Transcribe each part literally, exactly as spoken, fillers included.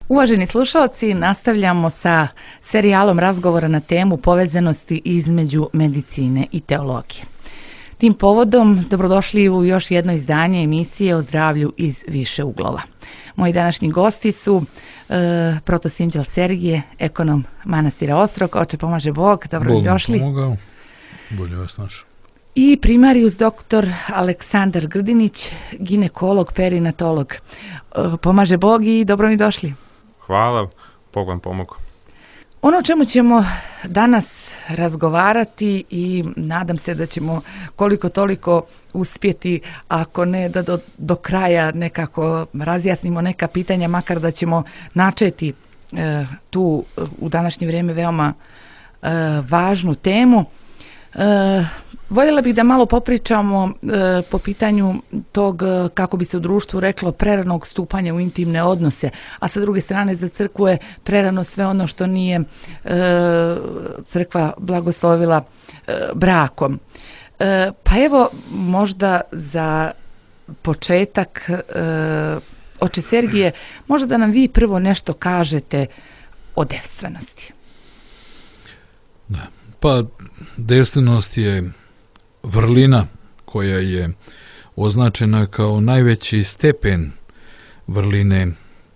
Uvaženi slušalci, nastavljamo sa serijalom razgovora na temu povezanosti između medicine i teologije. Tim povodom, dobrodošli u još jedno izdanje emisije o zdravlju iz više uglova. Moji današnji gosti su e, protosinđel Sergije, ekonom manastira Ostrog. Oče, pomaže Bog, dobrodošli. Bog vam pomogao, bolje vas našao. I primarius doktor Aleksandar Grdinić, ginekolog, perinatolog. E, pomaže Bog i dobro mi došli. Hvala, Bog vam pomogao. Ono o čemu ćemo danas razgovarati i nadam se da ćemo koliko toliko uspjeti, ako ne da do, do kraja nekako razjasnimo neka pitanja, makar da ćemo načeti e, tu u današnje vrijeme veoma e, važnu temu. E, voljela bih da malo popričamo e, po pitanju tog, kako bi se u društvu reklo, preranog stupanja u intimne odnose, a sa druge strane za crkvu je prerano sve ono što nije e, crkva blagoslovila e, brakom. E, pa evo, možda za početak, e, oče Sergije, možda da nam vi prvo nešto kažete o devstvenosti. Da. Pa, devstvenost je vrlina koja je označena kao najveći stepen vrline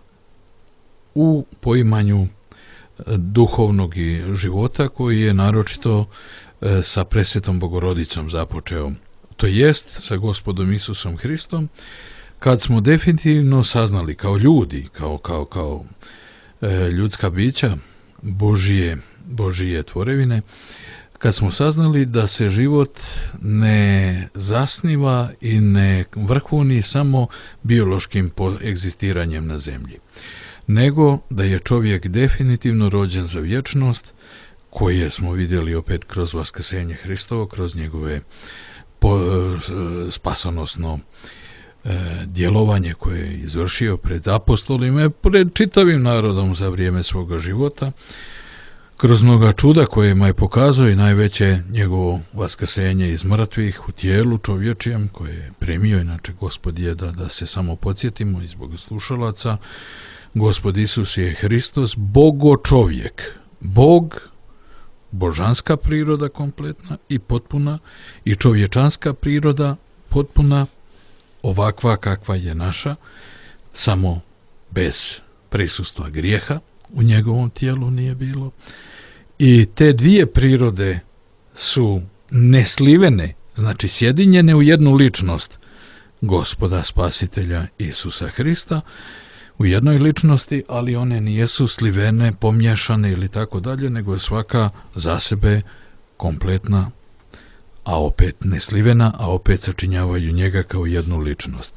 u poimanju duhovnog života, koji je naročito sa presvetom Bogorodicom započeo. To jest sa Gospodom Isusom Hristom, kad smo definitivno saznali kao ljudi, kao, kao, kao ljudska bića, Božije, Božije tvorevine, kad smo saznali da se život ne zasniva i ne vrhuni samo biološkim egzistiranjem na zemlji, nego da je čovjek definitivno rođen za vječnost, koje smo vidjeli opet kroz vaskrsenje Hristovo, kroz njegove po, spasonosno e, djelovanje koje je izvršio pred apostolima, pred čitavim narodom za vrijeme svoga života, kroz mnoga čuda kojima je pokazao i najveće njegovo vaskrsenje iz mrtvih u tijelu čovječijem, koje je premio, inače Gospod je, da, da se samo podsjetimo iz bogoslušalaca, Gospod Isus je Hristos, Bogo čovjek, Bog, božanska priroda kompletna i potpuna, i čovječanska priroda potpuna, ovakva kakva je naša, samo bez prisustva grijeha u njegovom tijelu nije bilo. I te dvije prirode su neslivene, znači sjedinjene u jednu ličnost Gospoda Spasitelja Isusa Hrista, u jednoj ličnosti, ali one nijesu slivene, pomješane ili tako dalje, nego je svaka za sebe kompletna, a opet neslivena, a opet sačinjavaju njega kao jednu ličnost.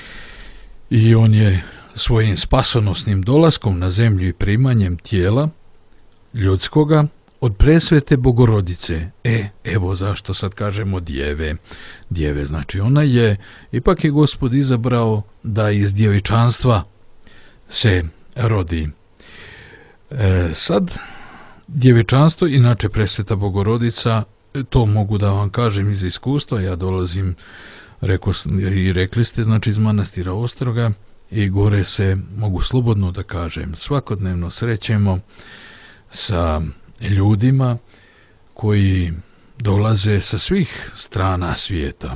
I on je svojim spasonosnim dolaskom na zemlju i primanjem tijela ljudskoga od presvete Bogorodice, e, evo zašto sad kažemo djeve, djeve, znači ona je, ipak je Gospod izabrao da iz djevičanstva se rodi. E, sad, djevičanstvo, inače presveta Bogorodica, to mogu da vam kažem iz iskustva, ja dolazim, reko, i rekli ste, znači iz manastira Ostroga, i gore se, mogu slobodno da kažem, svakodnevno srećemo sa ljudima koji dolaze sa svih strana svijeta,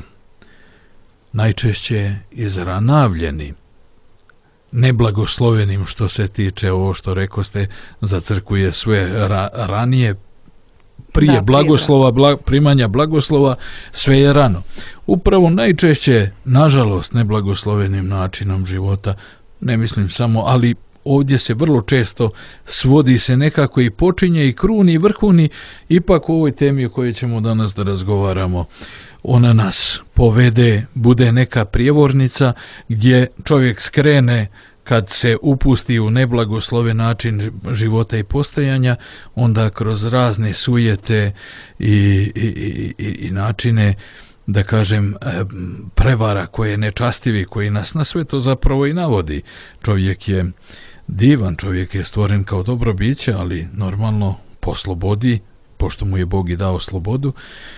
najčešće izranavljeni, neblagoslovenim što se tiče ovo što rekoste, za crkvu je sve ra, ranije, prije da, blagoslova, bla, primanja blagoslova, sve je rano. Upravo najčešće, nažalost, neblagoslovenim načinom života, ne mislim samo, ali ovdje se vrlo često svodi se nekako i počinje i kruni i vrhuni, ipak u ovoj temi o kojoj ćemo danas da razgovaramo, ona nas povede, bude neka prijevornica gdje čovjek skrene kad se upusti u neblagosloven način života i postojanja, onda kroz razne sujete i, i, i, i načine, da kažem, prevara koje nečastivi, koji nas na sve to zapravo i navodi. Čovjek je divan, čovjek je stvoren kao dobro biće, ali normalno po slobodi, pošto mu je Bog i dao slobodu,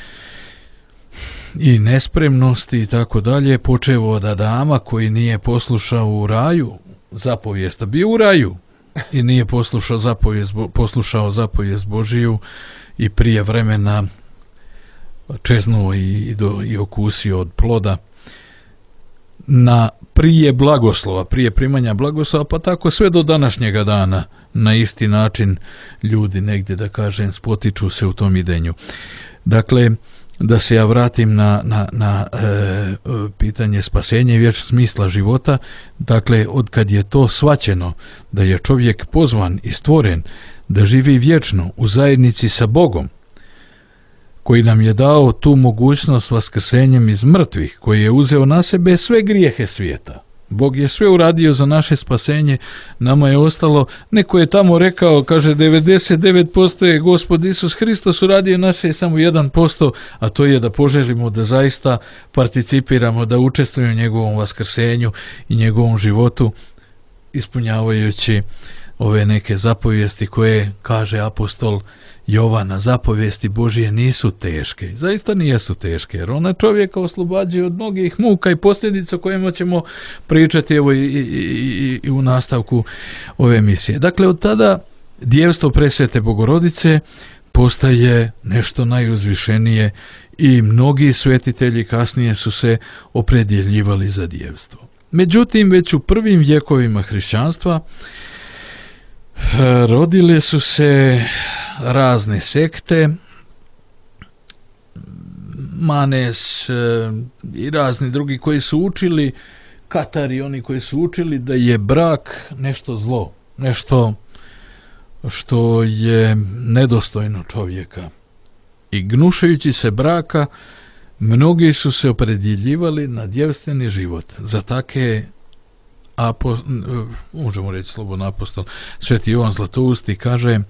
i nespremnosti i tako dalje, počevo od Adama koji nije poslušao u raju zapovijesta, bio u raju, i nije poslušao zapovijest, poslušao zapovijest Božiju i prije vremena čeznuo i, i, do, i okusio od ploda na prije blagoslova, prije primanja blagoslova, pa tako sve do današnjega dana na isti način ljudi negdje, da kažem, spotiču se u tom idenju. Dakle, da se ja vratim na, na, na e, pitanje spasenja i vječnog smisla života. Dakle, od kad je to shvaćeno da je čovjek pozvan i stvoren da živi vječno u zajednici sa Bogom, koji nam je dao tu mogućnost vaskrsenjem iz mrtvih, koji je uzeo na sebe sve grijehe svijeta. Bog je sve uradio za naše spasenje, nama je ostalo, neko je tamo rekao, kaže devedeset devet posto je Gospod Isus Hristos uradio, naše je samo jedan posto, a to je da poželimo da zaista participiramo, da učestvujemo u njegovom vaskrsenju i njegovom životu, ispunjavajući ove neke zapovijesti koje kaže apostol Jovana. Zapovijesti Božije nisu teške, zaista nijesu teške, jer ona čovjeka oslobađaju od mnogih muka i posljedica o kojima ćemo pričati evo i, i, i, i u nastavku ove emisije. Dakle, od tada djevstvo Presvete Bogorodice postaje nešto najuzvišenije i mnogi svetitelji kasnije su se opredjeljivali za djevstvo. Međutim, već u prvim vjekovima hrišćanstva rodile su se razne sekte, Manes i razni drugi koji su učili, Katari, oni koji su učili da je brak nešto zlo, nešto što je nedostojno čovjeka. I gnušajući se braka, mnogi su se opredjeljivali na djevstveni život. Za take Apo, možemo reći slobodno apostol Sveti Jovan Zlatousti kaže e,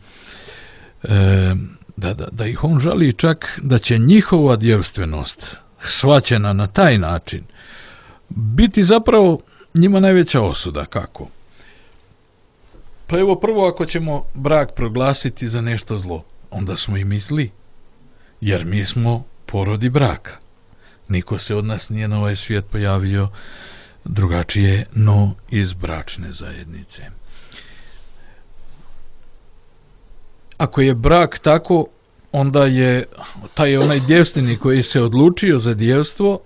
da, da, da ih on žali čak da će njihova djevstvenost shvaćena na taj način biti zapravo njima najveća osuda. Kako? Pa evo, prvo, ako ćemo brak proglasiti za nešto zlo, onda smo i mi zli, jer mi smo porodi braka. Niko se od nas nije na ovaj svijet pojavio drugačije, no iz bračne zajednice. Ako je brak tako, onda je taj onaj djevstveni koji se odlučio za djevstvo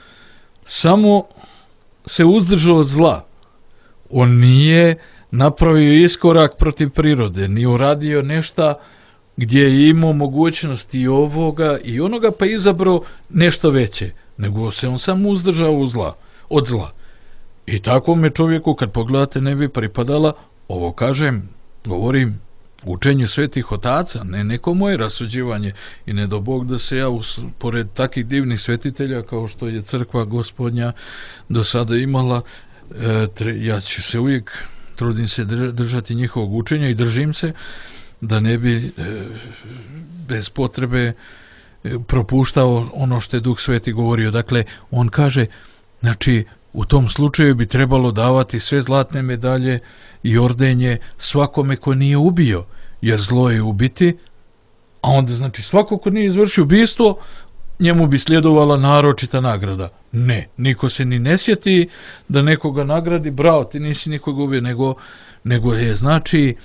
samo se uzdržao od zla. On nije napravio iskorak protiv prirode, nije uradio nešto gdje je imao mogućnosti i ovoga i onoga, pa izabrao nešto veće, nego se on samo uzdržao u zla, od zla. I tako me čovjeku, kad pogledate, ne bi pripadala, ovo kažem, govorim učenju svetih otaca, ne neko moje rasuđivanje, i ne do Bog da se ja us, pored takih divnih svetitelja kao što je crkva Gospodnja do sada imala, e, tre, ja ću se uvijek trudim se držati njihovog učenja i držim se da ne bi e, bez potrebe e, propuštao ono što je Duh Sveti govorio. Dakle, on kaže, znači, u tom slučaju bi trebalo davati sve zlatne medalje i ordenje svakome ko nije ubio, jer zlo je ubiti, a onda znači svako ko nije izvršio ubistvo, njemu bi sljedovala naročita nagrada. Ne, niko se ni ne sjeti da nekoga nagradi, bravo, ti nisi nikoga ubio, nego, nego je znači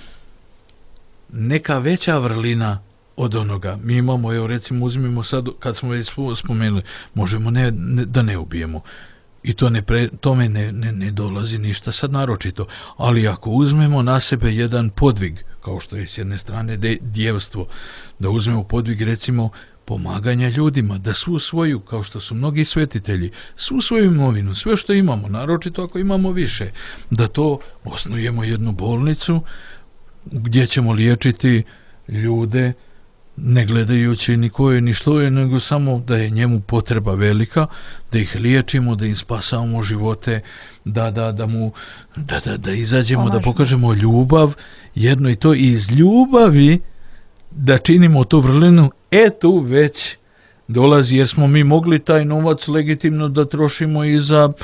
neka veća vrlina od onoga. Mi imamo, evo recimo, uzmimo sad, kad smo već spomenuli, možemo ne, ne, da ne ubijemo. I to ne pre, tome ne, ne, ne dolazi ništa sad naročito. Ali ako uzmemo na sebe jedan podvig, kao što je s jedne strane de, djevstvo, da uzmemo podvig recimo pomaganja ljudima, da svu svoju, kao što su mnogi svetitelji, svu svoju imovinu, sve što imamo, naročito ako imamo više, da to osnujemo jednu bolnicu gdje ćemo liječiti ljude, ne gledajući ni koje ni što je, nego samo da je njemu potreba velika, da ih liječimo, da im spasavamo živote, da, da, da mu da, da, da izađemo, Pomažemo. Da pokažemo ljubav, jedno i to, i iz ljubavi da činimo tu vrlinu, e tu već dolazi, jer smo mi mogli taj novac legitimno da trošimo i za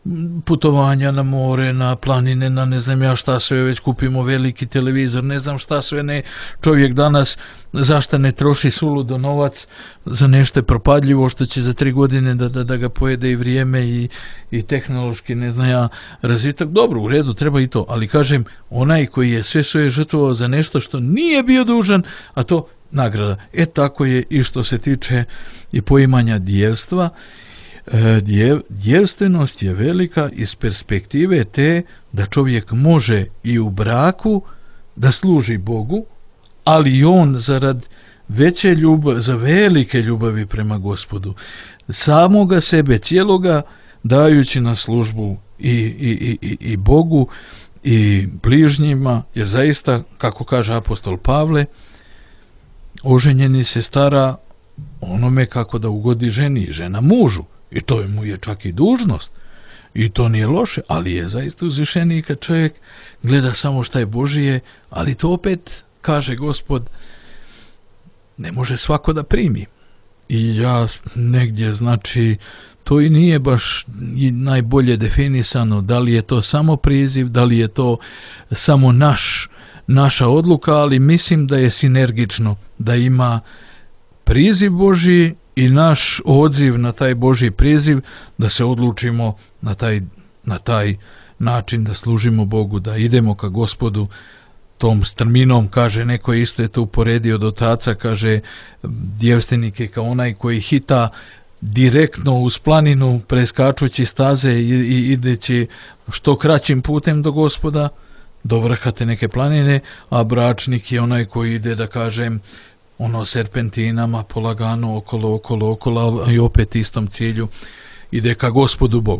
putovanja na more, na planine, na ne znam ja šta sve, već kupimo veliki televizor, ne znam šta sve ne, čovjek danas zašto ne troši suludo novac za nešto propadljivo što će za tri godine da, da, da ga pojede i vrijeme i, i tehnološki, ne znam ja, razvitak. Dobro, u redu, treba i to, ali kažem, onaj koji je sve svoje žrtvovao za nešto što nije bio dužan, a to nagrada. E tako je i što se tiče i poimanja djevstva. E, djev, djevstvenost je velika iz perspektive te da čovjek može i u braku da služi Bogu, ali i on zarad veće ljubavi, za velike ljubavi prema Gospodu, samoga sebe cijeloga dajući na službu i, i, i, i Bogu i bližnjima, jer zaista, kako kaže apostol Pavle, oženjeni se stara onome kako da ugodi ženi, žena mužu, i to mu je čak i dužnost, i to nije loše, ali je zaista uzvišeniji kad čovjek gleda samo šta je Božije, ali to opet, kaže Gospod, ne može svako da primi. I ja negdje, znači, to i nije baš i najbolje definisano, da li je to samo priziv, da li je to samo naš, naša odluka, ali mislim da je sinergično, da ima priziv Božji i naš odziv na taj Božji priziv, da se odlučimo na taj, na taj način da služimo Bogu, da idemo ka Gospodu tom strminom, kaže, neko isto je to uporedio do otaca, kaže, djevstvenik je kao onaj koji hita direktno uz planinu, preskačući staze i, i ideći što kraćim putem do Gospoda, do vrha te neke planine, a bračnik je onaj koji ide, da kažem, ono serpentinama, polagano, okolo, okolo, okolo, i opet istom cilju ide ka Gospodu Bogu.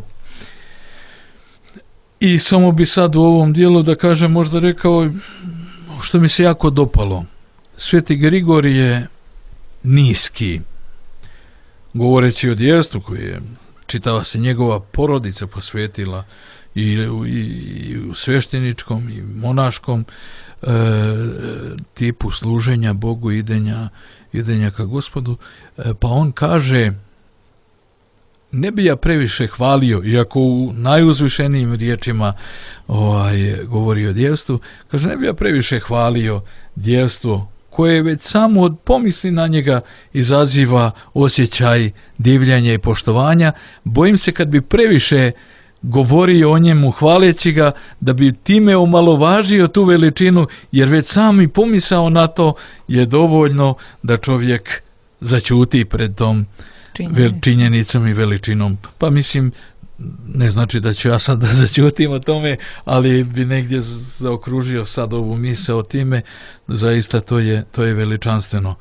I samo bi sad u ovom dijelu, da kažem, možda rekao što mi se jako dopalo. Sveti Grigor je niski, govoreći o djevstvu koji je, čitava se njegova porodica posvetila i, i, i u svešteničkom i monaškom e, tipu služenja Bogu, idenja, idenja ka Gospodu, e, pa on kaže, ne bi ja previše hvalio, iako u najuzvišenijim riječima ovaj, govori o djevstvu, kaže, ne bi ja previše hvalio djevstvo koje već samo od pomisli na njega izaziva osjećaj divljanja i poštovanja. Bojim se kad bi previše govorio o njemu hvaleći ga, da bi time omalovažio tu veličinu, jer već sami pomisao na to je dovoljno da čovjek zaćuti pred tom činjenicom i veličinom. Pa mislim, ne znači da ću ja sad da zaćutim o tome, ali bi negdje zaokružio sad ovu misao time, zaista to je, to je veličanstveno.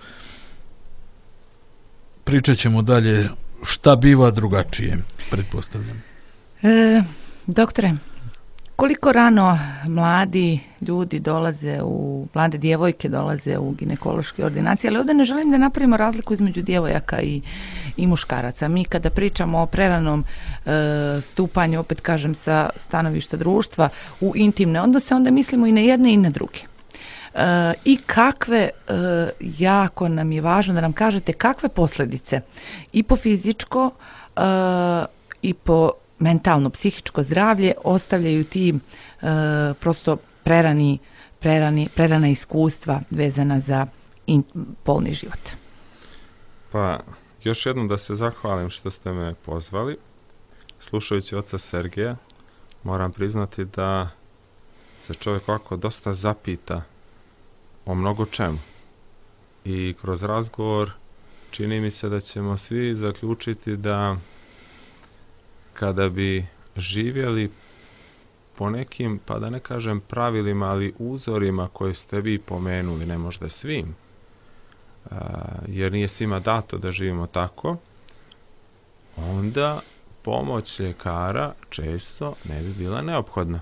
Pričat ćemo dalje šta biva drugačije, pretpostavljam. E, doktore, koliko rano mladi ljudi dolaze u, mlade djevojke dolaze u ginekološke ordinacije, ali ovdje ne želim da napravimo razliku između djevojaka i, i muškaraca. Mi kada pričamo o preranom e, stupanju, opet kažem sa stanovišta društva, u intimne odnose, onda mislimo i na jedne i na druge. E, I kakve, e, jako nam je važno da nam kažete kakve posljedice i po fizičko e, i po mentalno, psihičko zdravlje ostavljaju ti e, prosto prerani, prerani, prerana iskustva vezana za in, polni život. Pa, još jednom da se zahvalim što ste me pozvali. Slušajući oca Sergeja, moram priznati da se čovjek ovako dosta zapita o mnogo čemu. I kroz razgovor čini mi se da ćemo svi zaključiti da kada bi živjeli po nekim, pa da ne kažem pravilima, ali uzorima koje ste vi pomenuli, ne možda svim, jer nije svima dato da živimo tako, onda pomoć ljekara često ne bi bila neophodna.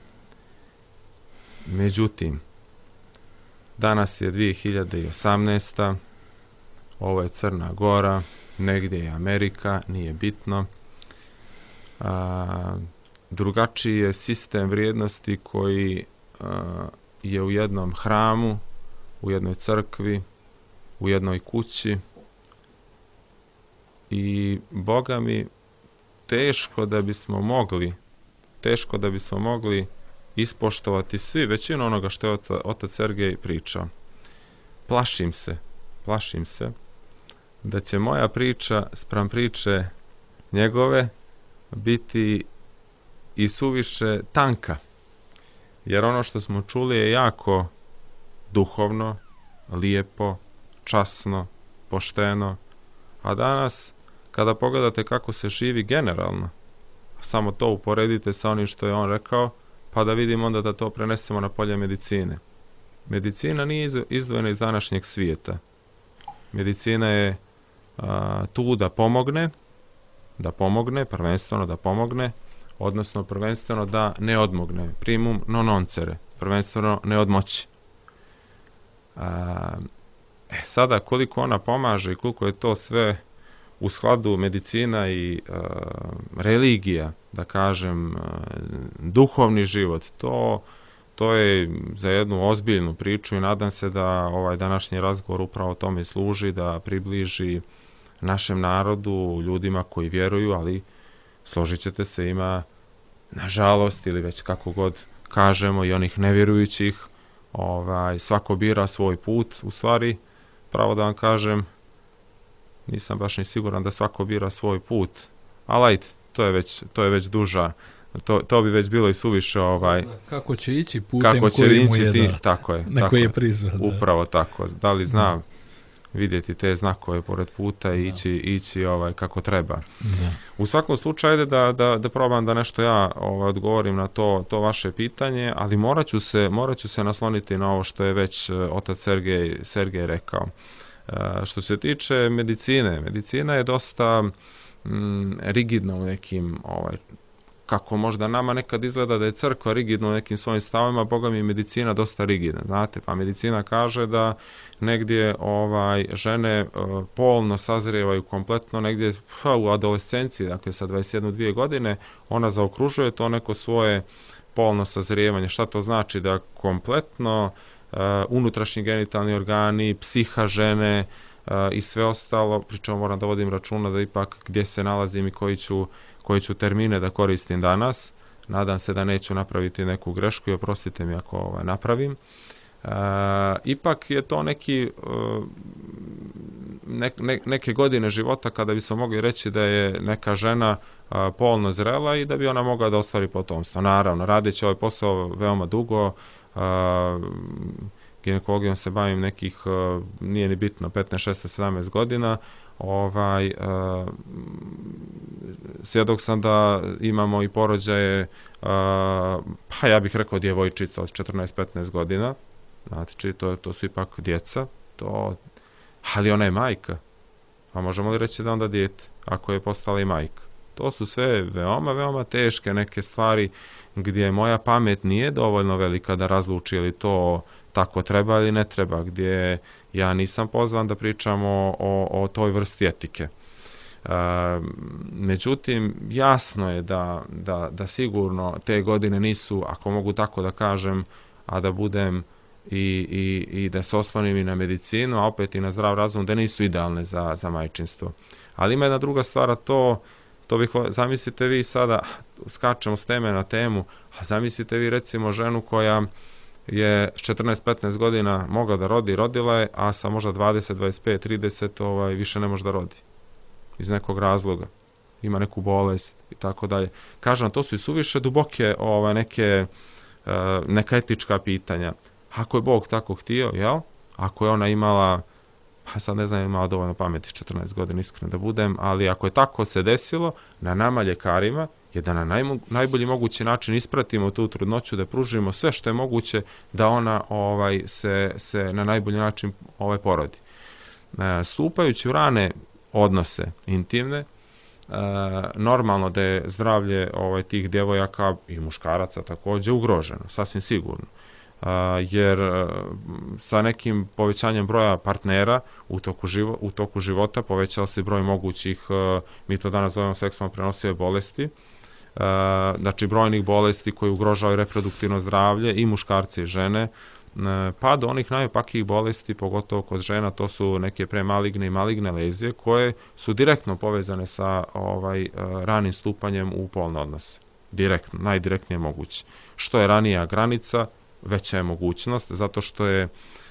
Međutim, danas je dvije hiljade osamnaesta. Ovo je Crna Gora, negdje je Amerika, nije bitno. A, drugačiji je sistem vrijednosti koji a, je u jednom hramu, u jednoj crkvi, u jednoj kući, i Boga mi teško da bismo mogli teško da bismo mogli ispoštovati svi većinu onoga što je otac, otac Sergej pričao. Plašim se, plašim se da će moja priča spram priče njegove biti i suviše tanka. Jer ono što smo čuli je jako duhovno, lijepo, časno, pošteno. A danas, kada pogledate kako se živi generalno, samo to uporedite sa onim što je on rekao, pa da vidimo onda da to prenesemo na polje medicine. Medicina nije izdvojena iz današnjeg svijeta. Medicina je a, tu da pomogne, da pomogne, prvenstveno da pomogne, odnosno prvenstveno da ne odmogne. Primum non nocere, prvenstveno ne odmoći. A, e, sada koliko ona pomaže i koliko je to sve u skladu medicina i a, religija, da kažem, a, duhovni život, to, to je za jednu ozbiljnu priču i nadam se da ovaj današnji razgovor upravo tome služi, da približi našem narodu, ljudima koji vjeruju, ali složit ćete se, ima nažalost ili već kako god kažemo i onih nevjerujućih, ovaj, svako bira svoj put. U stvari, pravo da vam kažem, nisam baš ni siguran da svako bira svoj put, ali ajde, to je već, to je već duža, to, to bi već bilo i suviše ovaj, kako će ići putem kako će koji mu je ti, dat, tako je, na tako koji je je, prizvan. upravo tako, da li zna vidjeti te znakove pored puta i ići, ići ovaj, kako treba. Da. U svakom slučaju da, da, da probam da nešto ja ovaj, odgovorim na to, to vaše pitanje, ali morat ću se, morat ću se nasloniti na ovo što je već otac Sergej, Sergej rekao. E, što se tiče medicine, medicina je dosta mm, rigidna u nekim, ovaj, kako možda nama nekad izgleda da je crkva rigidna u nekim svojim stavima, Boga mi je medicina dosta rigidna, znate, pa medicina kaže da negdje ovaj žene uh, polno sazrijevaju kompletno negdje pa, u adolescenciji, dakle sa dvadeset jednu dvije godine, ona zaokružuje to neko svoje polno sazrijevanje. Šta to znači? Da kompletno uh, unutrašnji genitalni organi, psiha žene uh, i sve ostalo, pričamo moram da vodim računa da ipak gdje se nalazim i koji ću koji ću termine da koristim danas. Nadam se da neću napraviti neku grešku i oprostite mi ako ovaj, napravim. E, ipak je to neki ne, ne, neke godine života kada bi se mogli reći da je neka žena a, polno zrela i da bi ona mogla da ostvari potomstvo. Naravno, radeći ovaj posao veoma dugo, a, ginekologijom se bavim nekih, a, nije ni bitno, petnaest, šesnaest, sedamnaest godina, ovaj, uh, svjedok sam da imamo i porođaje, uh, pa ja bih rekao djevojčica od četrnaest petnaest godina, znači to, to su ipak djeca, to, ali ona je majka, a možemo li reći da onda dijete, ako je postala i majka. To su sve veoma, veoma teške neke stvari gdje moja pamet nije dovoljno velika da razluči ili to tako treba ili ne treba, gdje ja nisam pozvan da pričamo o, o toj vrsti etike. E, međutim, jasno je da, da, da sigurno te godine nisu, ako mogu tako da kažem, a da budem i, i, i da se oslonim i na medicinu, a opet i na zdrav razum, da nisu idealne za, za majčinstvo. Ali ima jedna druga stvar, a to, to bih, zamislite vi sada, skačemo s teme na temu, a zamislite vi recimo ženu koja je s četrnaest petnaest godina mogla da rodi, rodila je, a sa možda dvadeset, dvadeset pet, trideset ovaj, više ne može da rodi. Iz nekog razloga. Ima neku bolest i tako dalje. Kažem, to su i suviše duboke ovaj, neke, neka etička pitanja. Ako je Bog tako htio, jel? Ako je ona imala, pa sad ne znam, imala dovoljno pameti, četrnaest godina, iskreno da budem, ali ako je tako se desilo, na nama ljekarima je da na najmo, najbolji mogući način ispratimo tu trudnoću, da pružimo sve što je moguće da ona ovaj se, se na najbolji način ovaj porodi. E, stupajući u rane odnose intimne, e, normalno da je zdravlje ovaj tih djevojaka i muškaraca također ugroženo, sasvim sigurno. Uh, jer uh, sa nekim povećanjem broja partnera u toku, živo, u toku života povećao se broj mogućih, uh, mi to danas zovemo seksualno prenosive bolesti, uh, znači brojnih bolesti koji ugrožavaju reproduktivno zdravlje i muškarce i žene, pa do onih najopakijih bolesti, pogotovo kod žena, to su neke premaligne i maligne lezije koje su direktno povezane sa ovaj ranim stupanjem u polne odnose. Direktno, najdirektnije moguće. Što je ranija granica, veća je mogućnost, zato što je,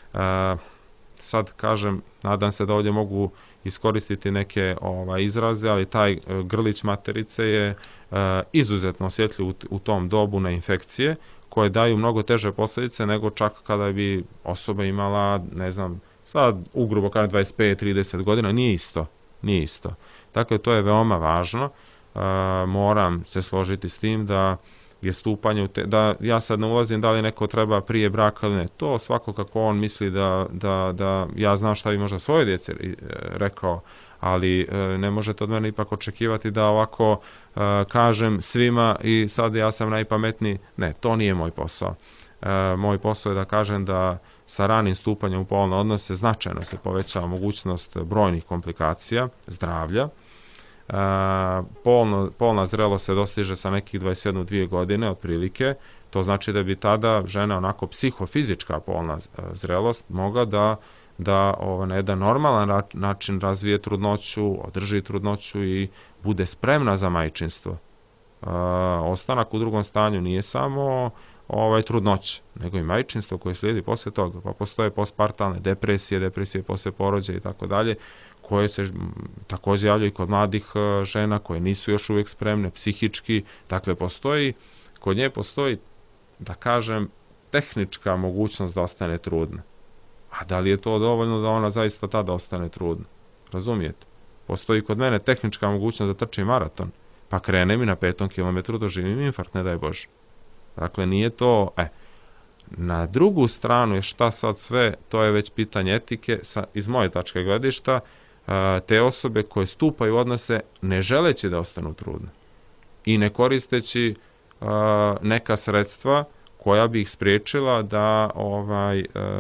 sad kažem, nadam se da ovdje mogu iskoristiti neke ovaj, izraze, ali taj grlić materice je izuzetno osjetljiv u, u tom dobu na infekcije, koje daju mnogo teže posljedice nego čak kada bi osoba imala, ne znam, sad ugrubo kažem dvadeset pet do trideset godina, nije isto, nije isto. Dakle, to je veoma važno. Uh, moram se složiti s tim da je stupanje u te, da ja sad ne ulazim da li neko treba prije braka ili ne, to svako kako on misli da, da, da ja znam šta bi možda svoje djece rekao, ali ne možete od mene ipak očekivati da ovako uh, kažem svima i sad ja sam najpametniji. Ne, to nije moj posao. Uh, moj posao je da kažem da sa ranim stupanjem u polne odnose značajno se povećava mogućnost brojnih komplikacija zdravlja. Uh, polno, polna zrelost se dostiže sa nekih dvadeset jedne do dvije godine otprilike. To znači da bi tada žena onako psihofizička polna zrelost mogla da da ovo, na jedan normalan način razvije trudnoću, održi trudnoću i bude spremna za majčinstvo. E, ostanak u drugom stanju nije samo ovaj, trudnoća, nego i majčinstvo koje slijedi poslije toga. Pa postoje postpartalne depresije, depresije poslije porođaja i tako dalje, koje se također javljaju kod mladih žena koje nisu još uvijek spremne psihički. Dakle, postoji, kod nje postoji, da kažem, tehnička mogućnost da ostane trudna. A da li je to dovoljno da ona zaista tada ostane trudna? Razumijete? Postoji kod mene tehnička mogućnost da trčim maraton, pa krenem i na petom kilometru doživim infarkt, ne daj Bože. Dakle, nije to... E, na drugu stranu je šta sad sve, to je već pitanje etike, sa, iz moje tačke gledišta, te osobe koje stupaju u odnose ne želeći da ostanu trudne i ne koristeći neka sredstva koja bi ih spriječila da ovaj e, e,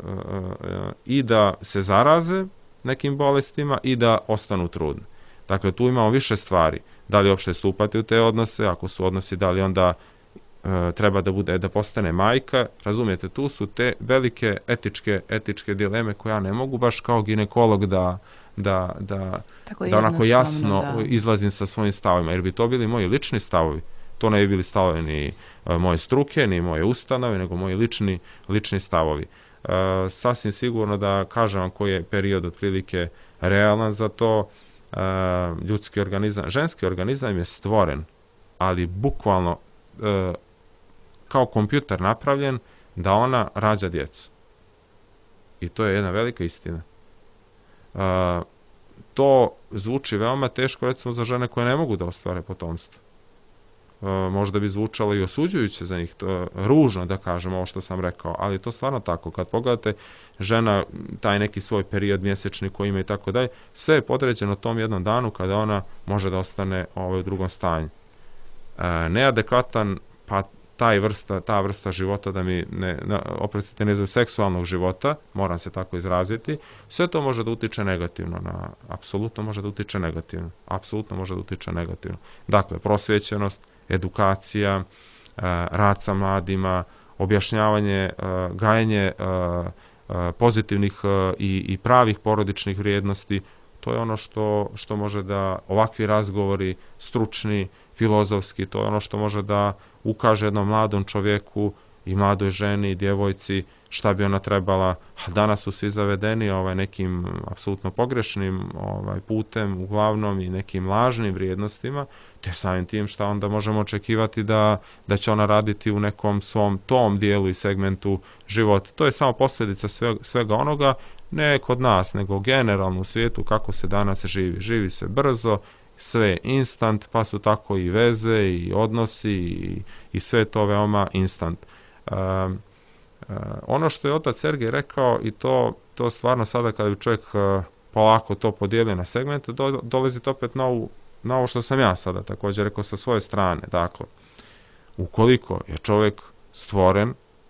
e, i da se zaraze nekim bolestima i da ostanu trudne. Dakle, tu imamo više stvari. Da li uopšte stupati u te odnose, ako su odnosi, da li onda e, treba da bude da postane majka. Razumijete, tu su te velike etičke etičke dileme koje ja ne mogu baš kao ginekolog da da da, da onako jasno da. izlazim sa svojim stavovima, jer bi to bili moji lični stavovi. To ne bi bili stavovi ni moje struke, ni moje ustanove, nego moji lični, lični stavovi. E, sasvim sigurno da kažem vam koji je period otprilike realan za to. E, ljudski organizam, ženski organizam je stvoren, ali bukvalno e, kao kompjuter napravljen da ona rađa djecu. I to je jedna velika istina. E, to zvuči veoma teško recimo za žene koje ne mogu da ostvare potomstvo. Možda bi zvučalo i osuđujuće za njih, to, ružno da kažem ovo što sam rekao, ali to stvarno tako. Kad pogledate žena, taj neki svoj period mjesečni koji ima i tako dalje, sve je podređeno tom jednom danu kada ona može da ostane ovaj, u drugom stanju. E, neadekvatan, pa taj vrsta, ta vrsta života, da mi ne, ne oprostite, ne zove seksualnog života, moram se tako izraziti, sve to može da utiče negativno, na, apsolutno može da utiče negativno, apsolutno može da utiče negativno. Dakle, prosvjećenost, edukacija, rad sa mladima, objašnjavanje, gajenje pozitivnih i, i pravih porodičnih vrijednosti, to je ono što, što može da, ovakvi razgovori, stručni, filozofski, to je ono što može da ukaže jednom mladom čovjeku i mladoj ženi i djevojci šta bi ona trebala. A danas su svi zavedeni ovaj, nekim apsolutno pogrešnim ovaj, putem, uglavnom i nekim lažnim vrijednostima, te samim tim šta onda možemo očekivati da, da će ona raditi u nekom svom tom dijelu i segmentu života. To je samo posljedica sve, svega onoga, ne kod nas, nego generalno u svijetu kako se danas živi. Živi se brzo, sve je instant, pa su tako i veze i odnosi i, i sve to veoma instant. Uh, uh, ono što je otac Sergej rekao, i to, to stvarno sada kada bi čovjek uh, polako to podijelio na segmente, do, dolazite opet na, ovu, na ovo što sam ja sada također rekao sa svoje strane. Dakle, ukoliko je čovjek stvoren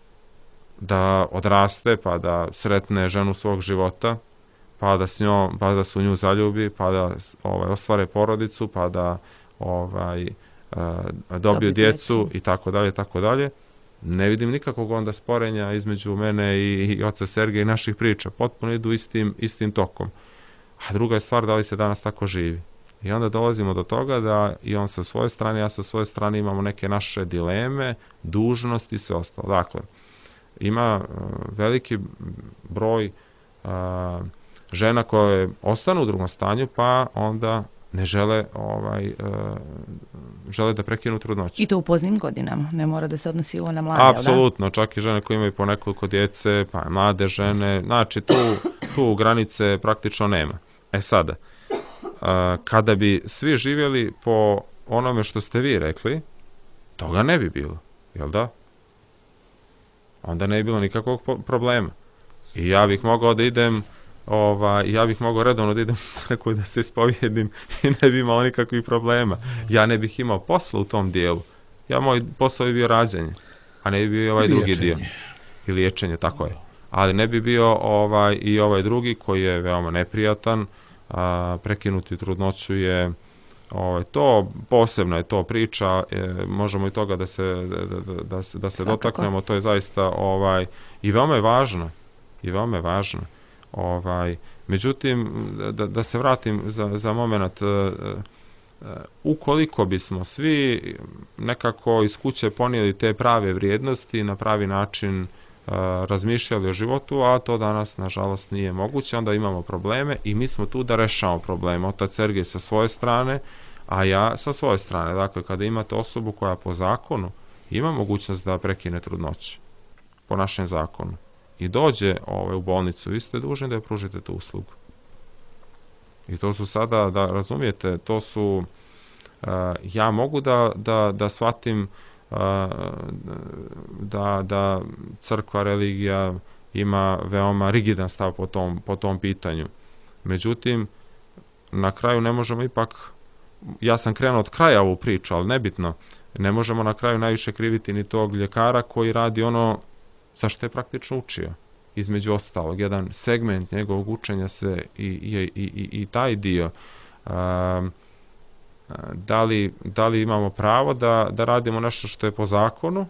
da odraste pa da sretne ženu svog života, pa da, s njom, pa da se u nju zaljubi, pa da ovaj, ostvare porodicu, pa da ovaj, uh, dobiju djecu i tako dalje, tako dalje, Ne vidim nikakvog onda sporenja između mene i, i oca Sergeja i naših priča. Potpuno idu istim, istim tokom. A druga je stvar da li se danas tako živi. I onda dolazimo do toga da i on sa svoje strane, ja sa svoje strane imamo neke naše dileme, dužnosti i sve ostalo. Dakle, ima uh, veliki broj uh, žena koje ostanu u drugom stanju, pa onda ne žele, ovaj, uh, žele da prekinu trudnoću. I to u poznim godinama, ne mora da se odnosi ovo na mlade, apsolutno, čak i žene koje imaju po nekoliko djece, pa mlade žene, znači tu, tu granice praktično nema. E sada, uh, kada bi svi živjeli po onome što ste vi rekli, toga ne bi bilo, jel da? Onda ne bi bilo nikakvog problema. I ja bih mogao da idem, ovaj, ja bih mogao redovno da idem tako da se ispovjedim i ne bi imao nikakvih problema. Ja ne bih imao posla u tom dijelu. Ja, moj posao bi bio rađenje, a ne bi bio ovaj drugi dio. I liječenje, tako je. Ali ne bi bio ovaj i ovaj drugi koji je veoma neprijatan. A, prekinuti trudnoću je ovaj, to, posebna je to priča, e, možemo i toga da se, da, da, da se, da se dotaknemo, to je zaista ovaj, i veoma je važno, i veoma je važno. Ovaj, međutim, da, da se vratim za, za moment, e, e, ukoliko bismo svi nekako iz kuće ponijeli te prave vrijednosti, na pravi način razmišljali o životu, a to danas nažalost nije moguće, onda imamo probleme i mi smo tu da rešavamo probleme. Otac Sergej sa svoje strane, a ja sa svoje strane. Dakle, kada imate osobu koja po zakonu ima mogućnost da prekine trudnoću, po našem zakonu, i dođe ovaj, u bolnicu, vi ste dužni da je pružite tu uslugu. I to su sada, da razumijete, to su, uh, ja mogu da, da, da shvatim da, da crkva, religija ima veoma rigidan stav po tom, po tom pitanju. Međutim, na kraju ne možemo ipak, ja sam krenuo od kraja ovu priču, ali nebitno, ne možemo na kraju najviše kriviti ni tog ljekara koji radi ono za što je praktično učio. Između ostalog, jedan segment njegovog učenja se i, i, i, i taj dio um, Da li, da li imamo pravo da, da radimo nešto što je po zakonu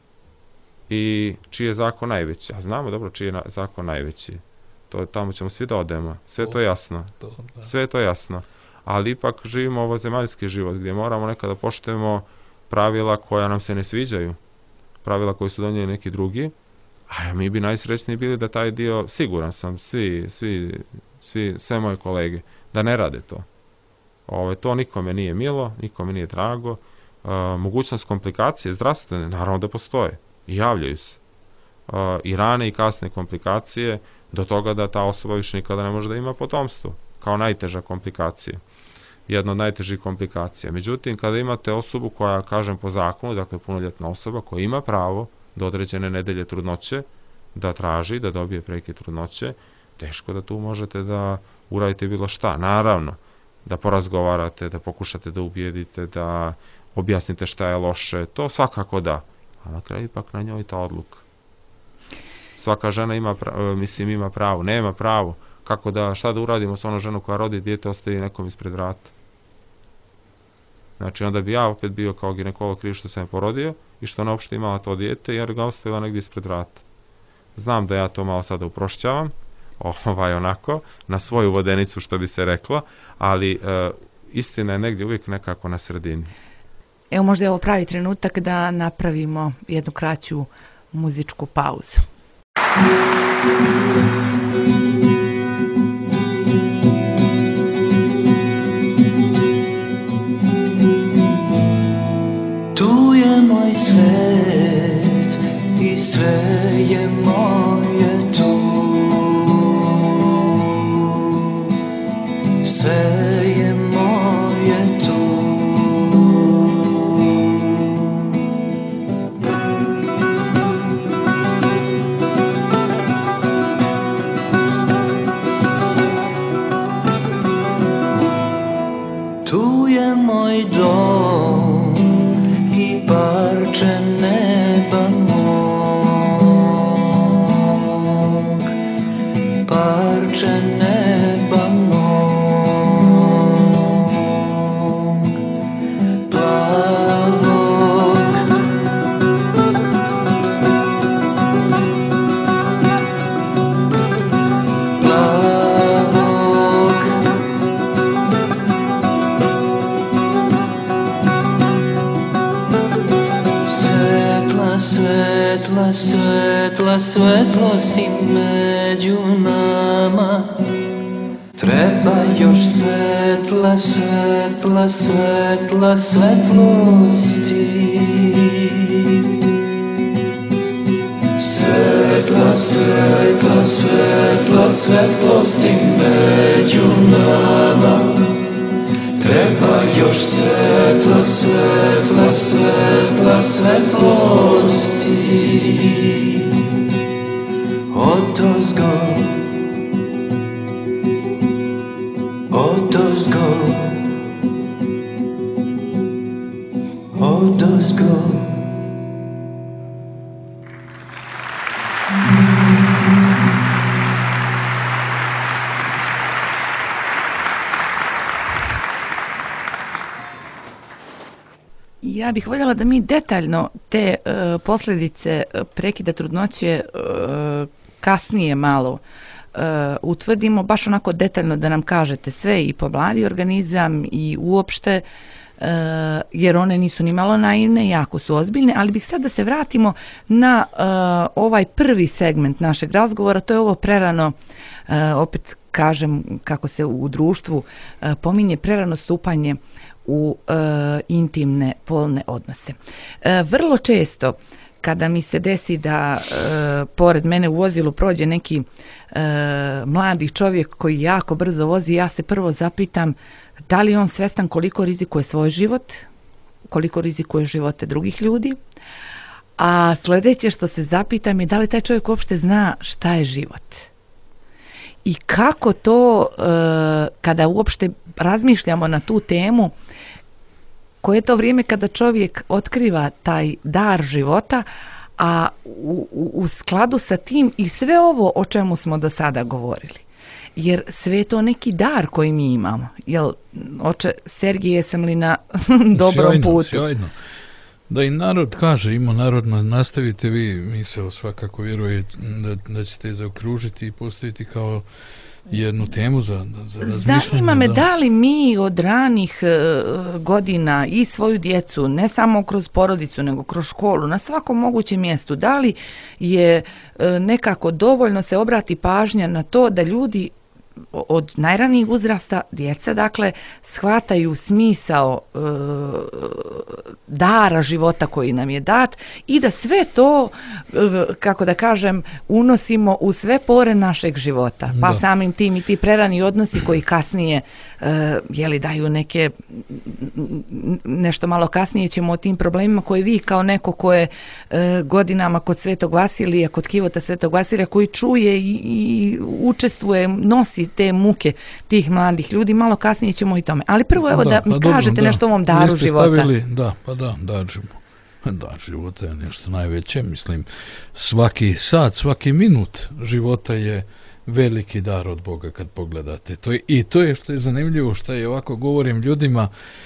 i čiji je zakon najveći. A znamo dobro čiji je zakon najveći. To, tamo ćemo svi da odemo. Sve to je jasno. Sve to je jasno. Ali ipak živimo ovo zemaljski život gdje moramo nekada poštujemo pravila koja nam se ne sviđaju. Pravila koje su donijeli neki drugi. A mi bi najsrećniji bili da taj dio, siguran sam, svi, svi, svi, sve moje kolege, da ne rade to. Ove, to nikome nije milo, nikome nije drago. E, mogućnost komplikacije zdravstvene, naravno da postoje i javljaju se. E, I rane i kasne komplikacije do toga da ta osoba više nikada ne može da ima potomstvo, kao najteža komplikacija. Jedna od najtežih komplikacija. Međutim, kada imate osobu koja, kažem po zakonu, dakle punoljetna osoba koja ima pravo do određene nedelje trudnoće, da traži, da dobije prekid trudnoće, teško da tu možete da uradite bilo šta. Naravno, da porazgovarate, da pokušate da ubijedite, da objasnite šta je loše, to svakako da. A na kraju ipak na njoj ta odluka. Svaka žena ima, mislim, ima pravo, nema pravo. Kako da, šta da uradimo s onom ženu koja rodi dijete, ostavi nekom ispred vrata. Znači, onda bi ja opet bio kao ginekolog kriv što sam je porodio i što ona uopšte imala to dijete, jer ga ostavila negdje ispred vrata. Znam da ja to malo sada uprošćavam, ovaj onako, na svoju vodenicu što bi se reklo, ali e, istina je negdje uvijek nekako na sredini. Evo možda je ovo pravi trenutak da napravimo jednu kraću muzičku pauzu. Tu je moj svet i sve je moje tu. Sve je moje tu. među nama. Treba još svetla, svetla, svetla, svetlosti. Svetla, svetla, svetla, svetlosti među nama. Treba još svetla, svetla, svetla, svetlosti. Odozgo, odozgo, odozgo. Ja bih voljela da mi detaljno te e, posljedice prekida trudnoće e, kasnije malo e, utvrdimo, baš onako detaljno da nam kažete sve i po mladi organizam i uopšte, e, jer one nisu ni malo naivne, jako su ozbiljne, ali bih sad da se vratimo na e, ovaj prvi segment našeg razgovora, to je ovo prerano, e, opet kažem kako se u društvu e, pominje, prerano stupanje u e, intimne polne odnose. E, vrlo često kada mi se desi da e, pored mene u vozilu prođe neki e, mladi čovjek koji jako brzo vozi, ja se prvo zapitam da li on svestan koliko rizikuje svoj život, koliko rizikuje živote drugih ljudi, a sljedeće što se zapitam je da li taj čovjek uopšte zna šta je život. I kako to, e, kada uopšte razmišljamo na tu temu, koje je to vrijeme kada čovjek otkriva taj dar života, a u, u, u skladu sa tim i sve ovo o čemu smo do sada govorili. Jer sve je to neki dar koji mi imamo. Jel, oče Sergije, jesam li na dobrom sjajno, putu? Sjajno. Da i narod kaže, ima narod, nastavite vi, mi se svakako vjeruje da, da ćete zaokružiti i postaviti kao jednu temu za, za razmišljanje. Zanima me da. da li mi od ranih e, godina i svoju djecu, ne samo kroz porodicu, nego kroz školu, na svakom mogućem mjestu, da li je e, nekako dovoljno se obrati pažnja na to da ljudi od najranijih uzrasta, djeca dakle, shvataju smisao e, dara života koji nam je dat i da sve to, e, kako da kažem, unosimo u sve pore našeg života. Pa da. Samim tim i ti prerani odnosi koji kasnije e, jeli, daju neke, nešto malo kasnije ćemo o tim problemima koje vi kao neko ko je e, godinama kod Svetog Vasilija, kod kivota Svetog Vasilija, koji čuje i, i učestvuje, nosi te muke tih mladih ljudi, malo kasnije ćemo i tome. Ali prvo evo da, da mi pa kažete dobro, nešto o ovom daru života. Stavili, da, pa da, dar života. Dar života je nešto najveće, mislim, svaki sat, svaki minut života je veliki dar od Boga kad pogledate. To je, i to je što je zanimljivo, što je ovako govorim ljudima,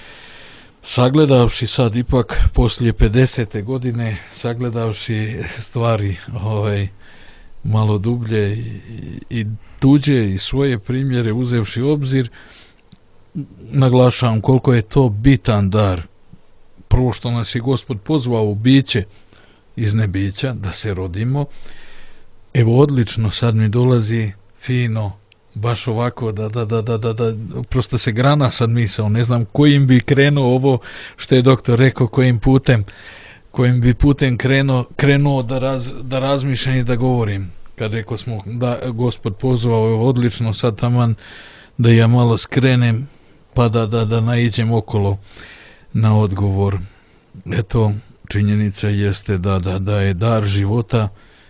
sagledavši sad ipak poslije pedesete godine, sagledavši stvari ovaj, malo dublje i, i tuđe i svoje primjere uzevši obzir, naglašavam koliko je to bitan dar. Prvo što nas je Gospod pozvao u biće iz nebića, da se rodimo. Evo odlično, sad mi dolazi fino, baš ovako, da, da, da, da, da, da prosto se grana sad misao, ne znam kojim bi krenuo ovo što je doktor rekao, kojim putem, kojim bi putem krenuo, krenuo da, raz, da razmišljam i da govorim. Kad rekao smo da Gospod pozvao, je odlično, sad taman da ja malo skrenem, pa da, da, da naiđem okolo na odgovor. Eto, činjenica jeste da, da, da je dar života.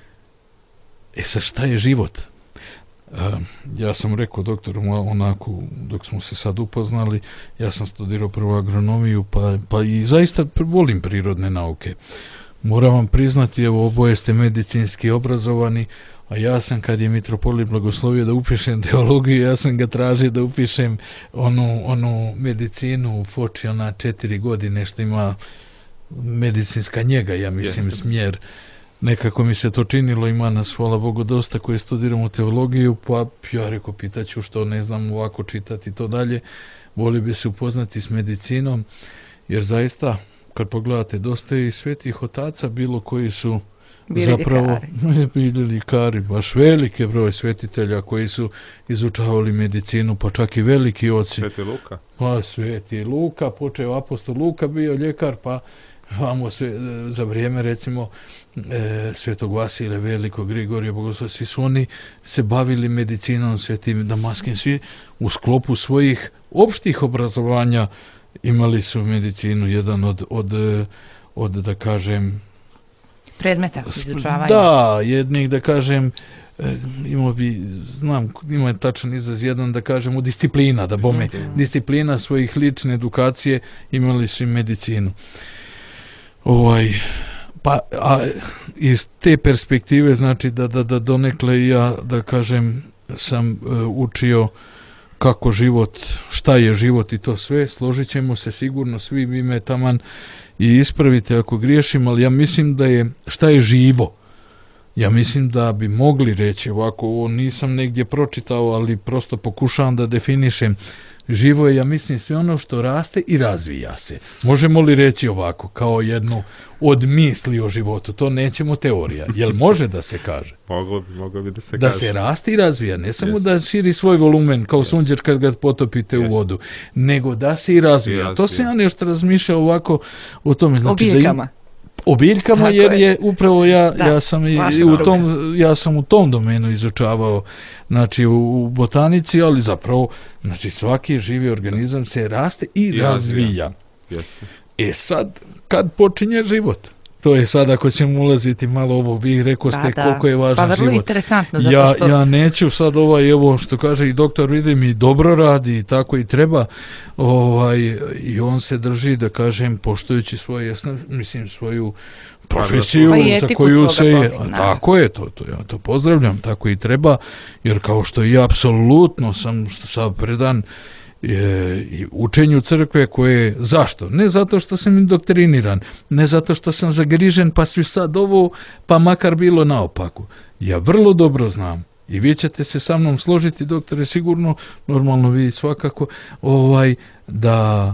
E sa šta je život? E, ja sam rekao doktoru onako, dok smo se sad upoznali, ja sam studirao prvo agronomiju, pa, pa i zaista volim prirodne nauke. Moram vam priznati, evo oboje ste medicinski obrazovani, a ja sam, kad je mitropolit blagoslovio da upišem teologiju, ja sam ga tražio da upišem onu, onu medicinu u Foči, ona četiri godine što ima medicinska njega, ja mislim, yes. smjer. Nekako mi se to činilo, ima nas, hvala Bogu, dosta koji studiramo teologiju, pa ja rekao, pitaću što ne znam ovako čitati to dalje, voli bi se upoznati s medicinom, jer zaista, kad pogledate, dosta je i svetih otaca bilo koji su Bili zapravo ljekari. bili ljekari, baš velike broj svetitelja koji su izučavali medicinu, pa čak i veliki oci. Sveti Luka. Pa Sveti Luka, počeo apostol Luka, bio ljekar, pa vamo sve, za vrijeme recimo e, Svetog Vasile Velikog, Grigorija Bogoslova, svi su oni se bavili medicinom, Svetim Damaskim, svi u sklopu svojih opštih obrazovanja imali su medicinu, jedan od, od, od da kažem Predmeta izučavanja. da, jednih da kažem imao bi, znam, ima je tačan izraz jedan da kažemo disciplina, da bome disciplina svojih lične edukacije, imali su i medicinu. Ovaj, pa, a iz te perspektive, znači da, da, da donekle ja, da kažem, sam uh, učio kako život, šta je život i to sve, složit ćemo se sigurno svi, vi me taman i ispravite ako griješim, ali ja mislim da je, šta je živo? Ja mislim da bi mogli reći ovako, ovo nisam negdje pročitao, ali prosto pokušavam da definišem. Živo je, ja mislim, sve ono što raste i razvija se. Možemo li reći ovako, kao jednu od misli o životu? To nećemo teorija. Jel može da se kaže? Moglo bi, moglo bi da se da kaže. se raste i razvija, ne samo Yes. da širi svoj volumen kao Yes. sunđer kad ga potopite Yes. u vodu, nego da se i razvija. I razvija. To se ja nešto razmišljao ovako o tome. Znači, O biljkama. Da im, o biljkama, Tako jer je. je upravo ja, Da, ja sam i vaša u struka. tom, ja sam u tom domenu izučavao, znači u, u botanici, ali zapravo, znači svaki živi organizam se raste i, I razvija. razvija. Jeste. E sad, kad počinje život? To je sad, ako ćemo ulaziti malo ovo, vi rekao ste Da, da. koliko je važan Pa vrlo život. interesantno, zato Ja, što- ja neću sad ovaj, evo što kaže i doktor, vidim i dobro radi i tako i treba, ovaj, i on se drži, da kažem, poštujući svoje, jasno, mislim, svoju profesiju Pa i za etiku koju svoga se je, posla, naravno. tako je, to, to, ja to pozdravljam, tako i treba, jer kao što i ja apsolutno sam što sad predan je, i učenju crkve koje, zašto? Ne zato što sam indoktriniran, ne zato što sam zagrižen pa svi sad ovo, pa makar bilo naopako. Ja vrlo dobro znam i vi ćete se sa mnom složiti, doktore, sigurno, normalno vi svakako, ovaj, da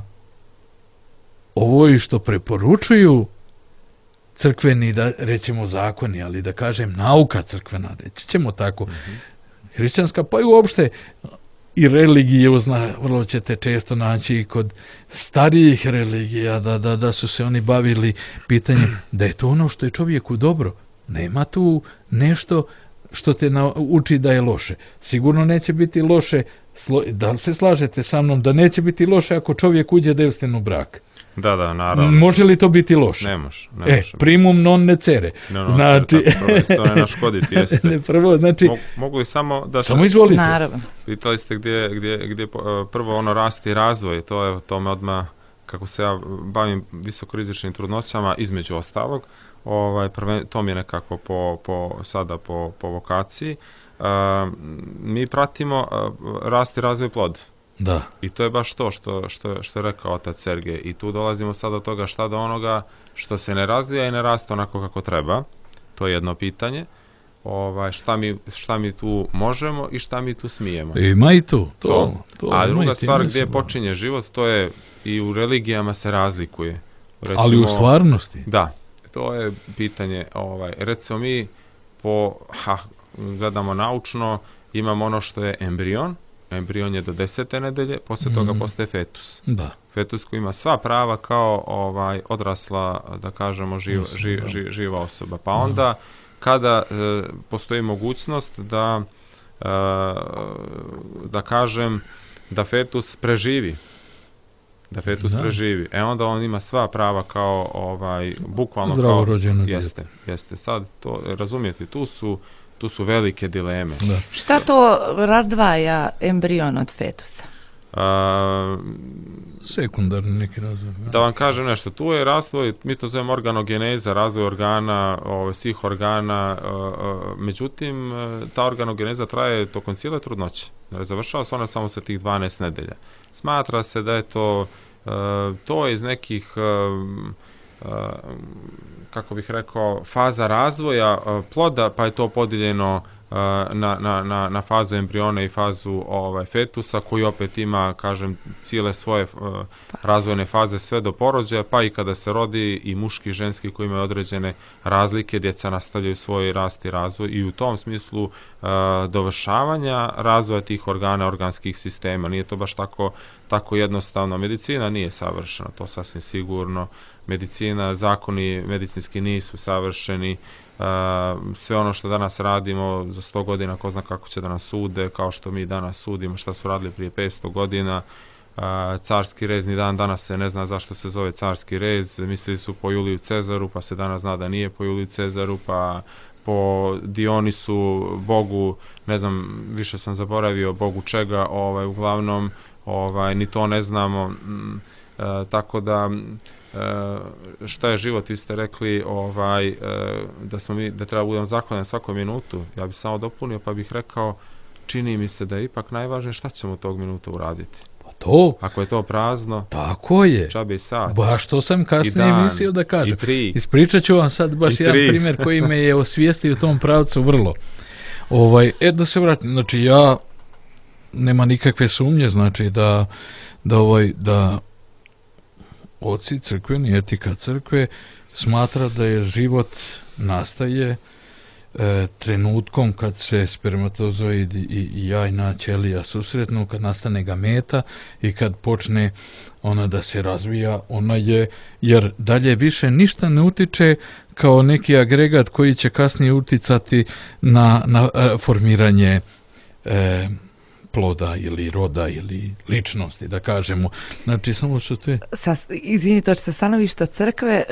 ovo i što preporučuju crkveni, da rećemo zakoni, ali da kažem nauka crkvena, reći ćemo tako, mm-hmm. hrišćanska, pa i uopšte i religiozna, vrlo ćete često naći i kod starijih religija, da, da, da su se oni bavili pitanjem da je to ono što je čovjeku dobro. Nema tu nešto što te uči da je loše. Sigurno neće biti loše, da li se slažete sa mnom, da neće biti loše ako čovjek uđe devstven u brak? Da, da, naravno. Može li to biti loše? Ne može. Ne e, može. primum non necere. No, no, znači, to ne naškoditi, jeste. ne, prvo, znači, Mo, mogu li samo da... Samo izvolite. Naravno. Pitali ste gdje, gdje, gdje prvo ono rasti i razvoj, to je to me odmah, kako se ja bavim visokorizičnim trudnoćama, između ostalog, ovaj, prve, to mi je nekako po, po, sada po, po vokaciji. Uh, mi pratimo uh, rast i razvoj plod. Da. I to je baš to što, što, što je rekao otac Sergej. I tu dolazimo sad do toga šta do onoga što se ne razvija i ne raste onako kako treba. To je jedno pitanje. Ovaj, šta, mi, šta mi tu možemo i šta mi tu smijemo. Ima i tu. To, to. to, A druga stvar mislim, gdje počinje život, to je i u religijama se razlikuje. Recimo, ali u stvarnosti? Da. To je pitanje. Ovaj, recimo mi po, ha, gledamo naučno, imamo ono što je embrion. Embrion je do desete nedelje, poslije toga mm. postaje fetus. Da. Fetus koji ima sva prava kao ovaj odrasla, da kažemo, živ, živ, živ, živa osoba. Pa onda, da. kada e, postoji mogućnost da, e, da kažem, da fetus preživi, da fetus da. preživi, e onda on ima sva prava kao, ovaj, bukvalno zdravo kao... rođeno jeste, jeste. Sad, to, razumijete, tu su Tu su velike dileme. Da. Šta to razdvaja embrion od fetusa? A, sekundarni neki razvoj. Da vam kažem nešto, tu je razvoj, mi to zovemo organogeneza, razvoj organa, ove, svih organa, a, a, međutim, ta organogeneza traje tokom cijele trudnoće. Završava se ona samo sa tih dvanaest nedelja. Smatra se da je to, a, to iz nekih... A, Uh, kako bih rekao, faza razvoja uh, ploda, pa je to podijeljeno na, na, na, na fazu embriona i fazu ovaj, fetusa, koji opet ima, kažem, cijele svoje uh, razvojne faze sve do porođaja, pa i kada se rodi i muški i ženski koji imaju određene razlike, djeca nastavljaju svoj rast i razvoj i u tom smislu uh, dovršavanja razvoja tih organa, organskih sistema. Nije to baš tako, tako jednostavno. Medicina nije savršena, to sasvim sigurno. Medicina, zakoni medicinski nisu savršeni. Uh, sve ono što danas radimo za sto godina, ko zna kako će da nas sude, kao što mi danas sudimo šta su radili prije petsto godina. Uh, carski rez ni dan danas se ne zna zašto se zove carski rez, mislili su po Juliju Cezaru, pa se danas zna da nije po Juliju Cezaru, pa po Dionisu, bogu, ne znam, više sam zaboravio bogu čega, ovaj, uglavnom, ovaj, ni to ne znamo, mm, uh, tako da Uh, šta je život, vi ste rekli ovaj, uh, da, smo mi, da treba budem zahvalan svaku minutu. Ja bih samo dopunio pa bih rekao, čini mi se da je ipak najvažnije šta ćemo tog minuta uraditi. Pa to. Ako je to prazno, tako je. Čabe i sad. Baš to sam kasnije mislio da kažem. I tri. Ispričat ću vam sad baš jedan primjer koji me je osvijestio u tom pravcu vrlo. Ovaj, e, da se vratim, znači ja nema nikakve sumnje, znači da da ovaj, da oci crkveni, etika crkve smatra da je život nastaje e, trenutkom kad se spermatozoid i, i jajna ćelija susretnu, kad nastane gameta i kad počne ona da se razvija, ona je, jer dalje više ništa ne utiče kao neki agregat koji će kasnije uticati na, na a, formiranje e, ploda ili roda ili ličnosti, da kažemo. Znači, samo što te... Sa, izvinite, sa stanovišta crkve,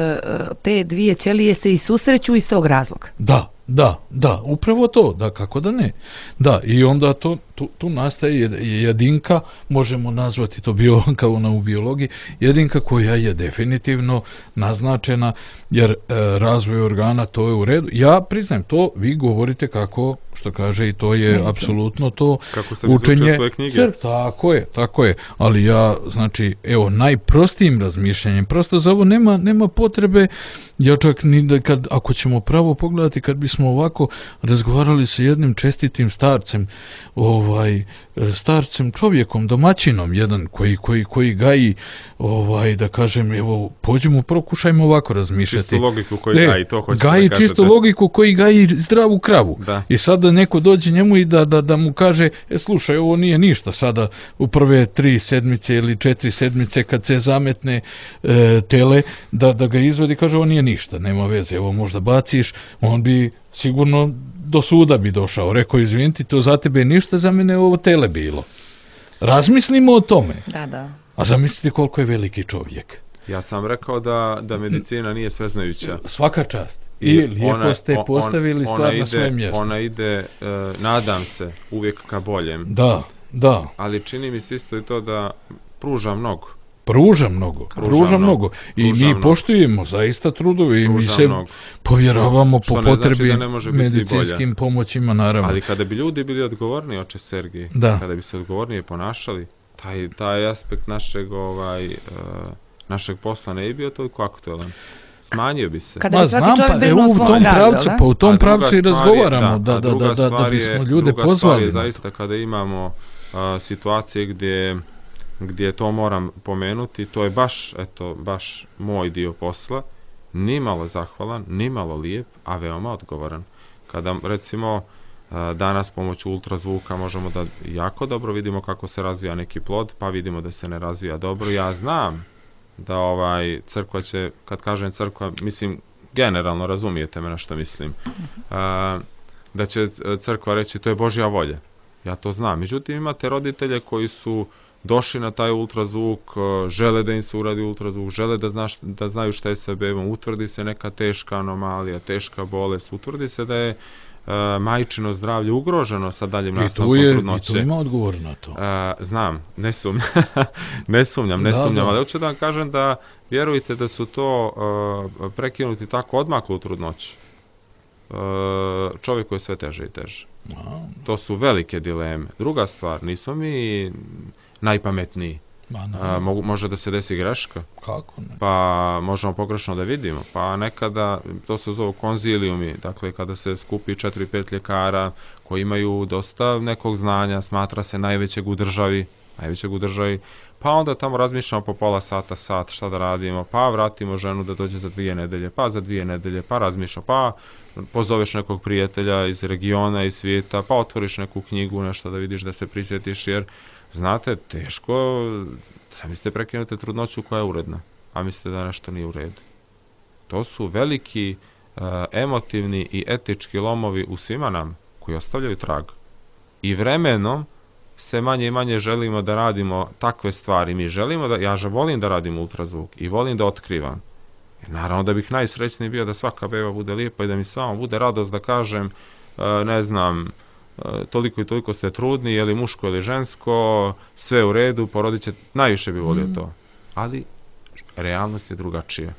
te dvije ćelije se i susreću iz tog razloga. Da, da, da, upravo to, da, kako da ne. Da, i onda to, tu, tu nastaje jedinka, možemo nazvati to bio, kao ona u biologiji, jedinka koja je definitivno naznačena, jer e, razvoj organa, to je u redu. Ja priznajem to, vi govorite kako, što kaže, i to je apsolutno to kako sam učenje. Svoje knjige. Cr, tako je, tako je, ali ja, znači, evo, najprostijim razmišljanjem, prosto za ovo nema, nema potrebe, ja čak ni da kad, ako ćemo pravo pogledati, kad bismo ovako razgovarali sa jednim čestitim starcem, ovaj, starcem čovjekom, domaćinom, jedan koji, koji, koji gaji, ovaj, da kažem, evo, pođemo, prokušajmo ovako razmišljati. Čistu logiku koji e, gaji, to hoćete gaji da kažete. čistu logiku koji gaji zdravu kravu. Da. I sada neko dođe njemu i da, da, da mu kaže, e, slušaj, ovo nije ništa sada u prve tri sedmice ili četiri sedmice kad se zametne e, tele, da, da ga izvodi, kaže, ovo nije ništa, nema veze, evo možda baciš, on bi sigurno do suda bi došao, rekao, izviniti, to za tebe je ništa, za mene ovo tele bilo. Razmislimo o tome. Da, da. A zamislite koliko je veliki čovjek. Ja sam rekao da, da medicina nije sveznajuća. Svaka čast. I, I lijepo ona, ste postavili on, stvar ide, na svoje mjesto. Ona ide, e, nadam se, uvijek ka boljem. Da, da. Ali čini mi se isto i to da pruža mnogo. Pruža mnogo, pruža, pruža mnogo. I pruža mi mnogo. Poštujemo zaista trudovi i mi se mnogo. Povjeravamo po potrebi znači medicinskim pomoćima, naravno. Ali kada bi ljudi bili odgovorni, oče Sergij, da. Kada bi se odgovornije ponašali, taj, taj aspekt našeg, ovaj, uh, našeg posla ne bi bio toliko aktualan. Smanjio bi se. Kada bi znam, pa, e, u tom pravcu, pa u tom pravcu i razgovaramo, da, da, da, da, da bismo ljude druga pozvali. Druga stvar je zaista kada imamo uh, situacije gdje gdje to moram pomenuti, to je baš, eto, baš moj dio posla, nimalo zahvalan, nimalo lijep, a veoma odgovoran. Kada, recimo, danas pomoću ultrazvuka možemo da jako dobro vidimo kako se razvija neki plod, pa vidimo da se ne razvija dobro. Ja znam da ovaj crkva će, kad kažem crkva, mislim, generalno razumijete me na što mislim, da će crkva reći to je Božja volja. Ja to znam. Međutim, imate roditelje koji su došli na taj ultrazvuk, žele da im se uradi ultrazvuk, žele da, znaš, da znaju šta je sa bebom, utvrdi se neka teška anomalija, teška bolest, utvrdi se da je uh, majčino zdravlje ugroženo sa daljim nastavkom trudnoće. I tu ima odgovor na to. Uh, znam, ne sumnjam, ne sumnjam, ne da, sumnjam, da. Ali hoću da vam kažem da vjerujte da su to uh, prekinuti tako odmaklu trudnoću. Uh, čovjeku je sve teže i teže. A. To su velike dileme. Druga stvar, nismo mi najpametniji. A, mogu, može da se desi greška. Kako ne? Pa možemo pogrešno da vidimo. Pa nekada, to se zove konzilijumi, dakle kada se skupi četiri pet ljekara koji imaju dosta nekog znanja, smatra se najvećeg u državi, najvećeg u državi, pa onda tamo razmišljamo po pola sata, sat, šta da radimo, pa vratimo ženu da dođe za dvije nedelje, pa za dvije nedelje, pa razmišljamo, pa pozoveš nekog prijatelja iz regiona, iz svijeta, pa otvoriš neku knjigu, nešto da vidiš, da se prisjetiš, jer znate, teško, sami ste prekinute trudnoću koja je uredna, a mislite da nešto nije u redu. To su veliki uh, emotivni i etički lomovi u svima nam, koji ostavljaju trag. I vremenom se manje i manje želimo da radimo takve stvari. Mi želimo da, ja že volim da radim ultrazvuk i volim da otkrivam. I naravno da bih najsrećniji bio da svaka beba bude lijepa i da mi samo bude radost da kažem, uh, ne znam, toliko i toliko ste trudni, je li muško ili žensko, sve u redu, porodit će, najviše bi volio mm. to. Ali realnost je drugačija.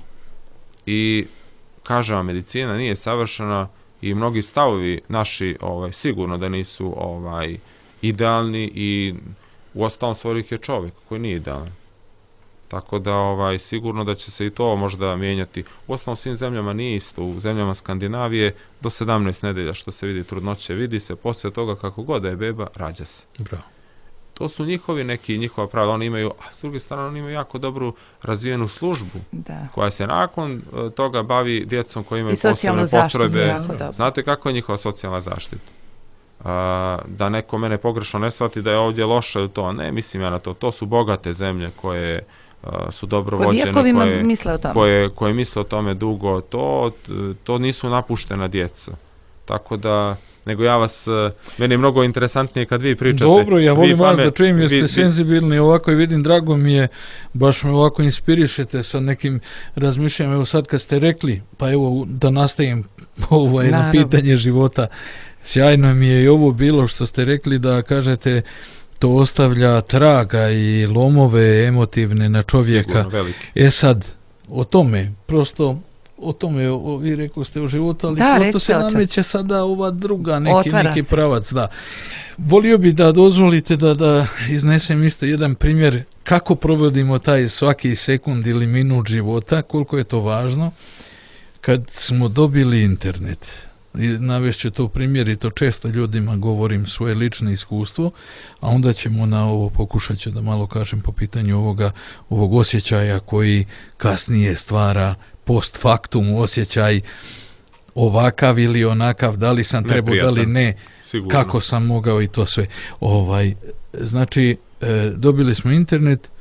I kažem vam, medicina nije savršena i mnogi stavovi naši ovaj, sigurno da nisu ovaj, idealni i u ostalom stvorih je čovjek koji nije idealan. Tako da ovaj, sigurno da će se i to možda mijenjati. U ostalom svim zemljama nije isto. U zemljama Skandinavije do sedamnaest nedelja što se vidi trudnoće, vidi se poslije toga kako god da je beba, rađa se. Bravo. To su njihovi neki, njihova pravila. Oni imaju, a s druge strane oni imaju jako dobru razvijenu službu da. koja se nakon toga bavi djecom koji imaju posebne potrebe. Znate kako je njihova socijalna zaštita? A, da neko mene pogrešno ne shvati da je ovdje loše to. Ne, mislim ja na to. To su bogate zemlje koje Uh, su dobro vođene, koje misle o tome. Koje, koje misle o tome dugo, to, to nisu napuštena djeca. Tako da, nego ja vas, meni je mnogo interesantnije kad vi pričate. Dobro, ja volim vas pamet, da čujem, jer ste vi, senzibilni ovako i vidim, drago mi je, baš me ovako inspirišete sa nekim razmišljanjem. Evo sad kad ste rekli, pa evo da nastavim ovo je na pitanje života, sjajno mi je i ovo bilo što ste rekli da kažete to ostavlja traga i lomove emotivne na čovjeka. Sigurno, e sad, o tome, prosto o tome, o, vi rekao ste o životu, ali da, prosto se nameće sada ova druga, neki, neki pravac. Da. Volio bi da dozvolite da, da iznesem isto jedan primjer kako provodimo taj svaki sekund ili minut života, koliko je to važno kad smo dobili internet. I navešću to primjer i to često ljudima govorim svoje lično iskustvo, a onda ćemo na ovo pokušat ću da malo kažem po pitanju ovoga, ovog osjećaja koji kasnije stvara post factum osjećaj ovakav ili onakav, da li sam trebao, da li ne, sigurno. Kako sam mogao i to sve. Ovaj, znači, e, dobili smo internet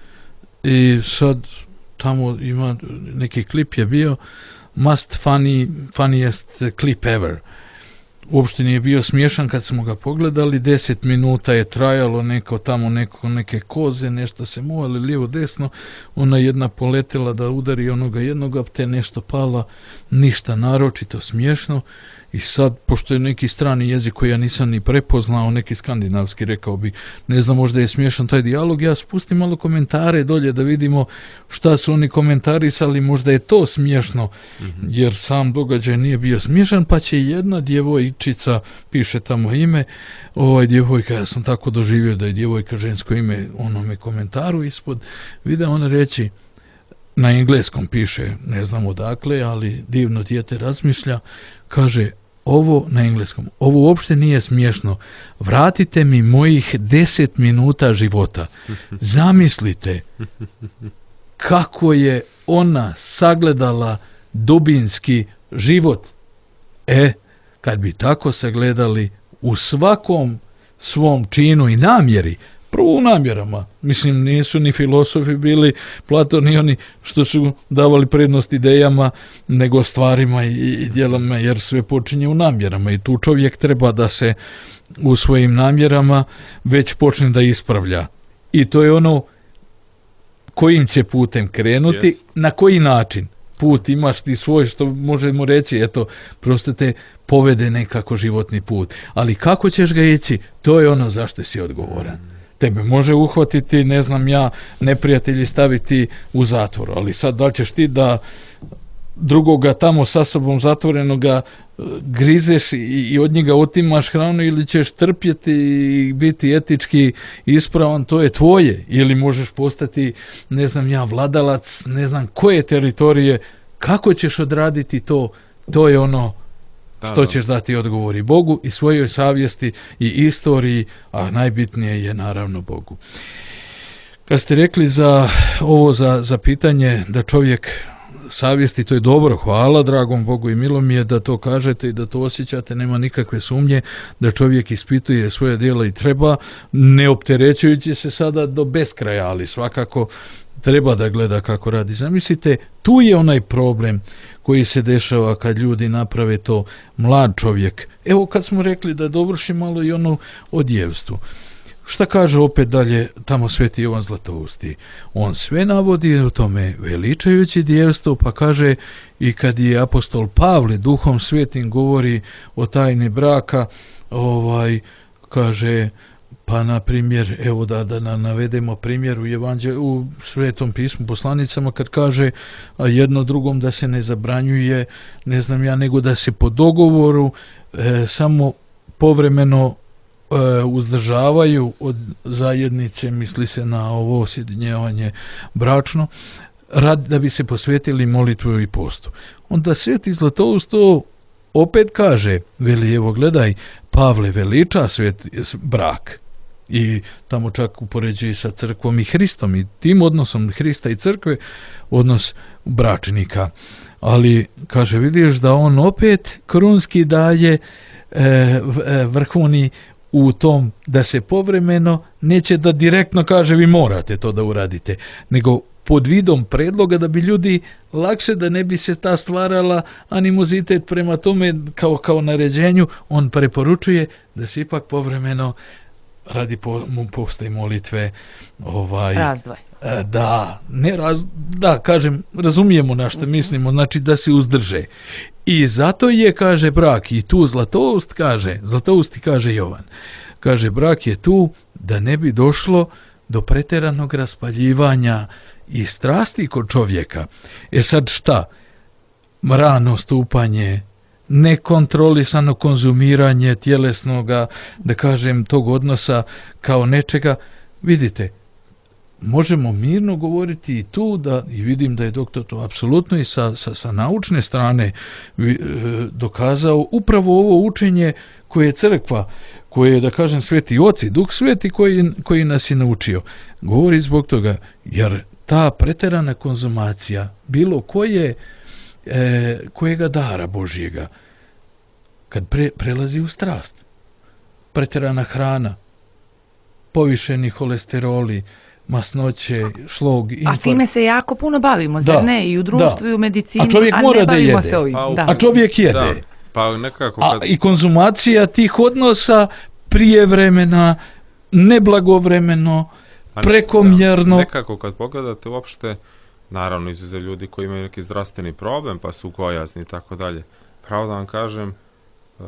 i sad tamo ima neki klip je bio Most funny, funniest clip ever. Uopšte nije bio smiješan kad smo ga pogledali, deset minuta je trajalo, neko tamo neko, neke koze, nešto se muvali lijevo desno, ona jedna poletela da udari onoga jednoga, te nešto pala, ništa naročito smiješno. I sad, pošto je neki strani jezik koji ja nisam ni prepoznao, neki skandinavski, rekao bi, ne znam, možda je smiješan taj dijalog, ja spustim malo komentare dolje da vidimo šta su oni komentarisali, možda je to smiješno, mm-hmm. jer sam događaj nije bio smiješan, pa će jedna djevojčica, piše tamo ime, ovaj djevojka, ja sam tako doživio da je djevojka žensko ime onome komentaru ispod, vide ona reći, na engleskom piše, ne znam odakle, ali divno dijete razmišlja, kaže, ovo na engleskom, ovo uopšte nije smiješno, vratite mi mojih deset minuta života. Zamislite kako je ona sagledala dubinski život. E, kad bi tako sagledali u svakom svom činu i namjeri, prvo u namjerama, mislim nisu ni filosofi bili Platon ni oni što su davali prednost idejama nego stvarima i, i djelama, jer sve počinje u namjerama i tu čovjek treba da se u svojim namjerama već počne da ispravlja i to je ono kojim će putem krenuti, yes. na koji način put imaš ti svoj, što možemo reći, eto, prosto te povede nekako životni put, ali kako ćeš ga ići, to je ono zašto si odgovoran. Tebe može uhvatiti, ne znam ja, neprijatelji staviti u zatvor, ali sad da li ćeš ti da drugoga tamo sa sobom zatvorenoga grizeš i od njega otimaš hranu, ili ćeš trpjeti i biti etički ispravan, to je tvoje. Ili možeš postati, ne znam ja, vladalac, ne znam koje teritorije. Kako ćeš odraditi to, to je ono što ćeš dati odgovori Bogu i svojoj savjesti i istoriji, a najbitnije je naravno Bogu. Kad ste rekli za ovo, za, za pitanje da čovjek savjesti, to je dobro, hvala dragom Bogu i milo mi je da to kažete i da to osjećate, nema nikakve sumnje da čovjek ispituje svoje djela i treba, ne opterećujući se sada do beskraja, ali svakako treba da gleda kako radi. Zamislite, tu je onaj problem koji se dešava kad ljudi naprave to, mlad čovjek. Evo kad smo rekli da dovrši malo i ono o djevstvu. Šta kaže opet dalje tamo sveti Jovan Zlatousti? On sve navodi u tome veličajući djevstvo, pa kaže i kad je apostol Pavle duhom svetim govori o tajni braka, ovaj kaže, pa na primjer, evo da, da navedemo primjer u, evanđel, u Svetom pismu poslanicama, kad kaže a jedno drugom da se ne zabranjuje, ne znam ja, nego da se po dogovoru e, samo povremeno e, uzdržavaju od zajednice, misli se na ovo sjedinjavanje bračno, rad da bi se posvetili molitvu i postu. Onda sveti Zlatoust to opet kaže, veli, evo gledaj, Pavle veliča svet, brak. I tamo čak upoređuje sa crkvom i Hristom i tim odnosom Hrista i crkve, odnos bračnika. Ali kaže, vidiš da on opet krunski daje e, vrhovni u tom da se povremeno, neće da direktno kaže vi morate to da uradite, nego pod vidom predloga da bi ljudi lakše, da ne bi se ta stvarala animozitet prema tome kao, kao naređenju, on preporučuje da se ipak povremeno radi po, posta i molitve ovaj, razdvoj. Da, ne raz, da, kažem, razumijemo na što mislimo, znači da se uzdrže. I zato je, kaže, brak, i tu Zlatoust kaže, Zlatousti kaže Jovan, kaže, brak je tu da ne bi došlo do pretjeranog raspaljivanja i strasti kod čovjeka. E sad šta? Rano stupanje, nekontrolisano konzumiranje tjelesnoga, da kažem, tog odnosa kao nečega. Vidite, možemo mirno govoriti i tu, da, i vidim da je doktor to apsolutno i sa, sa, sa naučne strane e, dokazao, upravo ovo učenje koje je crkva, koje je, da kažem, sveti oci, duh sveti koji, koji nas je naučio, govori zbog toga, jer ta pretjerana konzumacija bilo koje e, kojega dara Božjega, kad pre, prelazi u strast, pretjerana hrana, povišeni holesteroli, masnoće, šlog, infarkt. A time se jako puno bavimo, da, zar ne? I u društvu, da. i u medicini, a, čovjek a mora ne bavimo da jede. se ovim. A, da. a čovjek jede. Da. Pa nekako kad... A i konzumacija tih odnosa prije vremena, neblagovremeno, pa prekomjerno. Da, nekako kad pogledate uopšte, naravno izuzev ljudi koji imaju neki zdravstveni problem, pa su gojazni i tako dalje. Pravo da vam kažem, e,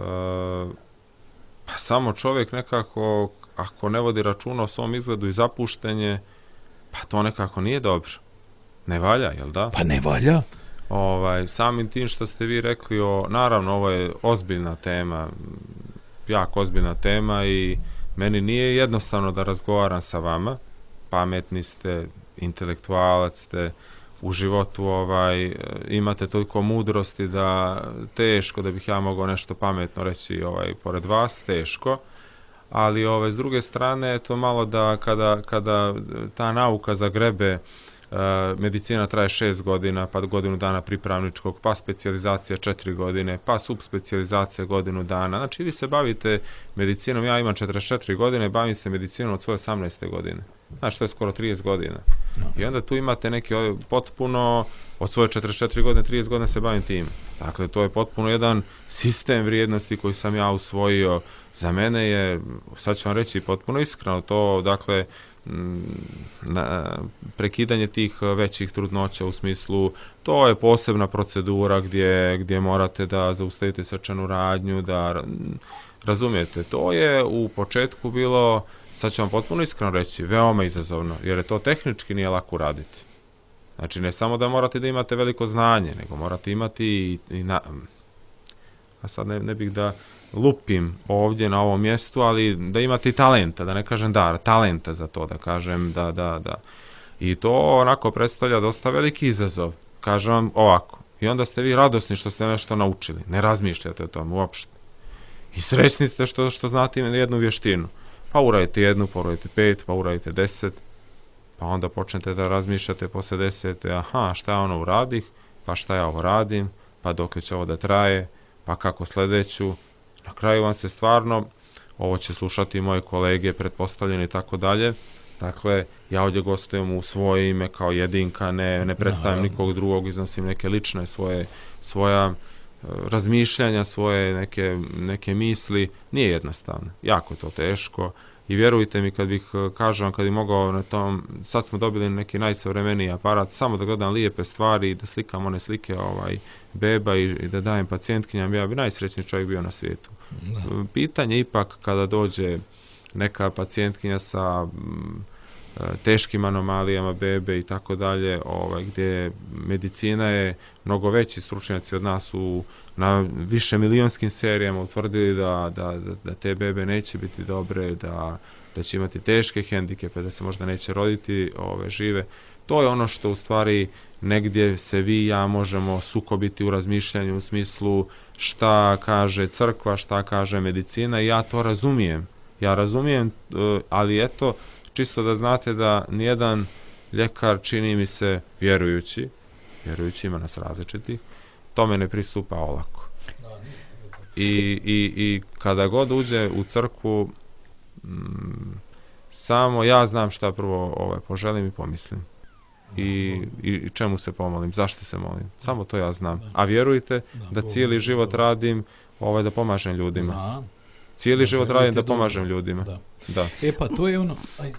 pa samo čovjek nekako, ako ne vodi računa o svom izgledu i zapuštenje, pa to nekako nije dobro. Ne valja, jel da? Pa ne valja. Ovaj, samim tim što ste vi rekli, o, naravno ovo je ozbiljna tema, jako ozbiljna tema i meni nije jednostavno da razgovaram sa vama, pametni ste, intelektualac ste, u životu ovaj, imate toliko mudrosti da teško da bih ja mogao nešto pametno reći ovaj, pored vas, teško, ali ovaj, s druge strane to malo da kada, kada ta nauka zagrebe, medicina traje šest godina, pa godinu dana pripravničkog, pa specijalizacija četiri godine, pa subspecijalizacija godinu dana. Znači vi se bavite medicinom, ja imam četrdeset četiri godine, bavim se medicinom od svoje osamnaeste godine. Znači to je skoro trideset godina. I onda tu imate neki potpuno, od svoje četrdeset četiri godine, trideset godina se bavim tim. Dakle, to je potpuno jedan sistem vrijednosti koji sam ja usvojio. Za mene je, sad ću vam reći potpuno iskreno, to, dakle, na, prekidanje tih većih trudnoća u smislu, to je posebna procedura gdje, gdje morate da zaustavite srčanu radnju, da razumijete, to je u početku bilo, sad ću vam potpuno iskreno reći, veoma izazovno, jer je to tehnički nije lako raditi. Znači, ne samo da morate da imate veliko znanje, nego morate imati i, i na... A sad ne, ne bih da lupim ovdje na ovom mjestu, ali da imate i talenta, da ne kažem dar, talenta za to, da kažem da, da, da. I to onako predstavlja dosta veliki izazov. Kažem vam ovako. I onda ste vi radosni što ste nešto naučili. Ne razmišljate o tom uopšte. I srećni ste što, što znate jednu vještinu. Pa uradite jednu, pa uradite pet, pa uradite deset. Pa onda počnete da razmišljate posle desete. Aha, šta ja ono uradih? Pa šta ja ovo radim? Pa dok će ovo da traje? Pa kako sljedeću? Na kraju vam se stvarno, ovo će slušati moje kolege, pretpostavljeni i tako dalje. Dakle, ja ovdje gostujem u svoje ime kao jedinka, ne, ne predstavim nikog drugog, iznosim neke lične svoje, svoja uh, razmišljanja, svoje neke, neke misli. Nije jednostavno, jako je to teško. I vjerujte mi, kad bih, kažem, kad bih mogao na tom, sad smo dobili neki najsavremeniji aparat, samo da gledam lijepe stvari i da slikam one slike ovaj, beba i, i da dajem pacijentkinjama, ja bi najsrećniji čovjek bio na svijetu. Da. Pitanje ipak kada dođe neka pacijentkinja sa m, teškim anomalijama bebe i tako dalje, ovaj, gdje medicina je mnogo veći stručnjaci od nas u na više milionskim serijama utvrdili da, da, da, da te bebe neće biti dobre, da, da će imati teške hendikepe, da se možda neće roditi ove, žive. To je ono što u stvari negdje se vi i ja možemo sukobiti u razmišljanju u smislu šta kaže crkva, šta kaže medicina, i ja to razumijem. Ja razumijem, ali eto, čisto da znate da nijedan ljekar, čini mi se, vjerujući, vjerujući, ima nas različitih, tome ne pristupa olako. I, i, i kada god uđe u crkvu, mm, samo ja znam šta prvo ovaj, poželim i pomislim. I, i čemu se pomolim, zašto se molim. Samo to ja znam. A vjerujte da cijeli život radim ovaj, da pomažem ljudima. Cijeli život radim da pomažem ljudima. Da. E pa to je ono...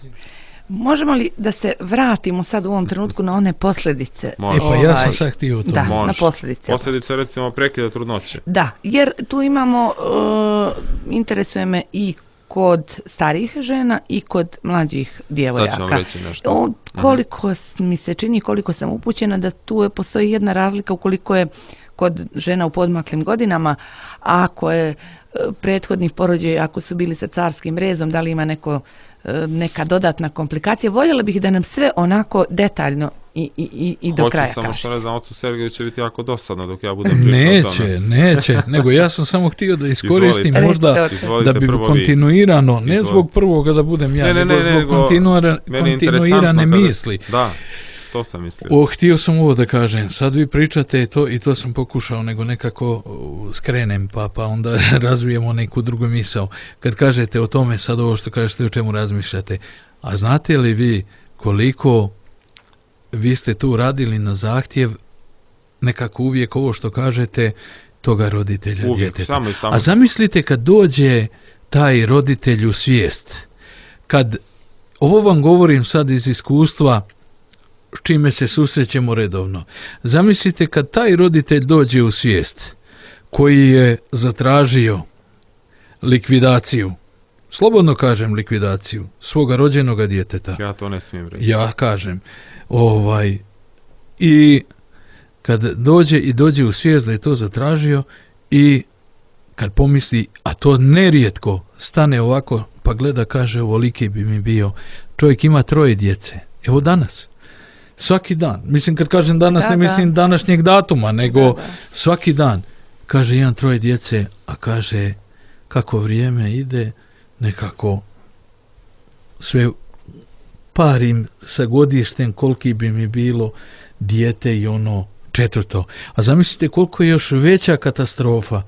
Možemo li da se vratimo sad u ovom trenutku na one posljedice? Može. E pa ja sam sad htio to. Da, Može. na posljedice. Posljedice recimo prekida trudnoće. Da, jer tu imamo, uh, interesuje me i kod starijih žena i kod mlađih djevojaka. Sad ću vam reći nešto. O, koliko uh-huh. mi se čini, koliko sam upućena da tu je, postoji jedna razlika ukoliko je kod žena u podmaklim godinama, a ako je prethodni porođaj, ako su bili sa carskim rezom, da li ima neko, neka dodatna komplikacija. Voljela bih da nam sve onako detaljno i, i, i do Hoću kraja samo kaže. što ne znam, ocu Sergeju će biti jako dosadno dok ja budem pričao o tome. Neće, neće, nego ja sam samo htio da iskoristim Izvolite. možda Izvolite, da bi prvo kontinuirano, ne Izvolite. zbog prvoga da budem ja, ne, ne, nego ne, zbog nego, kontinuira, kontinuirane kada, misli. Da, to sam mislio. O, htio sam ovo da kažem, sad vi pričate to i to sam pokušao, nego nekako uh, skrenem pa, pa onda razvijemo neku drugu misao. Kad kažete o tome, sad ovo što kažete o čemu razmišljate, a znate li vi koliko vi ste tu radili na zahtjev, nekako uvijek ovo što kažete, toga roditelja Uvijek, djeteta. samo i samo. A zamislite kad dođe taj roditelj u svijest, kad, ovo vam govorim sad iz iskustva, s čime se susrećemo redovno. Zamislite kad taj roditelj dođe u svijest, koji je zatražio likvidaciju, slobodno kažem likvidaciju, svoga rođenoga djeteta. Ja to ne smijem reći. Ja kažem. Ovaj, i kad dođe i dođe u svijest da je to zatražio i kad pomisli, a to nerijetko stane ovako, pa gleda, kaže, ovoliki bi mi bio. Čovjek ima troje djece. Evo danas. Svaki dan. Mislim, kad kažem danas, da, ne mislim da. današnjeg datuma, nego da, da. svaki dan. Kaže, imam troje djece, a kaže, kako vrijeme ide, nekako sve parim sa godištem koliki bi mi bilo dijete i ono četvrto. A zamislite koliko je još veća katastrofa.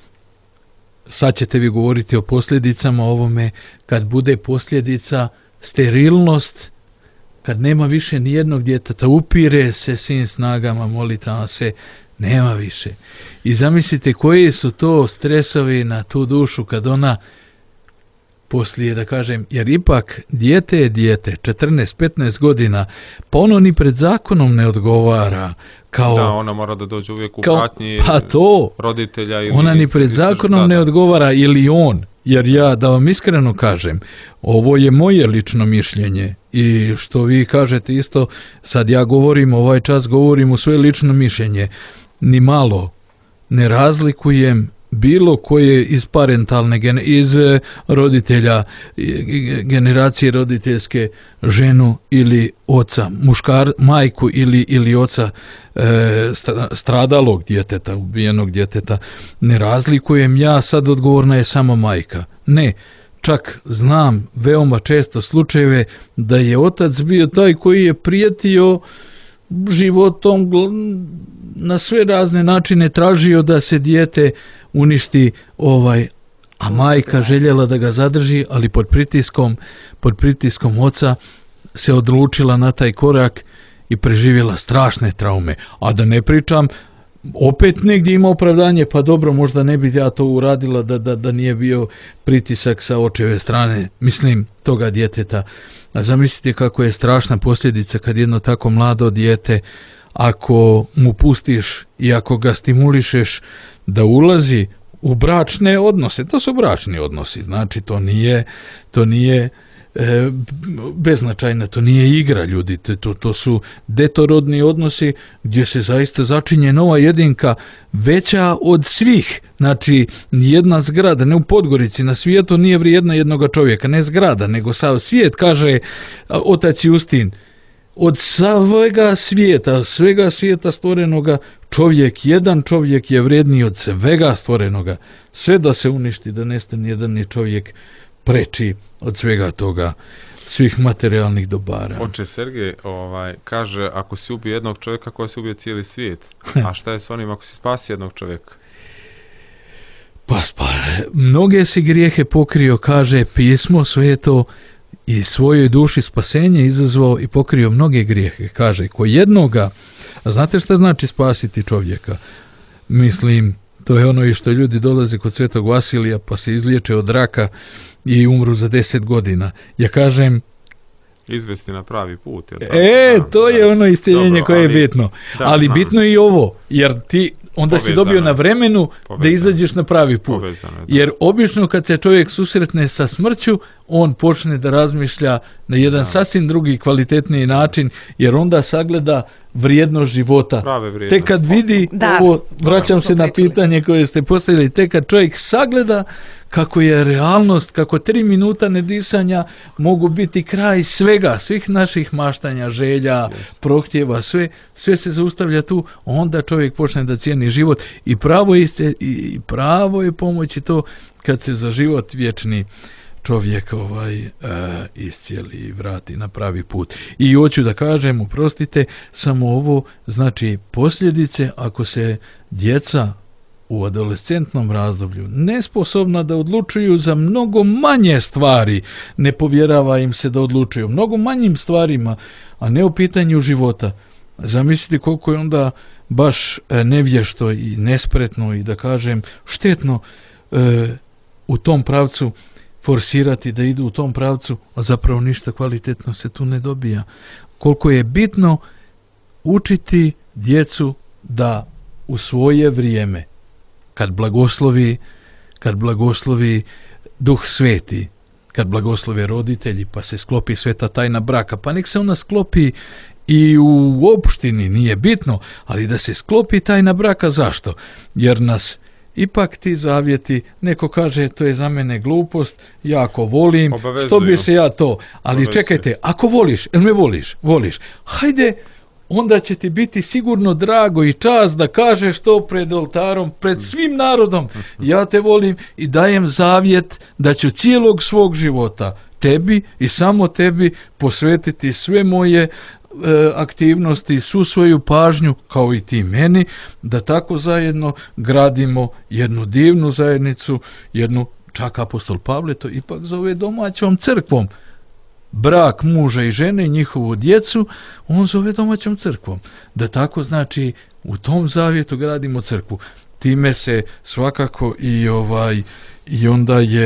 Sad ćete vi govoriti o posljedicama ovome, kad bude posljedica sterilnost, kad nema više ni jednog djeteta, upire se sin snagama, molitama se, nema više. I zamislite koji su to stresovi na tu dušu kad ona poslije, da kažem, jer ipak dijete je dijete, četrnaest petnaest godina, pa ono ni pred zakonom ne odgovara. Kao, da, ona mora da dođe uvijek u kao, pratnji pa to, roditelja. Ili ona ni pred zakonom da, ne odgovara ili on, jer ja, da vam iskreno kažem, ovo je moje lično mišljenje i što vi kažete isto, sad ja govorim, ovaj čas govorim u svoje lično mišljenje, ni malo ne razlikujem bilo koje iz parentalne, iz roditelja, generacije roditeljske, ženu ili oca, muškar, majku ili, ili oca e, stradalog djeteta, ubijenog djeteta. Ne razlikujem ja, sad odgovorna je samo majka. Ne, čak znam veoma često slučajeve da je otac bio taj koji je prijetio životom, na sve razne načine tražio da se dijete uništi, ovaj, a majka željela da ga zadrži, ali pod pritiskom, pod pritiskom oca se odlučila na taj korak i preživjela strašne traume. A da ne pričam, opet negdje ima opravdanje, pa dobro, možda ne bi ja to uradila da, da, da nije bio pritisak sa očeve strane, mislim, toga djeteta. A zamislite kako je strašna posljedica kad jedno tako mlado dijete, ako mu pustiš i ako ga stimulišeš da ulazi u bračne odnose, to su bračni odnosi, znači to nije, to nije e, beznačajno, to nije igra, ljudi, to, to su detorodni odnosi gdje se zaista začinje nova jedinka veća od svih, znači jedna zgrada, ne u Podgorici, na svijetu nije vrijedna jednoga čovjeka, ne zgrada, nego sav svijet, kaže otac Justin, od svega svijeta, svega svijeta stvorenoga, čovjek, jedan čovjek je vredniji od svega stvorenoga. Sve da se uništi, da nestane jedan ni čovjek preči od svega toga, svih materijalnih dobara. Oče Sergej ovaj, kaže, ako si ubio jednog čovjeka, ko si ubio cijeli svijet. A šta je s onim ako si spasi jednog čovjeka? Pa, pa, mnoge si grijehe pokrio, kaže pismo sveto, i svojoj duši spasenje izazvao i pokrio mnoge grijehe. Kaže, ko jednoga, a znate šta znači spasiti čovjeka? Mislim, to je ono i što ljudi dolaze kod Svetog Vasilija pa se izliječe od raka i umru za deset godina. Ja kažem, izvesti na pravi put. Je e, da, to da, je ono isceljenje koje je bitno. Da, ali znam. Bitno je i ovo, jer ti onda povezano, si dobio na vremenu povezano, da izađeš na pravi put. Povezano, jer obično kad se čovjek susretne sa smrću, on počne da razmišlja na jedan da. sasvim drugi, kvalitetniji način, jer onda sagleda vrijednost života. Tek kad vidi, da, ovo, vraćam se na pitanje koje ste postavili, tek kad čovjek sagleda kako je realnost, kako tri minuta nedisanja mogu biti kraj svega, svih naših maštanja, želja, yes. prohtjeva, sve, sve se zaustavlja tu, onda čovjek počne da cijeni život i pravo je, i pravo je pomoći to kad se za život vječni čovjek ovaj e, iscijeli i vrati na pravi put. I hoću da kažem, oprostite, samo ovo, znači posljedice ako se djeca u adolescentnom razdoblju nesposobna da odlučuju za mnogo manje stvari, ne povjerava im se da odlučuju mnogo manjim stvarima, a ne u pitanju života. Zamislite koliko je onda baš nevješto i nespretno i da kažem štetno e, u tom pravcu forsirati da idu u tom pravcu, a zapravo ništa kvalitetno se tu ne dobija. Koliko je bitno učiti djecu da u svoje vrijeme, kad blagoslovi, kad blagoslovi Duh Sveti, kad blagoslove roditelji, pa se sklopi sveta tajna braka, pa nek se ona sklopi i u opštini, nije bitno, ali da se sklopi tajna braka, zašto? Jer nas ipak ti zavjeti, neko kaže to je za mene glupost, ja ako volim, obavezuju. Što bi se ja to, ali obavezuju. Čekajte, ako voliš, jel me voliš, voliš, hajde, onda će ti biti sigurno drago i čast da kažeš to pred oltarom, pred svim narodom, ja te volim i dajem zavjet da ću cijelog svog života tebi i samo tebi posvetiti sve moje e, aktivnosti, svu svoju pažnju, kao i ti meni, da tako zajedno gradimo jednu divnu zajednicu, jednu, čak apostol Pavle to ipak zove domaćom crkvom. Brak muža i žene i njihovu djecu on zove domaćom crkvom. Da tako znači u tom zavjetu gradimo crkvu. Time se svakako i ovaj i onda je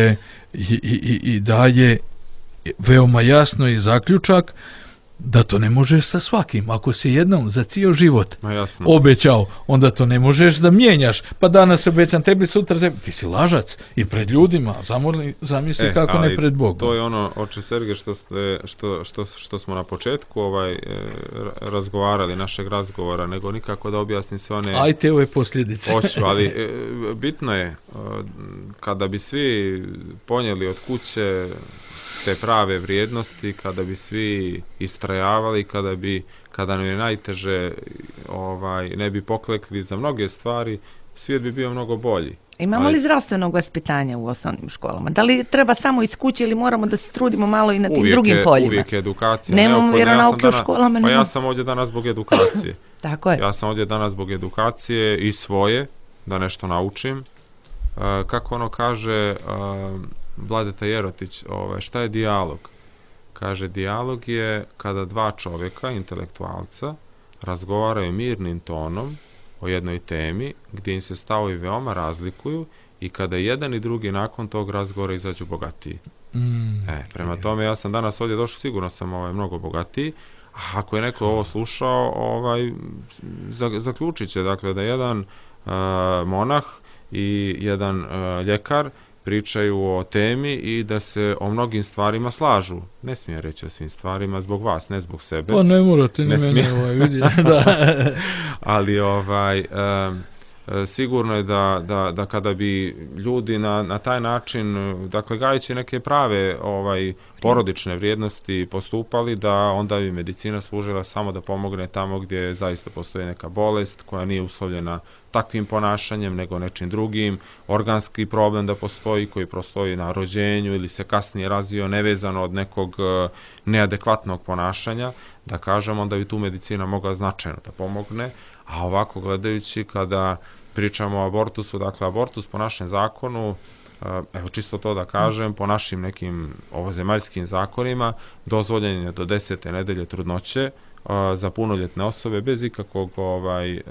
i, i, i daje veoma jasno i zaključak da to ne možeš sa svakim. Ako si jednom za cijel život obećao, onda to ne možeš da mijenjaš. Pa danas obećam tebi, sutra tebi. Ti si lažac i pred ljudima. Zamorli, zamisli e, kako ne pred Bogom. To je ono, oče Sergej, što, ste, što, što, što smo na početku ovaj, e, razgovarali, našeg razgovora, nego nikako da objasnim se one... Ajte ove posljedice. Hoću, ali e, bitno je, kada bi svi ponijeli od kuće te prave vrijednosti, kada bi svi istrajavali, kada bi, kada nam je najteže, ovaj, ne bi poklekli za mnoge stvari, svijet bi bio mnogo bolji. Imamo ali... li zdravstvenog vaspitanja u osnovnim školama? Da li treba samo iz kuće ili moramo da se trudimo malo i na tim uvijek drugim je, poljima? Uvijek je edukacija. Nemamo vjeronauke u školama. Pa nema... ja sam ovdje danas zbog edukacije. Tako je. Ja sam ovdje danas zbog edukacije i svoje, da nešto naučim. Uh, kako ono kaže... Uh, Vladeta Jerotić, ovaj, šta je dijalog? Kaže, dijalog je kada dva čovjeka, intelektualca, razgovaraju mirnim tonom o jednoj temi gdje im se stavovi veoma razlikuju i kada jedan i drugi nakon tog razgovora izađu bogatiji. Mm, e, prema je. tome, ja sam danas ovdje došao, sigurno sam ovaj, mnogo bogatiji, a ako je neko ovo slušao, ovaj, zaključit će, dakle, da jedan uh, monah i jedan uh, ljekar pričaju o temi i da se o mnogim stvarima slažu. Ne smije reći o svim stvarima zbog vas, ne zbog sebe. Pa ne morate, ne mene ovaj vidi. Da. Ali ovaj, um, sigurno je da, da, da kada bi ljudi na, na taj način, dakle gajeći neke prave ovaj, porodične vrijednosti postupali, da onda bi medicina služila samo da pomogne tamo gdje zaista postoji neka bolest koja nije uslovljena takvim ponašanjem nego nečim drugim, organski problem da postoji koji postoji na rođenju ili se kasnije razvio nevezano od nekog neadekvatnog ponašanja, da kažemo da bi tu medicina mogla značajno da pomogne, a ovako gledajući kada pričamo o abortusu, dakle abortus po našem zakonu, evo čisto to da kažem, po našim nekim ovozemaljskim zakonima dozvoljen je do desete nedelje trudnoće za punoljetne osobe bez ikakvog ovaj,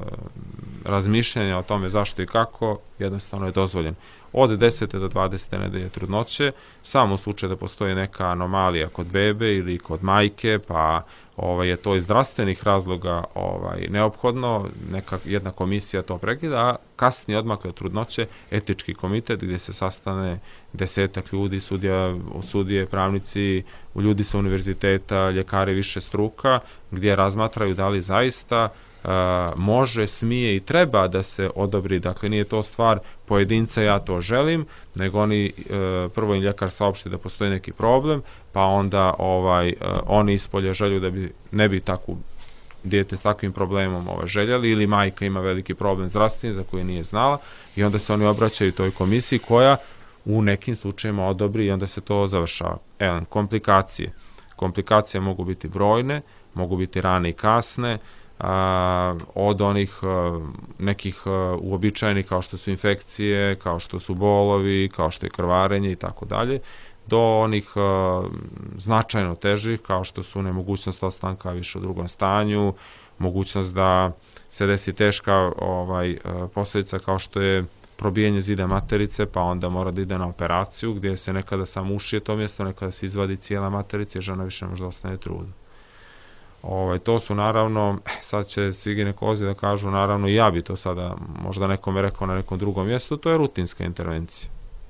razmišljanja o tome zašto i kako, jednostavno je dozvoljen. Od desete do dvadesete nedelje trudnoće, samo u slučaju da postoji neka anomalija kod bebe ili kod majke, pa ovaj, je to iz zdravstvenih razloga ovaj, neophodno, neka jedna komisija to prekida, a kasnije odmakle od trudnoće etički komitet gdje se sastane desetak ljudi, sudija, sudije, pravnici, ljudi sa univerziteta, ljekari više struka, gdje razmatraju da li zaista Uh, može, smije i treba da se odobri, dakle nije to stvar pojedinca ja to želim, nego oni uh, prvo im ljekar saopšti da postoji neki problem, pa onda ovaj, uh, oni ispolje želju da bi ne bi takvu dijete s takvim problemom ovaj, željeli, ili majka ima veliki problem zdravstveni za koji nije znala i onda se oni obraćaju toj komisiji koja u nekim slučajima odobri i onda se to završava. Evo, komplikacije. Komplikacije mogu biti brojne, mogu biti rane i kasne, Uh, od onih uh, nekih uh, uobičajenih kao što su infekcije, kao što su bolovi, kao što je krvarenje i tako dalje, do onih uh, značajno težih kao što su nemogućnost ostanka više u drugom stanju, mogućnost da se desi teška ovaj, uh, posljedica kao što je probijanje zida materice, pa onda mora da ide na operaciju gdje se nekada samo ušije to mjesto, nekada se izvadi cijela materica i žena više možda ostane trudna. Ovaj, to su naravno, sad će svi ginekolozi da kažu, naravno i ja bi to sada možda nekome rekao na nekom drugom mjestu, to je rutinska intervencija.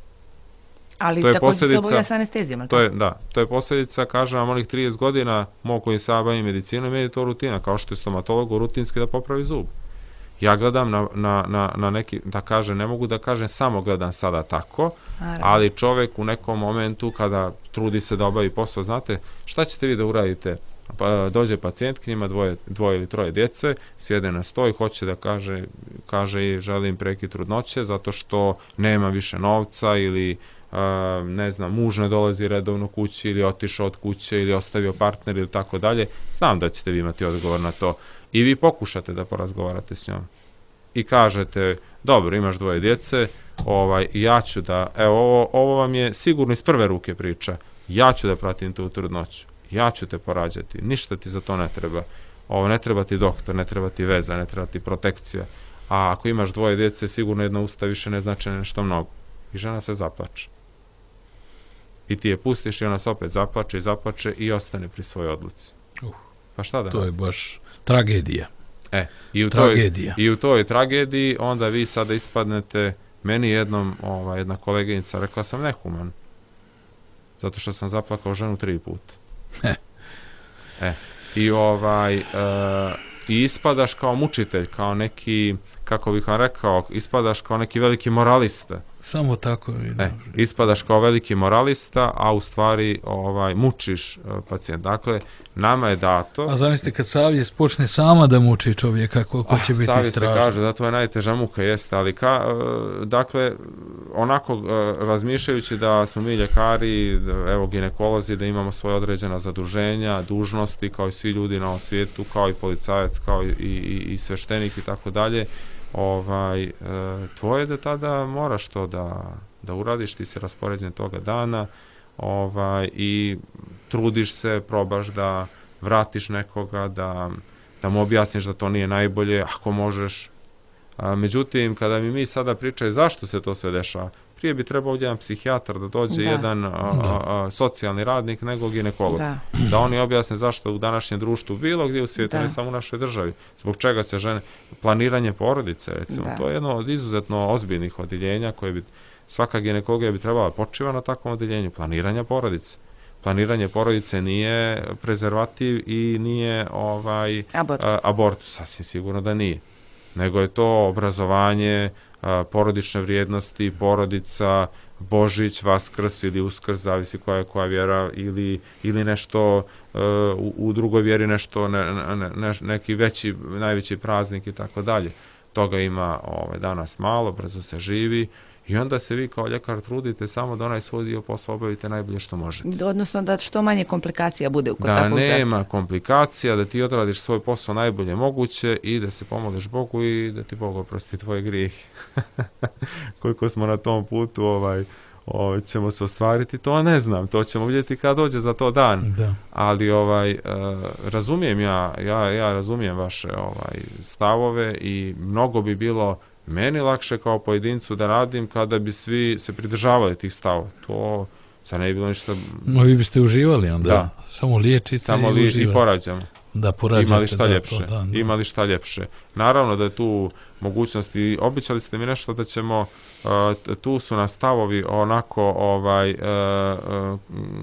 Ali također se obavlja s anestezijom, to je, da, to je posljedica, kažem vam, onih trideset godina mog koji se bavi medicinom, je to rutina, kao što je stomatologu rutinski da popravi zub. Ja gledam na, na, na, na neki, da kažem, ne mogu da kažem samo gledam sada tako, Naravno. ali čovjek u nekom momentu kada trudi se da obavi posao, znate, šta ćete vi da uradite? Pa dođe pacijent k njima, dvoje, dvoje ili troje djece, sjede na sto i hoće da kaže, kaže i želim prekid trudnoće zato što nema više novca ili uh, ne znam, muž ne dolazi redovno kući ili otišao od kuće ili ostavio partner ili tako dalje. Znam da ćete vi imati odgovor na to i vi pokušate da porazgovarate s njom i kažete, dobro, imaš dvoje djece, ovaj, ja ću da, evo ovo, ovo vam je sigurno iz prve ruke priča, ja ću da pratim tu trudnoću, ja ću te porađati, ništa ti za to ne treba, ovo ne treba ti doktor, ne treba ti veza, ne treba ti protekcija, a ako imaš dvoje djece, sigurno jedna usta više ne znači nešto mnogo. I žena se zaplače. I ti je pustiš i ona se opet zaplače i zaplače i ostane pri svojoj odluci. Uh, Pa šta da? to je baš tragedija. E, i u, Tragedija. toj, i u toj tragediji onda vi sada ispadnete, meni jednom ovaj, jedna koleginica rekla sam nehuman. Zato što sam zaplakao ženu tri puta. E, i ovaj, e, i ispadaš kao mučitelj, kao neki, kako bih vam rekao, ispadaš kao neki veliki moralista. Samo tako. E, ispadaš kao veliki moralista, a u stvari ovaj, mučiš uh, pacijent. Dakle, nama je dato... A zamislite kad savjest počne sama da muči čovjeka, koliko će ah, biti savjest strašno. Savjest kaže, da to je najteža muka, jeste, ali ka, uh, dakle, onako uh, razmišljajući da smo mi ljekari, da, evo ginekolozi, da imamo svoje određena zaduženja, dužnosti, kao i svi ljudi na ovom svijetu, kao i policajac, kao i, i, i sveštenik i tako dalje, ovaj, e, tvoje da tada moraš to da, da uradiš, ti se raspoređen toga dana ovaj, i trudiš se, probaš da vratiš nekoga, da, da mu objasniš da to nije najbolje, ako možeš. A, međutim, kada mi mi sada pričaju zašto se to sve dešava, prije bi trebao jedan psihijatar da dođe, da. jedan a, a, a, socijalni radnik nego ginekolog. Da. da oni objasne zašto u današnjem društvu bilo gdje u svijetu, da. ne samo u našoj državi. Zbog čega se žene, planiranje porodice, recimo, da. to je jedno od izuzetno ozbiljnih odjeljenja koje bi, svaka ginekologija bi trebala počiva na takvom odjeljenju, planiranja porodice. Planiranje porodice nije prezervativ i nije ovaj abortus. A, abortus, sasvim sigurno da nije. Nego je to obrazovanje, porodične vrijednosti, porodica, Božić, Vaskrs ili Uskrs, zavisi koja je koja vjera, ili, ili nešto uh, u, u drugoj vjeri nešto, ne, ne, ne, neki veći, najveći praznik i tako dalje. Toga ima ovaj, danas malo, brzo se živi i onda se vi kao ljekar trudite samo da onaj svoj dio posla obavite najbolje što možete. Odnosno da što manje komplikacija bude u kod da takvog nema zraka. komplikacija, da ti odradiš svoj posao najbolje moguće i da se pomoliš Bogu i da ti Bog oprosti tvoje grijehe. Koliko smo na tom putu ovaj, ovaj, ćemo se ostvariti, to ne znam, to ćemo vidjeti kad dođe za to dan. Da. Ali ovaj, e, razumijem ja, ja, ja razumijem vaše ovaj, stavove i mnogo bi bilo meni lakše kao pojedincu da radim kada bi svi se pridržavali tih stavova. To sad ne bi bilo ništa... No vi biste uživali onda. Da. Samo liječite Samo i li, uživati. I porađamo. Da, porađate. Imali šta da, ljepše. To, da, da. Imali šta ljepše. Naravno da je tu mogućnosti. Običali ste mi nešto da ćemo, uh, tu su nas stavovi onako ovaj, uh, uh,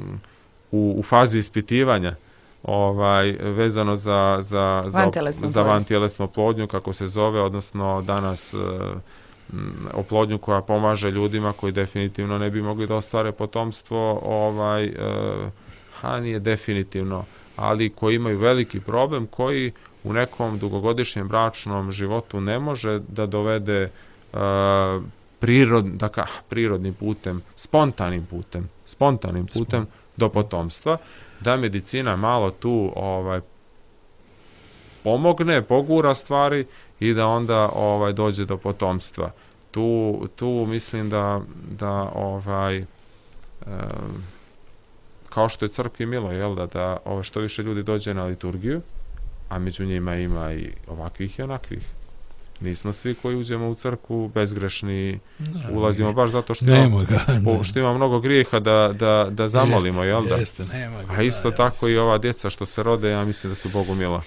u, u fazi ispitivanja. Ovaj, vezano za, za, za, za vantjelesnu oplodnju, kako se zove, odnosno danas uh, oplodnju koja pomaže ljudima koji definitivno ne bi mogli da ostvare potomstvo, ovaj, uh, a nije definitivno, ali koji imaju veliki problem, koji u nekom dugogodišnjem bračnom životu ne može da dovede uh, prirod, dakle, prirodnim putem, spontanim putem, spontanim putem do potomstva, da medicina malo tu ovaj pomogne, pogura stvari i da onda ovaj dođe do potomstva. Tu, tu mislim da, da ovaj e, kao što je crkvi milo, jel da, da ovo što više ljudi dođe na liturgiju, a među njima ima i ovakvih i onakvih. Nismo svi koji uđemo u crkvu bezgrešni, da, ulazimo baš zato što, nema ga, po, što ima mnogo grijeha da, da, da zamolimo, jel da? Jeste, nema ga, a isto da, tako i ova djeca što se rode, ja mislim da su Bogu mila.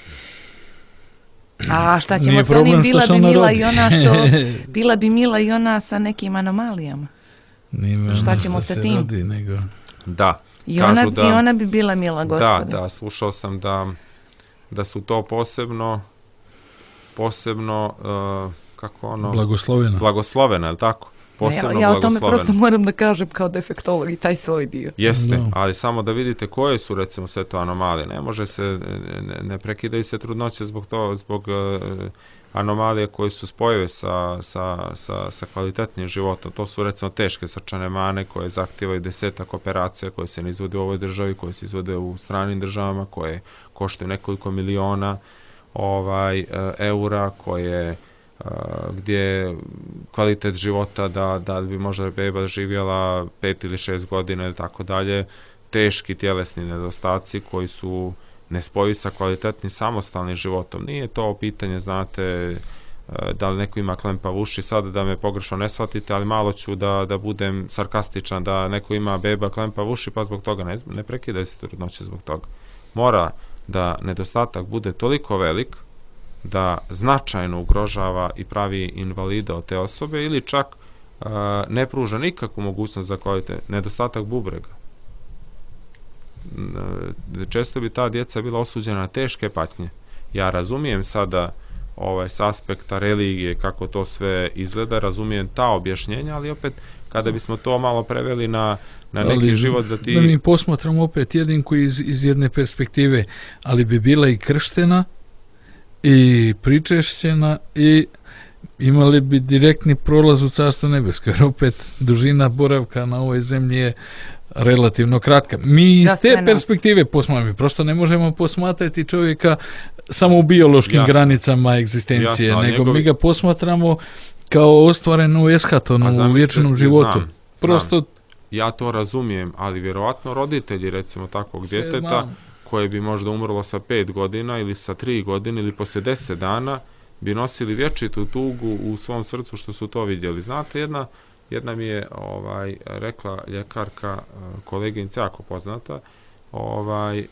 A šta ćemo sa onim, bila bi mila rodi. I ona što, bila bi mila i ona sa nekim anomalijama. Nima šta ćemo sa tim? Rodi, nego... Da. I ona, da, i ona bi bila mila, gospode. Da, da, slušao sam da, da su to posebno posebno, uh, kako ono... Blagoslovena. Blagoslovena, je li tako? Posebno ja, ja o tome prosto moram da kažem kao defektolog i taj svoj dio. Jeste, no. ali samo da vidite koje su recimo sve to anomalije. Ne može se, ne, ne prekidaju se trudnoće zbog to, zbog uh, anomalije koje su spojive sa, sa, sa, sa kvalitetnim životom. To su recimo teške srčane mane koje zahtijevaju desetak operacija koje se ne izvode u ovoj državi, koje se izvode u stranim državama, koje koštaju nekoliko miliona ovaj uh, eura, koje uh, gdje kvalitet života da, da bi možda beba živjela pet ili šest godina ili tako dalje, teški tjelesni nedostaci koji su nespojivi sa kvalitetnim samostalnim životom. Nije to pitanje, znate, da li neko ima klempav uši, sad da me pogrešno ne shvatite, ali malo ću da, da budem sarkastičan, da neko ima beba klempav uši, pa zbog toga ne, ne prekidaju se trudnoće zbog toga. Mora da nedostatak bude toliko velik da značajno ugrožava i pravi invalida od te osobe ili čak uh, ne pruža nikakvu mogućnost za kvalitet, nedostatak bubrega. Često bi ta djeca bila osuđena na teške patnje. Ja razumijem sada ovaj, s aspekta religije kako to sve izgleda, razumijem ta objašnjenja, ali opet kada bismo to malo preveli na, na neki ali, život da ti... Da mi posmatramo opet jedinku iz, iz jedne perspektive, ali bi bila i krštena i pričešćena i imali bi direktni prolaz u Carstvo nebesko, jer opet dužina boravka na ovoj zemlji je relativno kratka. Mi iz te perspektive posmatramo, prosto ne možemo posmatrati čovjeka samo u biološkim jasno. granicama egzistencije, jasno, nego njegovi... mi ga posmatramo kao ostvarenu eshatonu u vječnom životu. Znam, prosto znam. Ja to razumijem, ali vjerovatno roditelji recimo takvog djeteta koje bi možda umrlo sa pet godina ili sa tri godine ili poslije deset dana bi nosili vječitu tugu u svom srcu što su to vidjeli. Znate, jedna Jedna mi je ovaj rekla ljekarka, koleginica jako poznata, ovaj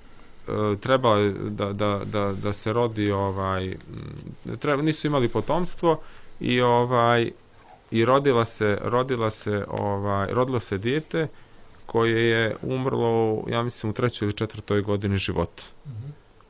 trebala da, da, da, da se rodi, ovaj treba, nisu imali potomstvo i ovaj i rodila se rodila se ovaj rodilo se dijete koje je umrlo, ja mislim, u trećoj ili četvrtoj godini života. Mm-hmm.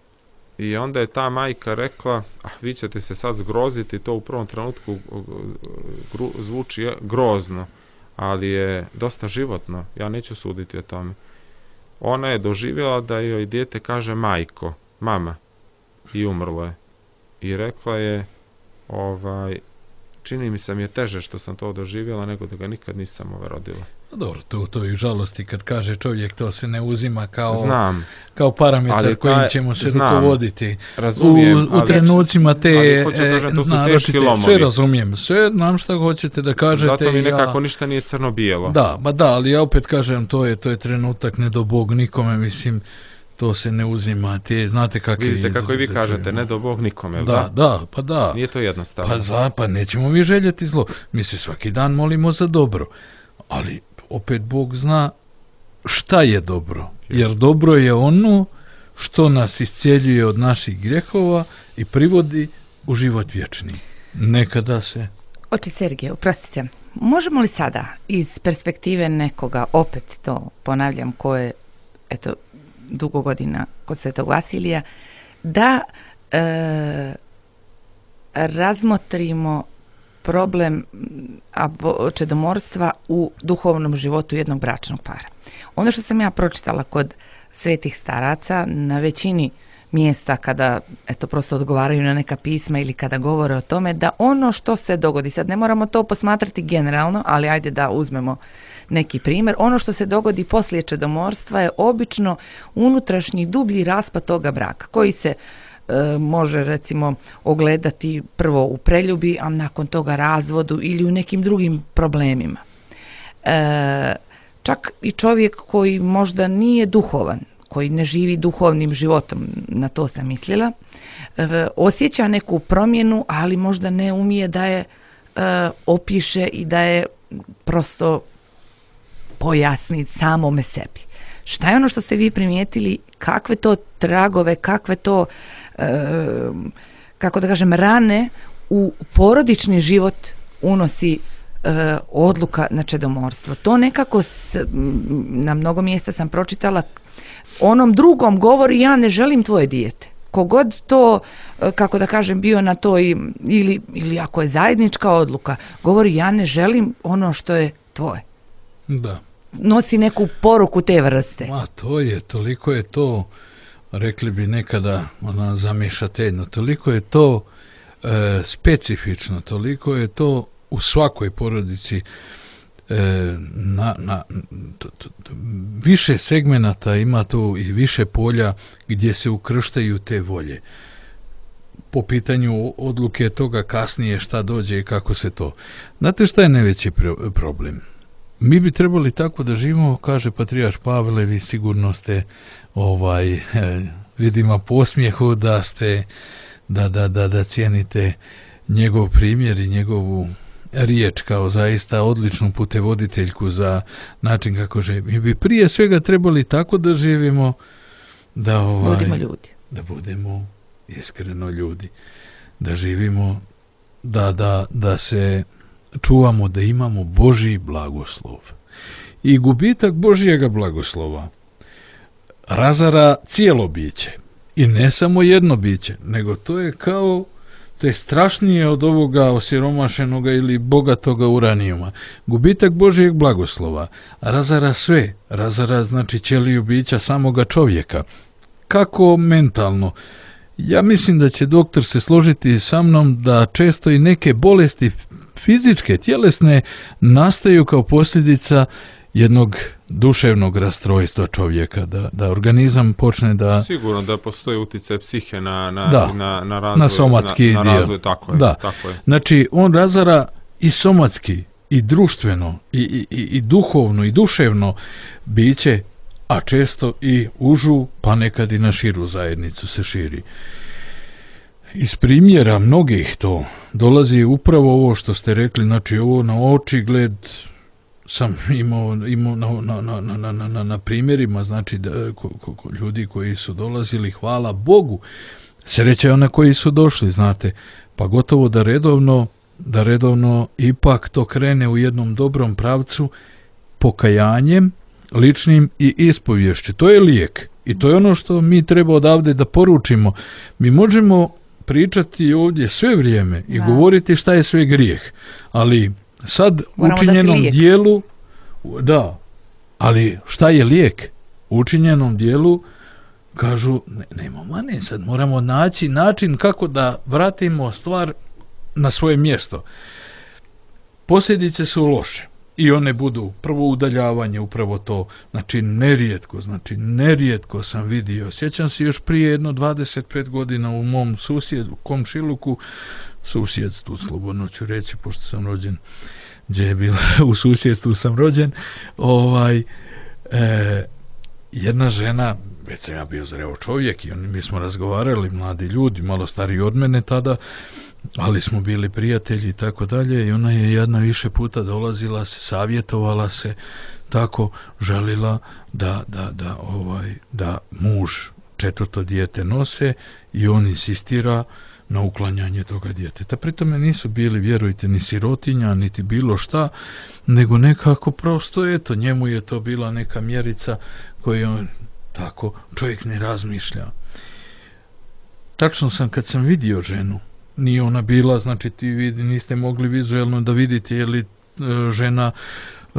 I onda je ta majka rekla, ah, vi ćete se sad zgroziti, to u prvom trenutku gru, zvuči grozno, ali je dosta životno, ja neću suditi o tome. Ona je doživjela da joj dijete kaže majko, mama, i umrlo je. I rekla je, ovaj, čini mi se mi je teže što sam to doživjela nego da ga nikad nisam ove rodila. Dobro, to, to je u žalosti kad kaže čovjek, to se ne uzima kao, znam, kao parametar kojim ćemo se znam, rukovoditi. Razumijem, u, u trenucima te naročite, sve razumijem, sve znam šta hoćete da kažete. Zato mi nekako ja, ništa nije crno-bijelo. Da, ba da, ali ja opet kažem, to je, to je trenutak, ne do Bog nikome, mislim, to se ne uzima, te, znate kakve... Vidite kako i vi kažete, ne do Bog nikome, da, da? Da, pa da. Nije to jednostavno. Pa za, pa nećemo mi željeti zlo. Mi se svaki dan molimo za dobro, ali opet Bog zna šta je dobro. Jer dobro je ono što nas iscijeljuje od naših grehova i privodi u život vječni. Nekada se... Oče Sergije, oprostite, možemo li sada iz perspektive nekoga, opet to ponavljam, ko je, eto, dugo godina kod Svetog Vasilija, da e, razmotrimo problem čedomorstva u duhovnom životu jednog bračnog para. Ono što sam ja pročitala kod svetih staraca na većini mjesta kada eto prosto odgovaraju na neka pisma ili kada govore o tome, da ono što se dogodi, sad ne moramo to posmatrati generalno, ali ajde da uzmemo neki primjer, ono što se dogodi poslije čedomorstva je obično unutrašnji dublji raspad toga braka, koji se e, može recimo ogledati prvo u preljubi, a nakon toga razvodu ili u nekim drugim problemima. E, čak i čovjek koji možda nije duhovan, koji ne živi duhovnim životom, na to sam mislila, e, osjeća neku promjenu, ali možda ne umije da je e, opiše i da je prosto pojasni samome sebi. Šta je ono što ste vi primijetili, kakve to tragove, kakve to, e, kako da kažem, rane u porodični život unosi e, odluka na čedomorstvo? To nekako, s, na mnogo mjesta sam pročitala, onom drugom govori, ja ne želim tvoje dijete. Kogod to, kako da kažem, bio na toj, ili, ili ako je zajednička odluka, govori, ja ne želim ono što je tvoje. Da. Nosi neku poruku te vrste. Ma, to je, toliko je to, rekli bi nekada, ona zamješateljno, toliko je to e, specifično, toliko je to u svakoj porodici, e, na, na, to, to, to, više segmenata ima tu i više polja gdje se ukrštaju te volje. Po pitanju odluke toga kasnije šta dođe i kako se to. Znate šta je najveći problem? Mi bi trebali tako da živimo, kaže patrijarh Pavle, vi sigurno ste, ovaj, vidimo po osmijehu da ste, da, da, da, da cijenite njegov primjer i njegovu riječ kao zaista odličnu putevoditeljku za način kako živimo. Mi bi prije svega trebali tako da živimo da, ovaj, budemo ljudi. Da budemo iskreno ljudi. Da živimo, da, da, da se čuvamo, da imamo Božji blagoslov. I gubitak Božjega blagoslova razara cijelo biće. I ne samo jedno biće, nego to je kao, to je strašnije od ovoga osiromašenoga ili bogatoga uranijuma. Gubitak Božjeg blagoslova razara sve, razara znači ćeliju bića samoga čovjeka. Kako mentalno? Ja mislim da će doktor se složiti sa mnom da često i neke bolesti fizičke, tjelesne nastaju kao posljedica jednog duševnog rastrojstva čovjeka, da, da organizam počne da... Sigurno da postoji utjecaj psihe na, na, da, na, na razvoj, na somatski na, na dio. razvoj, tako je, da. tako je. Znači, on razara i somatski, i društveno, i, i, i duhovno, i duševno biće, a često i užu, pa nekad i na širu zajednicu se širi. Iz primjera mnogih to dolazi upravo ovo što ste rekli, znači ovo na očigled sam imao, imao na, na, na, na, na, na, na primjerima, znači da, ko, ko, ko, ljudi koji su dolazili, hvala Bogu, sreća je ona koji su došli, znate, pa gotovo da redovno, da redovno ipak to krene u jednom dobrom pravcu, pokajanjem, ličnim i ispovješću. To je lijek i to je ono što mi treba odavde da poručimo. Mi možemo pričati ovdje sve vrijeme i da. govoriti šta je sve grijeh, ali sad moramo učinjenom dijelu, da, ali šta je lijek? Učinjenom dijelu kažu, ne, nema mane, sad moramo naći način kako da vratimo stvar na svoje mjesto. Posljedice su loše i one budu prvo udaljavanje, upravo to, znači nerijetko, znači nerijetko sam vidio, sjećam se još prije jedno dvadeset pet godina u mom susjedu, komšiluku, susjedstvu, slobodno ću reći, pošto sam rođen, gdje je bila, u susjedstvu sam rođen, ovaj, e, jedna žena, već sam ja bio zreo čovjek i on, mi smo razgovarali, mladi ljudi, malo stariji od mene tada, ali smo bili prijatelji i tako dalje, i ona je jedna više puta dolazila se, savjetovala se, tako želila da, da, da, ovaj, da muž četvrto dijete nose i on insistira na uklanjanje toga djeteta. Pritome nisu bili, vjerujte, ni sirotinja, niti bilo šta, nego nekako prosto, eto, njemu je to bila neka mjerica koju on, tako, čovjek ne razmišlja. Tačno sam, kad sam vidio ženu, nije ona bila, znači ti vidi, niste mogli vizualno da vidite je li e, žena e,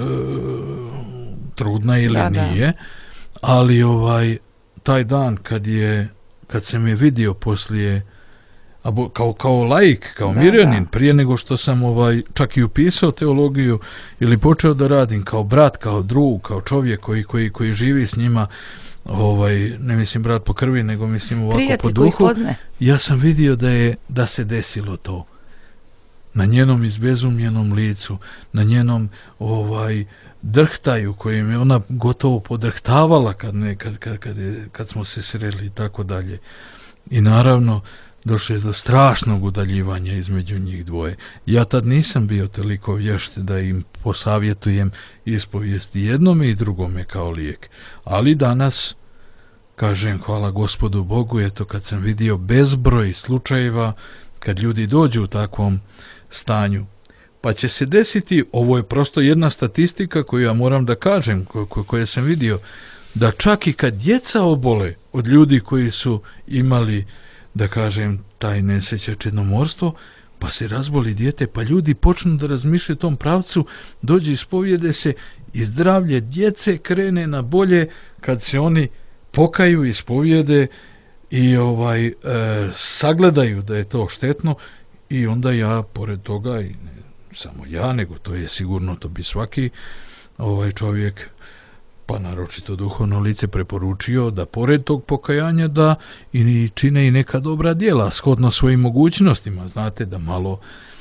trudna ili da, nije, da. Ali ovaj, taj dan kad je, kad sam je vidio poslije, a kao, kao laik, kao da, mirjanin, da. Prije nego što sam ovaj, čak i upisao teologiju ili počeo da radim kao brat, kao drug, kao čovjek koji, koji, koji živi s njima, ovaj, ne mislim brat po krvi, nego mislim ovako prijatelj po duhu, ja sam vidio da je, da se desilo to. Na njenom izbezumljenom licu, na njenom ovaj drhtaju kojim je ona gotovo podrhtavala kad, ne, kad, kad, kad, je, kad smo se sreli i tako dalje. I naravno došlo je do strašnog udaljivanja između njih dvoje. Ja tad nisam bio toliko vješt da im posavjetujem ispovijesti jednome i drugome kao lijek. Ali danas, kažem, hvala Gospodu Bogu, eto kad sam vidio bezbroj slučajeva kad ljudi dođu u takvom stanju, pa će se desiti, ovo je prosto jedna statistika koju ja moram da kažem, ko, ko, koje sam vidio, da čak i kad djeca obole od ljudi koji su imali, da kažem, taj nesreća čednomorstvo, pa se razboli dijete, pa ljudi počnu da razmišljaju u tom pravcu, dođe ispovjede se i zdravlje djece krene na bolje kad se oni pokaju, ispovjede i ovaj e, sagledaju da je to štetno, i onda ja pored toga, i ne samo ja, nego to je sigurno, to bi svaki ovaj čovjek, pa naročito duhovno lice, preporučio da pored tog pokajanja da i čine i neka dobra djela shodno svojim mogućnostima, znate, da malo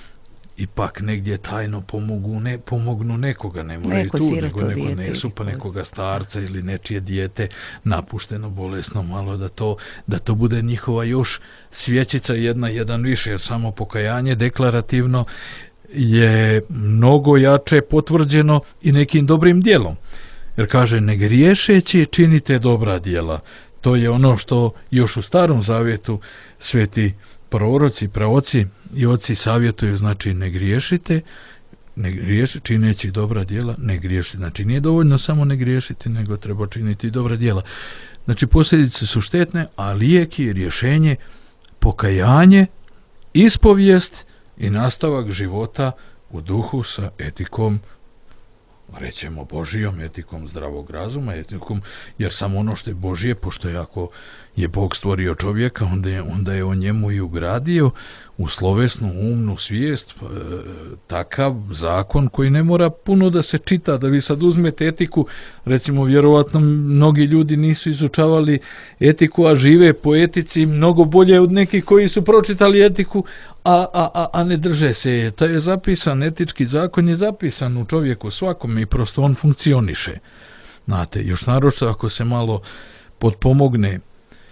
ipak negdje tajno pomogu, ne, pomognu nekoga, ne moraju Neko tu, siroto nego neko dijete nesu, ili pa poz- nekoga starca ili nečije dijete napušteno, bolesno, malo da to, da to bude njihova još svjećica jedna, jedan više, jer samo pokajanje deklarativno je mnogo jače potvrđeno i nekim dobrim djelom. Jer kaže, ne griješeći činite dobra djela. To je ono što još u Starom Zavjetu sveti proroci, praoci i oci savjetuju, znači ne griješite, ne griješi, čineći dobra djela, ne griješite. Znači nije dovoljno samo ne griješiti, nego treba činiti dobra djela. Znači posljedice su štetne, a lijek je rješenje, pokajanje, ispovijest i nastavak života u duhu sa etikom, rećemo Božijom, etikom zdravog razuma, etikom, jer samo ono što je Božije, pošto je ako je Bog stvorio čovjeka, onda je, onda je on njemu i ugradio u slovesnu umnu svijest e, takav zakon koji ne mora puno da se čita. Da vi sad uzmete etiku, recimo vjerovatno mnogi ljudi nisu izučavali etiku, a žive po etici mnogo bolje od nekih koji su pročitali etiku, a, a, a, a ne drže se je. To je zapisan, etički zakon je zapisan u čovjeku svakome i prosto on funkcioniše. Znate, još naročito ako se malo potpomogne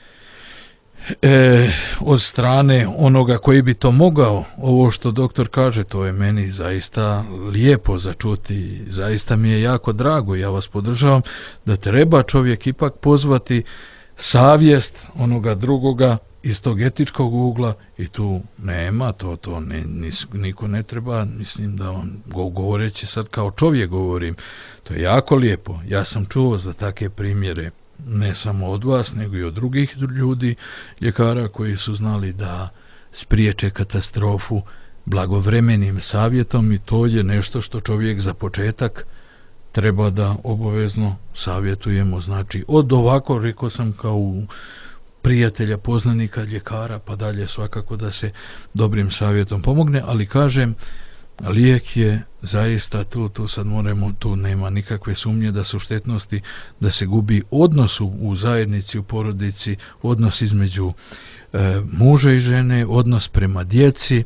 E, od strane onoga koji bi to mogao. Ovo što doktor kaže, to je meni zaista lijepo za čuti, zaista mi je jako drago, ja vas podržavam da treba čovjek ipak pozvati savjest onoga drugoga iz tog etičkog ugla i tu nema, to, to ne, nis, niko ne treba, mislim da on, govoreći sad kao čovjek govorim, to je jako lijepo. Ja sam čuo za takve primjere ne samo od vas, nego i od drugih ljudi, ljekara koji su znali da spriječe katastrofu blagovremenim savjetom i to je nešto što čovjek za početak treba da obavezno savjetujemo. Znači, od ovako, rekao sam, kao u prijatelja, poznanika, ljekara, pa dalje svakako da se dobrim savjetom pomogne, ali kažem, lijek je zaista tu, tu sad moramo, tu nema nikakve sumnje da su štetnosti, da se gubi odnos u, u zajednici, u porodici, odnos između e, muža i žene, odnos prema djeci,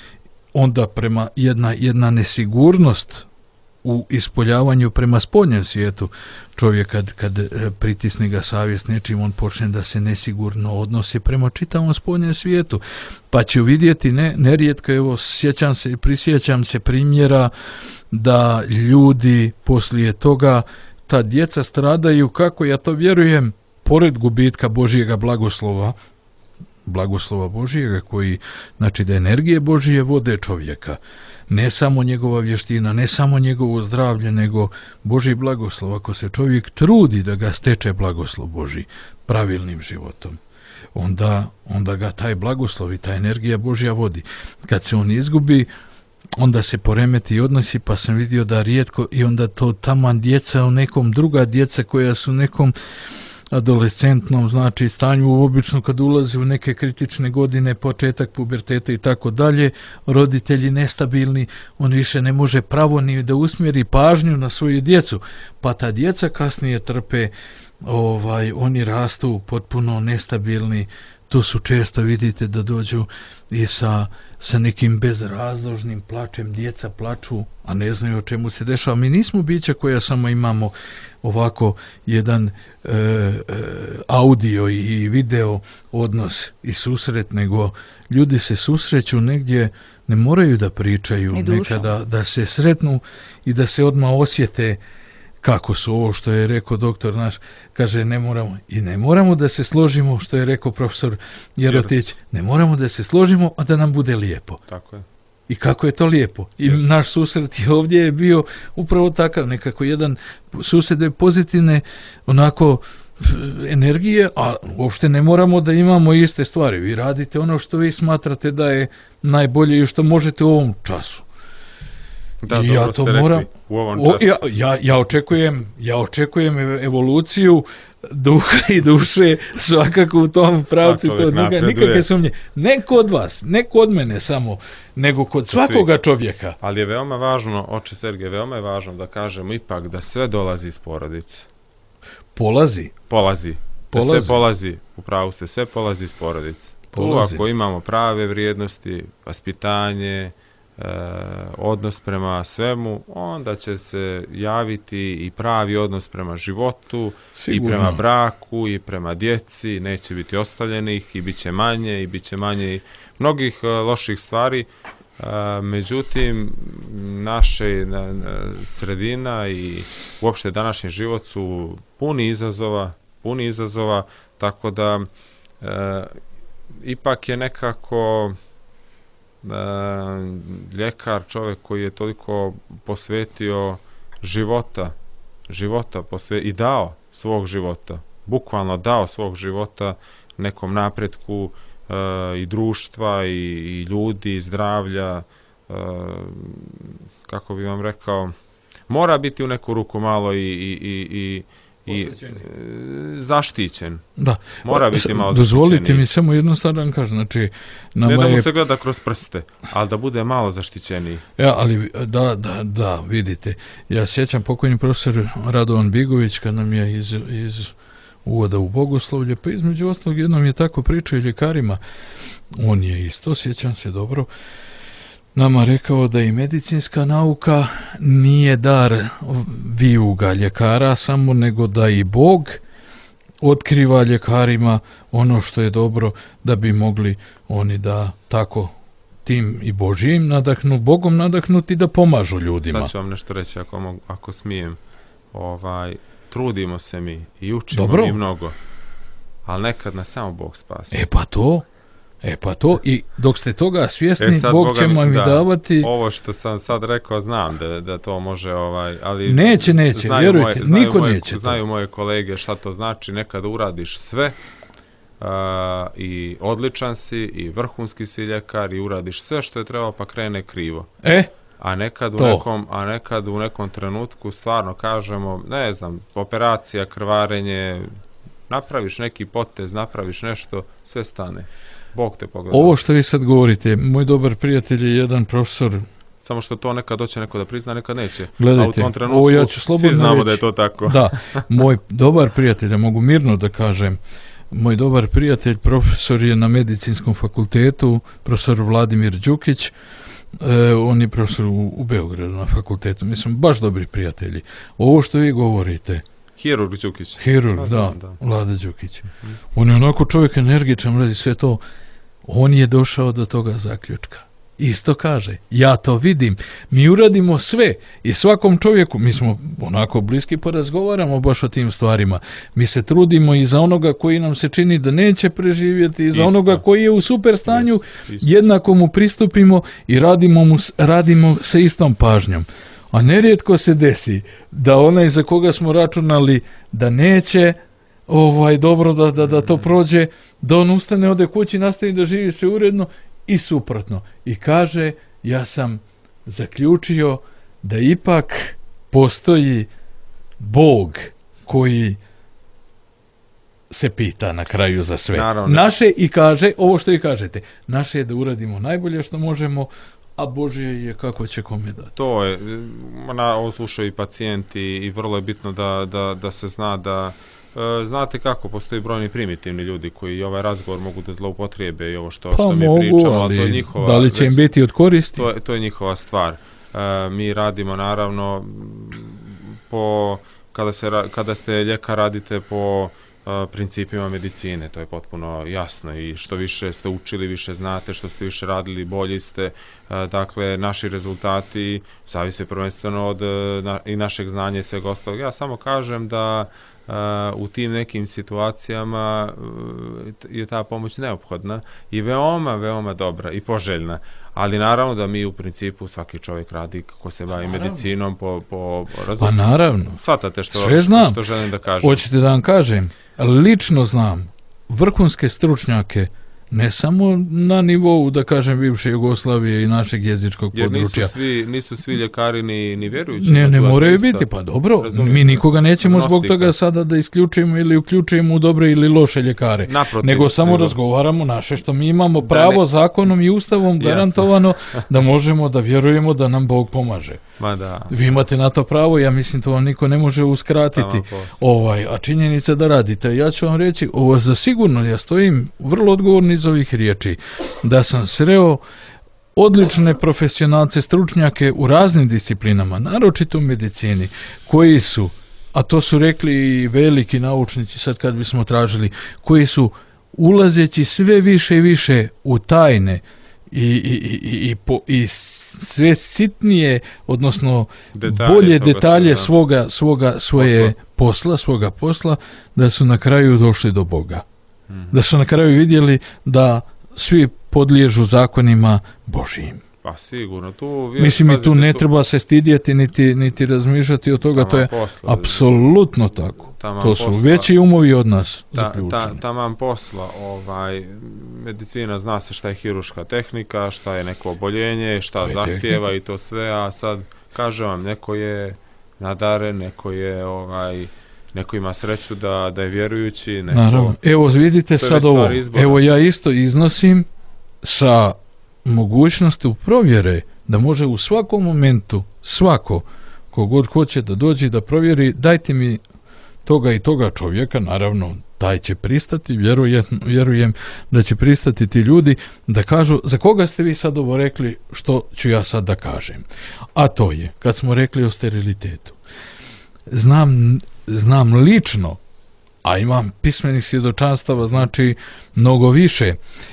onda prema jedna, jedna nesigurnost u ispoljavanju prema spoljnjem svijetu. Čovjek kad, kad pritisne ga savjest nečim, on počne da se nesigurno odnosi prema čitavom spoljnjem svijetu. Pa će vidjeti, ne, nerijetko, evo, sjećam se, prisjećam se primjera da ljudi poslije toga, ta djeca stradaju, kako ja to vjerujem, pored gubitka Božjega blagoslova, blagoslova Božjega koji, znači da energije Božije vode čovjeka. Ne samo njegova vještina, ne samo njegovo zdravlje, nego Božji blagoslov. Ako se čovjek trudi da ga steče blagoslov Božji pravilnim životom, onda, onda ga taj blagoslov i ta energija Božja vodi. Kad se on izgubi, onda se poremeti odnosi, pa sam vidio da rijetko, i onda to taman djeca u nekom, druga djeca koja su nekom adolescentnom, znači stanju, obično kad ulazi u neke kritične godine, početak puberteta i tako dalje, roditelji nestabilni, on više ne može pravo ni da usmjeri pažnju na svoju djecu, pa ta djeca kasnije trpe, ovaj, oni rastu potpuno nestabilni. Tu su često, vidite, da dođu i sa, sa nekim bezrazložnim plačem, djeca plaču, a ne znaju o čemu se dešava. Mi nismo bića koja samo imamo ovako jedan e, e, audio i video odnos i susret, nego ljudi se susreću negdje, ne moraju da pričaju, nekada da se sretnu i da se odmah osjete kako su, ovo što je rekao doktor naš, kaže ne moramo, i ne moramo da se složimo, što je rekao profesor Jerotić, ne moramo da se složimo, a da nam bude lijepo. Tako je. I kako je to lijepo. I yes. Naš susret je ovdje je bio upravo takav, nekako jedan susret pozitivne onako energije, a uopšte ne moramo da imamo iste stvari. Vi radite ono što vi smatrate da je najbolje i što možete u ovom času. Da, I dobro ja to ste moram, rekli, u ovom času. O, ja, ja, ja, očekujem, ja očekujem evoluciju duha i duše svakako u tom pravcu, to nema nikakve sumnje. Ne kod vas, ne kod mene samo, nego kod svakoga čovjeka. Ali je veoma važno, oče Sergej, veoma je važno da kažemo ipak da sve dolazi iz porodice. Polazi. Polazi. Polazi. Da sve polazi, u pravu ste, sve polazi iz porodice. Tu ako imamo prave vrijednosti, vaspitanje, odnos prema svemu, onda će se javiti i pravi odnos prema životu, Sigurno. i prema braku, i prema djeci, neće biti ostavljenih, i bit će manje, i bit će manje mnogih loših stvari. Međutim, naše sredina i uopšte današnji život su puni izazova, puni izazova, tako da e, ipak je nekako e, ljekar čovjek koji je toliko posvetio života, života posve, i dao svog života, bukvalno dao svog života nekom napretku e, i društva i, i ljudi, i zdravlja, e, kako bi vam rekao, mora biti u neku ruku malo i, i, i, i i e, zaštićen. Da. Mora biti malo Dozvolite zaštićeniji. mi samo jednu stvar da vam kažem, znači nama ne da mu je... se gleda kroz prste, ali da bude malo zaštićeniji. Ja, ali da, da, da, vidite, ja sjećam pokojni profesor Radovan Bigović kad nam je iz, iz uvoda u bogoslovlje, pa između ostalog jednom je tako pričao i ljekarima, on je isto, sjećam se dobro, nama rekao da i medicinska nauka nije dar vijuga ljekara samo, nego da i Bog otkriva ljekarima ono što je dobro, da bi mogli oni da tako tim i Božijim nadahnu, Bogom nadahnuti da pomažu ljudima. Sad ću vam nešto reći ako, mogu, ako smijem. Ovaj, trudimo se mi i učimo Dobro. mi mnogo, ali nekad nas samo Bog spasi. E pa to, e pa to, i dok ste toga svjesni, E sad, Bog Boga će mi- vam i da, davati. Ovo što sam sad rekao, znam da, da to može, ovaj, ali Neće, neće, znaju vjerujte, moje, znaju niko moje, neće to. znaju moje kolege šta to znači, nekada uradiš sve a, i odličan si i vrhunski si ljekar i uradiš sve što je trebalo, pa krene krivo. E, A nekad u To. nekom, a nekad u nekom trenutku stvarno kažemo, ne znam, operacija, krvarenje, napraviš neki potez, napraviš nešto, sve stane. Bog te pogleda. ovo što vi sad govorite, moj dobar prijatelj je jedan profesor, Samo što to nekad hoće neko da prizna, nekad neće. Gledajte, a u tom trenutku ovo ja ću slobodno svi znamo reći. da je to tako. da, moj dobar prijatelj, ja mogu mirno da kažem, moj dobar prijatelj, profesor je na medicinskom fakultetu, profesor Vladimir Đukić, e, on je profesor u, u Beogradu na fakultetu, mislim, baš dobri prijatelji. Ovo što vi govorite, Hirurg Đukić. hirurg, Pa da, znam, da. Vlada Đukić, on je onako čovjek energičan, radi sve to, on je došao do toga zaključka. Isto kaže, ja to vidim, mi uradimo sve i svakom čovjeku, mi smo onako bliski pa razgovaramo baš o tim stvarima, mi se trudimo i za onoga koji nam se čini da neće preživjeti, i za Isto. onoga koji je u super stanju, Isto, isto. jednako mu pristupimo i radimo, mu, s- radimo sa istom pažnjom. A nerijetko se desi da onaj za koga smo računali da neće ovaj dobro da, da, da to prođe, da on ustane, ode kući, nastavi da živi se uredno i suprotno. I kaže, ja sam zaključio da ipak postoji Bog koji se pita na kraju za sve. Naravno. Naše i kaže, ovo što i kažete, naše je da uradimo najbolje što možemo, a Božje je kako će kome dati. To je, na, ovo slušaju i pacijenti i vrlo je bitno da, da, da se zna da e, znate kako, postoji brojni primitivni ljudi koji ovaj razgovor mogu da zloupotrijebe i ovo što, Pa što mi mogu, pričamo, ali to je ali njihova, da li će im već- biti od koristi? To je, to je njihova stvar. E, mi radimo naravno m, po, kada, se, ra- kada ste ljekar radite po e, principima medicine, to je potpuno jasno i što više ste učili, više znate, što ste više radili, bolji ste. E, dakle, naši rezultati zavise prvenstveno od e, na, i našeg znanja i svega ostalog. Ja samo kažem da Uh, u tim nekim situacijama uh, je ta pomoć neophodna i veoma, veoma dobra i poželjna. Ali naravno da mi u principu svaki čovjek radi kako se bavi Naravno. medicinom po, po Pa razum. naravno. Shvatate što, Sve znam. što želim da kažem. Hoćete da vam kažem, lično znam vrhunske stručnjake, ne samo na nivou, da kažem, bivše Jugoslavije i našeg jezičkog Jer nisu područja. svi, nisu svi ljekari ni, ni vjerujući. Ne, ne to je moraju isto. biti, pa dobro, Razumijete? mi nikoga nećemo zbog Agnostika. toga sada da isključimo ili uključujemo u dobre ili loše ljekare, Naprotiv, nego samo nego- razgovaramo naše što mi imamo Da pravo ne- zakonom i ustavom Jasno. garantovano da možemo da vjerujemo da nam Bog pomaže. Ma da. Vi imate na to pravo, ja mislim to vam niko ne može uskratiti. Tamo posle. Ovaj, a činjenica da radite, ja ću vam reći, ovo za sigurno, ja stojim vrlo odgovorni iz ovih riječi, da sam sreo odlične profesionalce, stručnjake u raznim disciplinama, naročito u medicini, koji su, a to su rekli i veliki naučnici, sad kad bismo tražili, koji su ulazeći sve više i više u tajne i, i, i, i, po, i sve sitnije, odnosno detalje, bolje detalje svoga, svoga, svoga, svoje posla. posla, svoga posla, da su na kraju došli do Boga. Mm-hmm. Da su na kraju vidjeli da svi podliježu zakonima Božijim. Pa sigurno, tu... Mislim, i tu ne tu... treba se stidjeti, niti, niti razmišljati od toga, to je posla, apsolutno tako. To su posla, veći umovi od nas ta, zaključeni. Ta, taman posla, ovaj, medicina zna se šta je hiruška tehnika, šta je neko oboljenje, šta zahtjeva i to sve, a sad, kažem vam, neko je nadaren, neko je, ovaj, neko ima sreću da, da je vjerujući, neko... Naravno. Evo, vidite sad ovo, evo ja isto iznosim sa mogućnosti provjere, da može u svakom momentu svako kogod hoće da dođe da provjeri, dajte mi toga i toga čovjeka, naravno taj će pristati, vjerujem, vjerujem da će pristati ti ljudi da kažu za koga ste vi sad ovo rekli, što ću ja sad da kažem. A to je, kad smo rekli o sterilitetu, znam, znam lično, a imam pismenih svjedočanstava, znači mnogo više,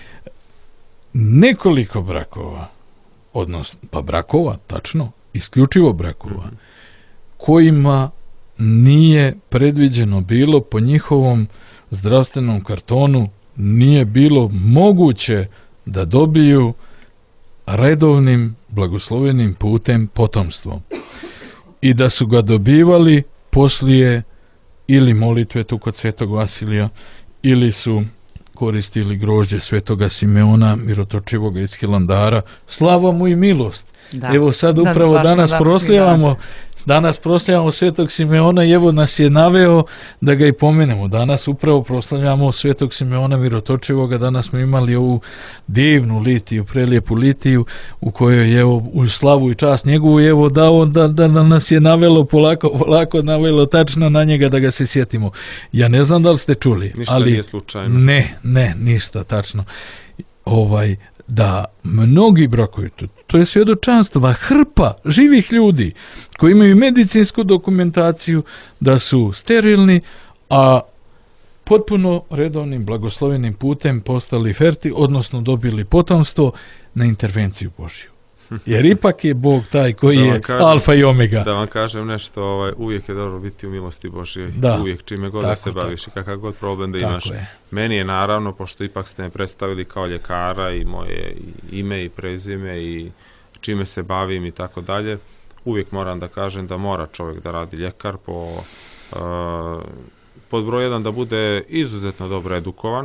nekoliko brakova, odnosno, pa brakova, tačno, isključivo brakova, mm-hmm. kojima nije predviđeno bilo po njihovom zdravstvenom kartonu, nije bilo moguće da dobiju redovnim blagoslovenim putem potomstvo. I da su ga dobivali poslije ili molitve tu kod Svetog Vasilija, ili su koristili grožđe Svetoga Simeona, mirotočivoga iz Hilandara. Slava mu i milost. Da. Evo sad upravo da, danas proslavljamo danas proslavljamo Svetog Simeona i evo nas je naveo da ga i pomenemo. Danas upravo proslavljamo Svetog Simeona mirotočivoga. Danas smo imali ovu divnu litiju, prelijepu litiju u kojoj je evo u slavu i čast njegovu evo dao da, da, da nas je navelo polako, polako navelo tačno na njega da ga se sjetimo. Ja ne znam da li ste čuli, ništa ali nije slučajno. Ne, ne, ništa tačno. Ovaj da mnogi brakovi, to, to je svjedočanstva, hrpa živih ljudi koji imaju medicinsku dokumentaciju da su sterilni, a potpuno redovnim blagoslovenim putem postali ferti, odnosno dobili potomstvo na intervenciju Božju. Jer ipak je Bog taj koji je kažem, alfa i omega. Da vam kažem nešto, ovaj, uvijek je dobro biti u milosti Božjoj. Da. Uvijek, čime god da se baviš i kakav god problem da tako imaš. Je. Meni je naravno, pošto ipak ste me predstavili kao ljekara i moje ime i prezime i čime se bavim i tako dalje, uvijek moram da kažem da mora čovjek da radi ljekar po, uh, pod broj jedan da bude izuzetno dobro edukovan,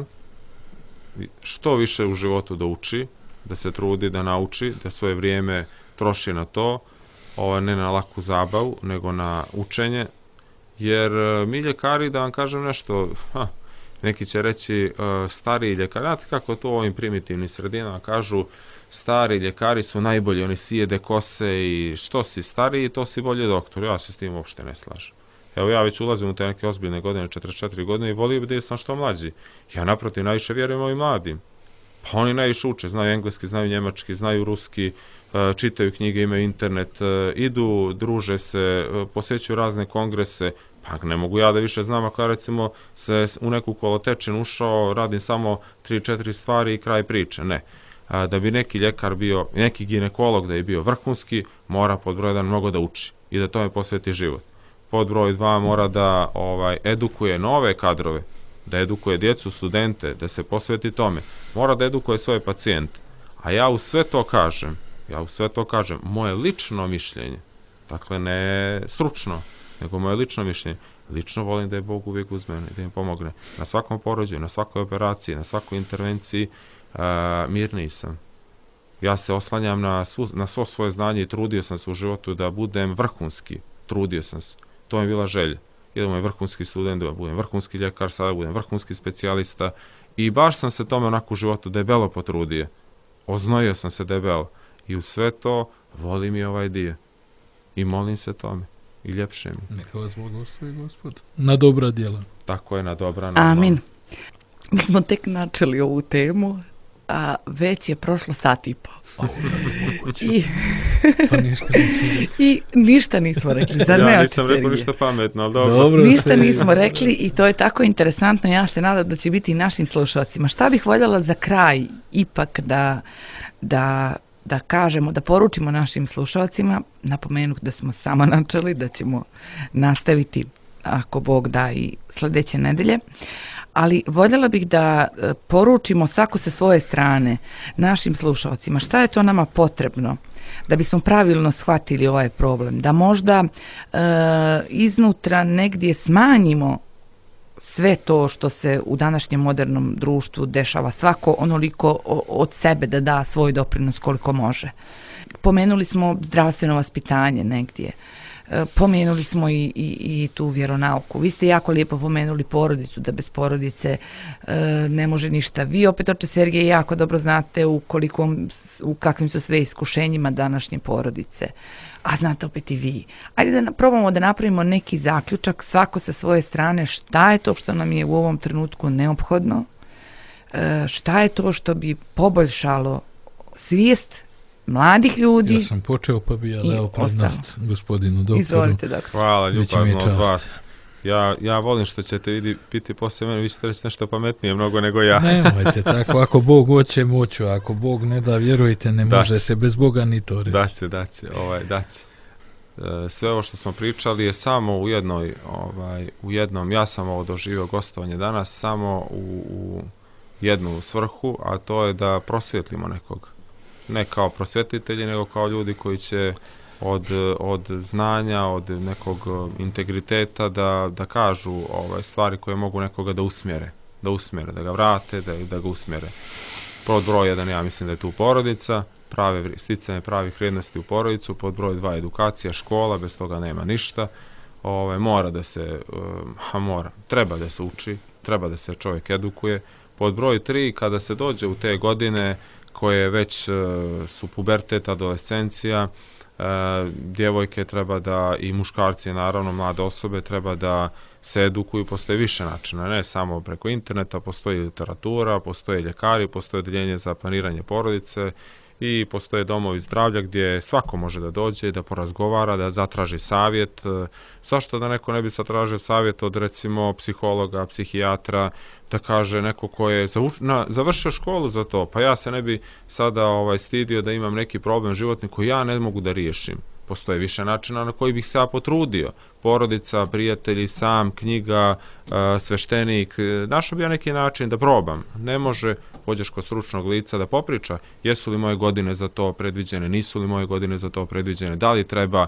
što više u životu da uči, da se trudi, da nauči, da svoje vrijeme troši na to, ovo ne na laku zabavu, nego na učenje, jer mi ljekari, da vam kažem nešto, ha, neki će reći uh, stariji ljekari, znate kako to u ovim primitivnim sredinama kažu, stari ljekari su najbolji, oni sjede kose i što si stariji, to si bolji doktor, ja se s tim uopšte ne slažem. Evo ja već ulazim u te neke ozbiljne godine, četrdeset četiri godine i volio bi da sam što mlađi. Ja naprotiv najviše vjerujem ovim mladim. Pa oni najviše uče, znaju engleski, znaju njemački, znaju ruski, čitaju knjige, imaju internet, idu, druže se, posjećuju razne kongrese, pa ne mogu ja da više znam ako ja recimo se u neku kolotečinu ušao, radim samo tri četiri stvari i kraj priče, ne. Da bi neki ljekar bio, neki ginekolog da je bio vrhunski, mora pod broj jedan mnogo da uči i da tome posveti život. Pod broj dva mora da ovaj, edukuje nove kadrove, da edukuje djecu, studente, da se posveti tome. Mora da edukuje svoje pacijente. A ja u sve to kažem, ja u sve to kažem, moje lično mišljenje, dakle ne stručno, nego moje lično mišljenje, lično volim da je Bog uvijek uz mene, da im pomogne. Na svakom porođaju, na svakoj operaciji, na svakoj intervenciji, uh, mirniji sam. Ja se oslanjam na, svu, na svo svoje znanje i trudio sam se u životu da budem vrhunski, trudio sam se, to mi je bila želja. Jedan moj vrhunski student, da budem vrhunski ljekar, sada budem vrhunski specijalista i baš sam se tome onako u životu debelo potrudio. Oznojio sam se debelo i u sve to volim i ovaj dio i molim se tome i ljepše mi. Neka vas blagoslovi Gospod na dobra djela. Tako je, na dobra. Na Amin. Mi smo tek načeli ovu temu a već je prošlo sat i po. I, pa ništa nismo rekli. I ništa nismo rekli. Zar ne, ja oče nisam rekao Sergije? ništa pametno, ali dobro. Dobro. Ništa nismo rekli i to je tako interesantno. Ja se nadam da će biti i našim slušalcima. Šta bih voljela za kraj ipak da, da, da kažemo, da poručimo našim slušalcima, napomenuh da smo samo načeli, da ćemo nastaviti ako Bog da i sljedeće nedelje. Ali voljela bih da poručimo svako sa svoje strane našim slušalcima šta je to nama potrebno da bismo pravilno shvatili ovaj problem, da možda e, iznutra negdje smanjimo sve to što se u današnjem modernom društvu dešava, svako onoliko od sebe da da svoj doprinos koliko može. Pomenuli smo zdravstveno vaspitanje negdje. Pomenuli smo i, i, i tu vjeronauku. Vi ste jako lijepo pomenuli porodicu, da bez porodice e, ne može ništa. Vi opet, oče Sergije, jako dobro znate u, koliko, u kakvim su sve iskušenjima današnje porodice. A znate opet i vi. Ajde da probamo da napravimo neki zaključak, svako sa svoje strane, šta je to što nam je u ovom trenutku neophodno, e, šta je to što bi poboljšalo svijest mladih ljudi. Ja sam počeo, pa bi ja dao prednost gospodinu doktoru. Izvolite, doktor. Hvala, ljubazno od vas. Ja, ja volim što ćete vidi piti posle mene, vi ćete reći nešto pametnije mnogo nego ja. Nemojte tako, ako Bog hoće, moću, ako Bog ne da, vjerujte, ne da. Može se bez Boga ni to reći. Daće, daće, ovaj, daće. E, sve ovo što smo pričali je samo u jednoj, ovaj, u jednom, ja sam ovo doživio gostovanje danas, samo u, u jednu svrhu, a to je da prosvjetlimo nekog. Ne kao prosvjetitelji, nego kao ljudi koji će od, od znanja, od nekog integriteta da, da kažu ovaj, stvari koje mogu nekoga da usmjere, da usmjere, da ga vrate, da, da ga usmjere. Pod broj jedan, ja mislim da je tu porodica, prave, sticanje pravih vrijednosti u porodicu, pod broj dva edukacija, škola, bez toga nema ništa. Ovaj, mora da se, ha mora, treba da se uči, treba da se čovjek edukuje. Pod broj tri, kada se dođe u te godine koje već uh, su pubertet, adolescencija, uh, djevojke treba da, i muškarci naravno, mlade osobe, treba da se edukuju, postoje više načina, ne samo preko interneta, postoji literatura, postoje ljekari, postoje odeljenje za planiranje porodice i postoje domovi zdravlja gdje svako može da dođe, da porazgovara, da zatraži savjet. Zašto da neko ne bi zatražio savjet od recimo psihologa, psihijatra, da kaže neko ko je na, završio školu za to, pa ja se ne bi sada ovaj, stidio da imam neki problem životni koji ja ne mogu da riješim. Postoje više načina na koji bih se ja potrudio. Porodica, prijatelji, sam, knjiga, sveštenik. Našao bi ja neki način da probam. Ne može, pođeš kod stručnog lica da popriča jesu li moje godine za to predviđene, nisu li moje godine za to predviđene, da li treba,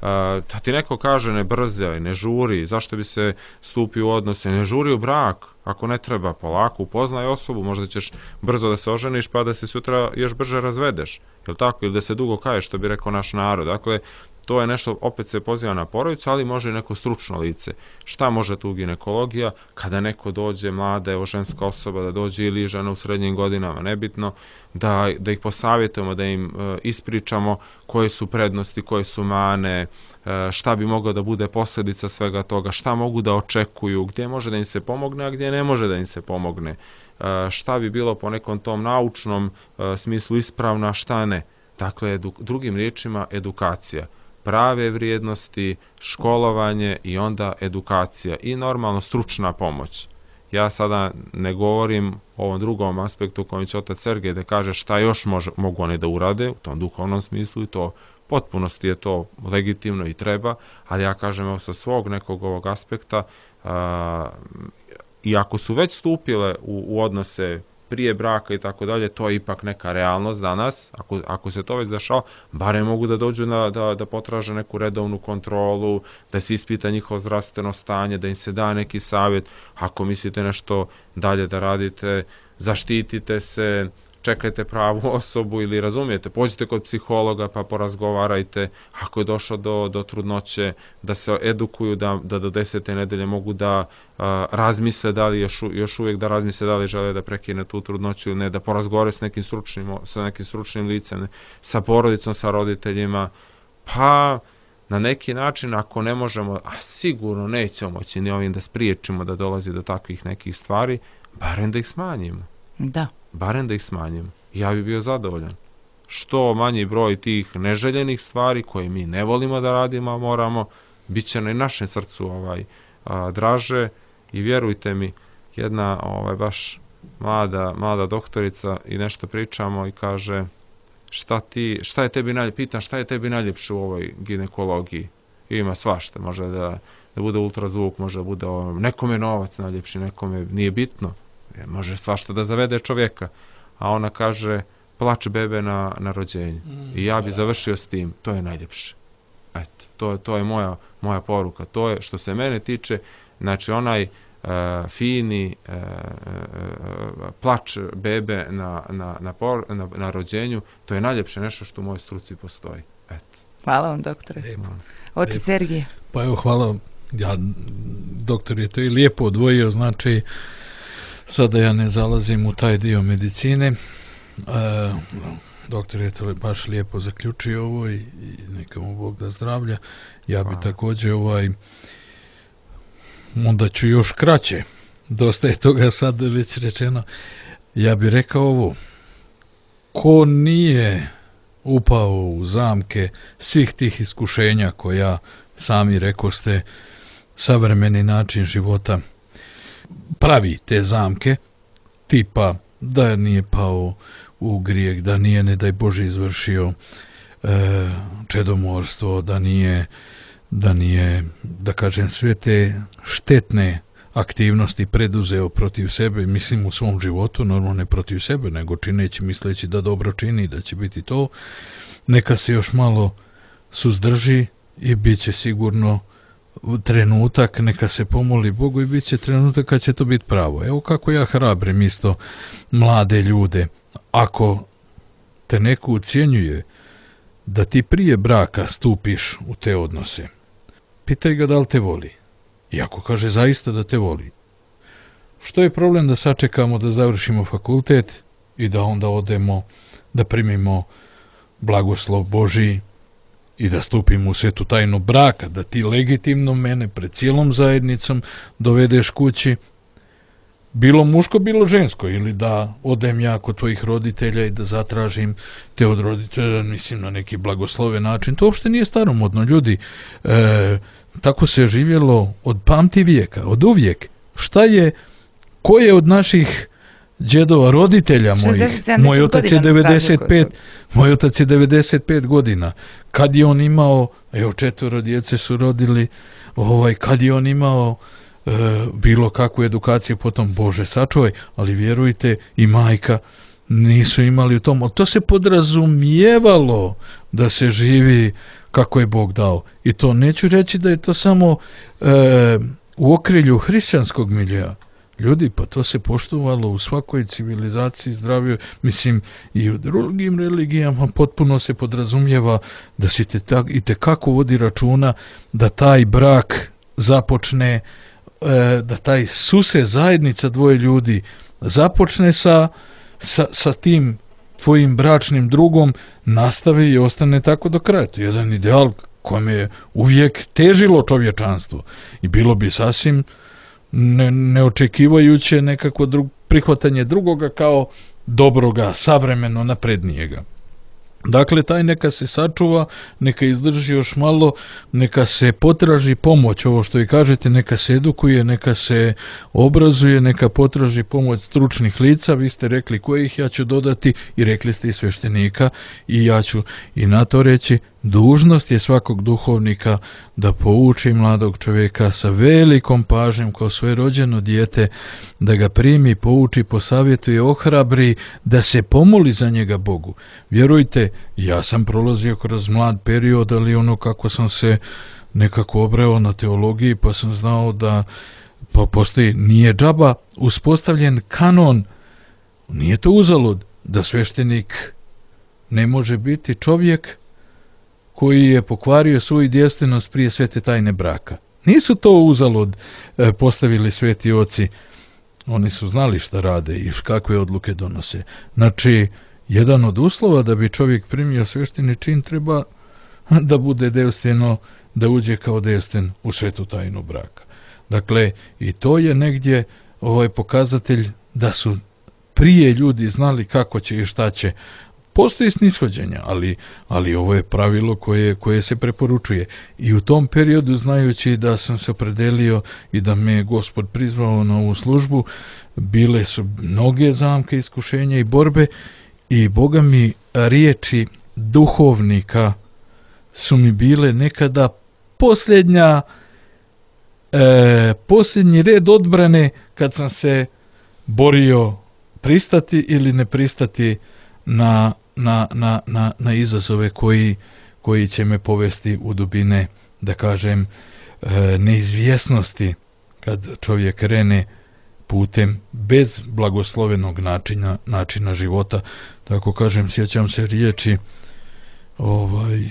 da ti neko kaže ne brze, ne žuri, zašto bi se stupio u odnose, ne žuri u brak. Ako ne treba, polako upoznaj osobu, možda ćeš brzo da se oženiš pa da se sutra još brže razvedeš, jel tako, ili da se dugo kaješ, što bi rekao naš narod. Dakle, to je nešto, opet se poziva na porodicu, ali može i neko stručno lice. Šta može tu ginekologija? Kada neko dođe, mlada, evo ženska osoba, da dođe ili žena u srednjim godinama, nebitno, da, da ih posavjetujemo, da im e, ispričamo koje su prednosti, koje su mane, e, šta bi moglo da bude posljedica svega toga, šta mogu da očekuju, gdje može da im se pomogne, a gdje ne može da im se pomogne, e, šta bi bilo po nekom tom naučnom e, smislu ispravno, a šta ne. Dakle, edu, drugim riječima, edukacija. Prave vrijednosti, školovanje i onda edukacija i normalno stručna pomoć. Ja sada ne govorim o ovom drugom aspektu kojem će otac Sergej da kaže šta još može, mogu oni da urade u tom duhovnom smislu i to potpunosti je to legitimno i treba, ali ja kažem evo sa svog nekog ovog aspekta a, i ako su već stupile u, u odnose prije braka i tako dalje, to je ipak neka realnost danas, ako, ako se to već dešava, bare mogu da dođu na, da, da potraže neku redovnu kontrolu, da se ispita njihovo zdravstveno stanje, da im se da neki savjet, ako mislite nešto dalje da radite, zaštitite se, čekajte pravu osobu ili razumijete, pođite kod psihologa pa porazgovarajte, ako je došlo do, do trudnoće, da se edukuju, da, da do desete nedelje mogu da a, razmisle da li još, još uvijek da razmisle da li žele da prekine tu trudnoću ili ne, da porazgovore s nekim stručnim, sa nekim stručnim licem, sa porodicom, sa roditeljima, pa na neki način ako ne možemo, a sigurno nećemo moći ni ovim da spriječimo da dolazi do takvih nekih stvari, barem da ih smanjimo. Da. Barem da ih smanjimo. Ja bi bio zadovoljan. Što manji broj tih neželjenih stvari koje mi ne volimo da radimo, a moramo, bit će na našem srcu ovaj, a, draže. I vjerujte mi, jedna ovaj, baš mlada, mlada doktorica i nešto pričamo i kaže šta, ti, šta je tebi najljepše, pitam šta je tebi najljepše u ovoj ginekologiji. I ima svašta, može da, da bude ultrazvuk, može da bude ovo, nekome novac najljepši, nekome nije bitno, može svašta da zavede čovjeka. A ona kaže plač bebe na, na rođenju. Mm, I ja bi završio s tim, to je najljepše. Eto, to, to je moja, moja poruka. To je što se mene tiče, znači onaj uh, fini uh, uh, plač bebe na, na, na, por, na, na rođenju, to je najljepše nešto što u mojoj struci postoji. Eto. Hvala vam, doktore. Oče Sergije. Pa evo, hvala. Ja, doktor je to i lijepo odvojio, znači sada ja ne zalazim u taj dio medicine. E, doktor je to baš lijepo zaključio ovo i, i neka mu Bog da zdravlja. Ja bi također ovaj onda ću još kraće, dosta je toga sad već rečeno, ja bih rekao ovo: ko nije upao u zamke svih tih iskušenja koja, sami rekoste, savremeni način života pravi te zamke, tipa da nije pao u grijeh, da nije, ne daj Bože, izvršio e, čedomorstvo, da nije, da nije, da kažem, sve te štetne aktivnosti preduzeo protiv sebe, mislim u svom životu, normalno ne protiv sebe, nego čineći, misleći da dobro čini, da će biti to, neka se još malo suzdrži i bit će sigurno trenutak, neka se pomoli Bogu i bit će trenutak kad će to biti pravo. Evo kako ja hrabrim isto mlade ljude. Ako te neko ucijenjuje da ti prije braka stupiš u te odnose, pitaj ga da li te voli. I ako kaže zaista da te voli, što je problem da sačekamo da završimo fakultet i da onda odemo da primimo blagoslov Božiji i da stupimo u svetu tajnu braka, da ti legitimno mene pred cijelom zajednicom dovedeš kući, bilo muško, bilo žensko, ili da odem ja kod tvojih roditelja i da zatražim te od roditelja, mislim, na neki blagosloven način. To uopšte nije staromodno, ljudi. E, tako se živjelo od pamti vijeka, od uvijek. Šta je, ko je od naših džedova, roditelja mojih, moj otac je devedeset pet, moj otac je devedeset pet godina, kad je on imao, evo četvoro djece su rodili, ovaj, kad je on imao e, bilo kakvu edukaciju, potom Bože sačuvaj, ali vjerujte, i majka nisu imali u tom, to se podrazumijevalo da se živi kako je Bog dao. I to neću reći da je to samo e, u okrilju hrišćanskog milija. Ljudi, pa to se poštovalo u svakoj civilizaciji zdravlju, mislim i u drugim religijama potpuno se podrazumijeva da se te tak, i tekako vodi računa da taj brak započne, e, da taj susret, zajednica dvoje ljudi započne sa, sa, sa tim tvojim bračnim drugom, nastavi i ostane tako do kraja. To je jedan ideal kojem je uvijek težilo čovječanstvo i bilo bi sasvim Ne, neočekivajuće nekako drug, prihvatanje drugoga kao dobroga, savremeno naprednijega. Dakle, taj neka se sačuva, neka izdrži još malo, neka se potraži pomoć, ovo što i kažete, neka se edukuje, neka se obrazuje, neka potraži pomoć stručnih lica, vi ste rekli kojih, ja ću dodati, i rekli ste i sveštenika, i ja ću i na to reći, dužnost je svakog duhovnika da pouči mladog čovjeka sa velikom pažnjom kao svoje rođeno dijete, da ga primi, pouči, posavjetuje, ohrabri, da se pomoli za njega Bogu. Vjerujte, ja sam prolazio kroz mlad period, ali ono kako sam se nekako obreo na teologiji, pa sam znao da pa postoji, nije džaba uspostavljen kanon, nije to uzalud, da sveštenik ne može biti čovjek koji je pokvario svoju djevstvenost prije svete tajne braka. Nisu to uzalud e, postavili sveti oci, oni su znali šta rade i kakve odluke donose. Znači, jedan od uslova da bi čovjek primio svešteni čin treba da bude devstveno, da uđe kao devstven u svetu tajnu braka. Dakle, i to je negdje ovaj pokazatelj da su prije ljudi znali kako će i šta će. Postoji snishođenja, ali, ali ovo je pravilo koje, koje se preporučuje. I u tom periodu, znajući da sam se opredelio i da me Gospod prizvao na ovu službu, bile su mnoge zamke, iskušenja i borbe, i Boga mi riječi duhovnika su mi bile nekada posljednja e, posljednji red odbrane kad sam se borio pristati ili ne pristati na, na, na, na, na izazove koji, koji će me povesti u dubine, da kažem, e, neizvjesnosti kad čovjek krene putem bez blagoslovenog načina, načina života. Tako kažem, sjećam se riječi ovaj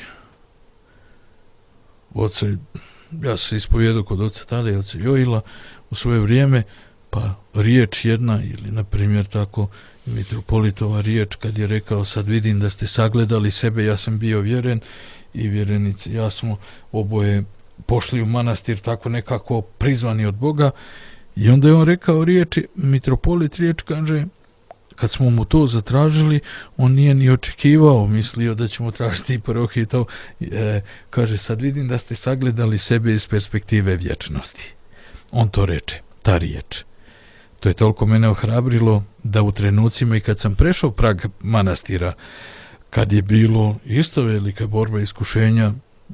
oca, ja se ispovijedao kod oca tada i oca Joila u svoje vrijeme, pa riječ jedna, ili na primjer tako mitropolitova riječ kad je rekao: sad vidim da ste sagledali sebe, ja sam bio vjeren i vjerenici, ja smo oboje pošli u manastir tako nekako prizvani od Boga. I onda je on rekao riječi, mitropolit riječ, kaže, kad smo mu to zatražili, on nije ni očekivao, mislio da ćemo tražiti i parohiju i to, e, kaže, sad vidim da ste sagledali sebe iz perspektive vječnosti. On to reče, ta riječ. To je toliko mene ohrabrilo da u trenucima i kad sam prešao prag manastira, kad je bilo isto velika borba, iskušenja,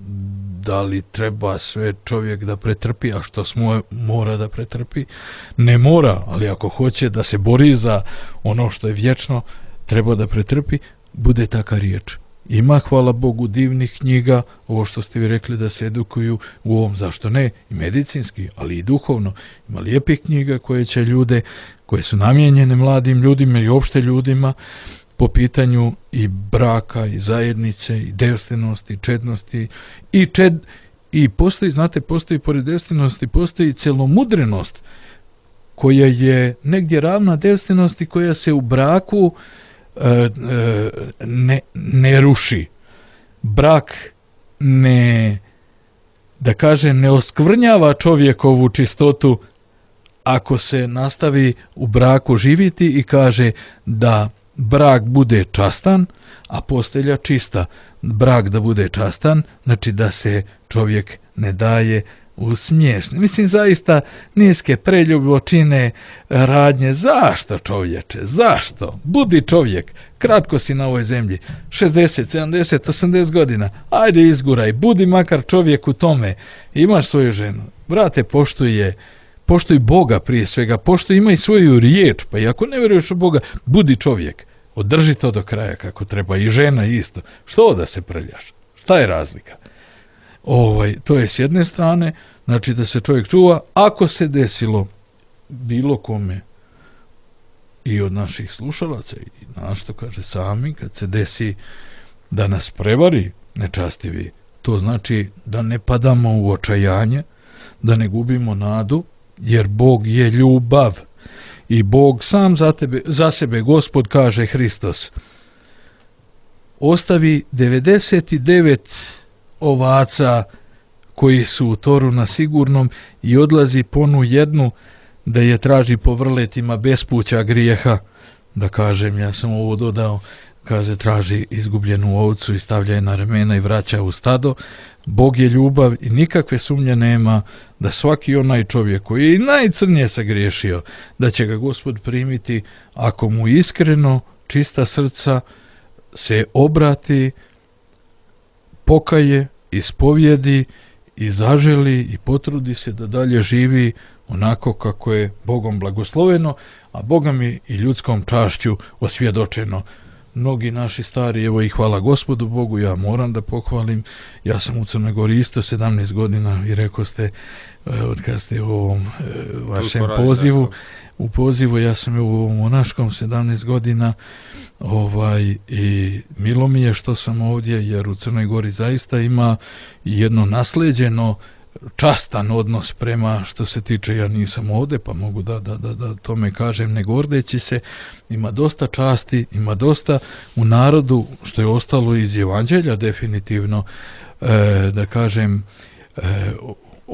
da li treba sve čovjek da pretrpi, a što smo mora da pretrpi, ne mora, ali ako hoće da se bori za ono što je vječno, treba da pretrpi, bude taka riječ. Ima, hvala Bogu, divnih knjiga, ovo što ste vi rekli da se edukuju u ovom, zašto ne, i medicinski, ali i duhovno. Ima lijepih knjiga koje će ljude, koje su namijenjene mladim ljudima i opšte ljudima, po pitanju i braka, i zajednice, i devstvenosti, i čednosti, i čed, i postoji, znate, postoji pored devstvenosti, postoji celomudrenost, koja je negdje ravna devstvenosti, koja se u braku e, e, ne, ne ruši. Brak ne, da kažem, ne oskvrnjava čovjekovu čistotu ako se nastavi u braku živiti i kaže da brak bude častan, a postelja čista. Brak da bude častan, znači da se čovjek ne daje u smiješne. Mislim, zaista niske preljubočine radnje. Zašto, čovječe? Zašto? Budi čovjek. Kratko si na ovoj zemlji. šezdeset, sedamdeset, osamdeset godina. Ajde, izguraj. Budi makar čovjek u tome. Imaš svoju ženu. Brate, poštuj je. Poštuj Boga prije svega, poštuj, ima i svoju riječ, pa i ako ne vjeruješ u Boga, budi čovjek, održi to do kraja kako treba, i žena isto. Što da se prljaš? Šta je razlika? Ovaj, to je s jedne strane, znači da se čovjek čuva. Ako se desilo bilo kome i od naših slušalaca i naš, što kaže, sami, kad se desi da nas prevari nečastivi, to znači da ne padamo u očajanje, da ne gubimo nadu, jer Bog je ljubav i Bog sam za tebe, za sebe, Gospod kaže Hristos, ostavi devedeset devet ovaca koji su u toru na sigurnom i odlazi ponu jednu da je traži po vrletima bespuća grijeha. Da kažem, ja sam ovo dodao, kaže, traži izgubljenu ovcu i stavlja je na ramena i vraća u stado. Bog je ljubav i nikakve sumnje nema da svaki onaj čovjek koji je najcrnije sagriješio, da će ga Gospod primiti ako mu iskreno, čista srca se obrati, pokaje, ispovjedi i zaželi i potrudi se da dalje živi onako kako je Bogom blagosloveno, a Boga mi i ljudskom čašću osvjedočeno. Mnogi naši stari, evo i hvala Gospodu Bogu, ja moram da pohvalim, ja sam u Crnoj Gori isto sedamnaest godina i rekao ste, od kad ste u ovom vašem pozivu, u pozivu, ja sam u ovom monaškom sedamnaest godina, ovaj, i milo mi je što sam ovdje, jer u Crnoj Gori zaista ima jedno nasleđeno častan odnos prema, što se tiče, ja nisam ovdje pa mogu da, da, da, da tome kažem ne gordeći se, ima dosta časti, ima dosta u narodu što je ostalo iz Evanđelja definitivno, e, da kažem, e,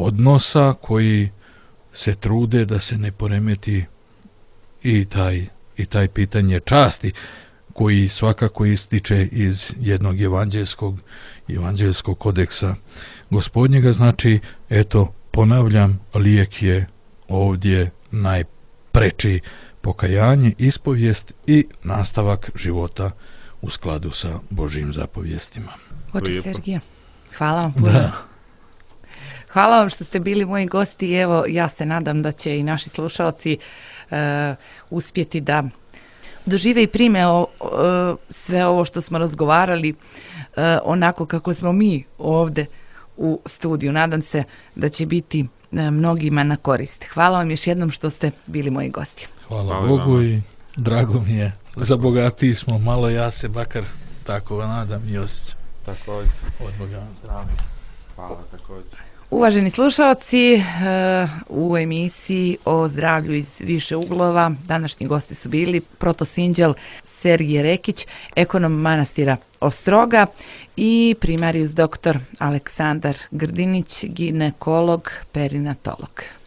odnosa koji se trude da se ne poremeti i taj i taj pitanje časti koji svakako ističe iz jednog evanđelskog, evanđelskog kodeksa Gospodnjega. Znači, eto, ponavljam, lijek je ovdje najpreči pokajanje, ispovijest i nastavak života u skladu sa Božjim zapovjestima. Oče Sergije, hvala vam puno. Da. Hvala vam što ste bili moji gosti i evo, ja se nadam da će i naši slušalci uh, uspjeti da dožive i prime o, o, sve ovo što smo razgovarali uh, onako kako smo mi ovdje u studiju. Nadam se da će biti uh, mnogima na korist. Hvala vam još jednom što ste bili moji gosti. Hvala, Hvala Bogu vama. i drago mi je. Zabogatiji smo malo, ja se bakar tako nadam i osjećam. Također. Od Boga. Hvala također. Uvaženi slušalci, uh, u emisiji o zdravlju iz više uglova današnji gosti su bili protosinđel Sergije Rekić, ekonom manastira Ostroga, i primarius doktor Aleksandar Grdinić, ginekolog, perinatolog.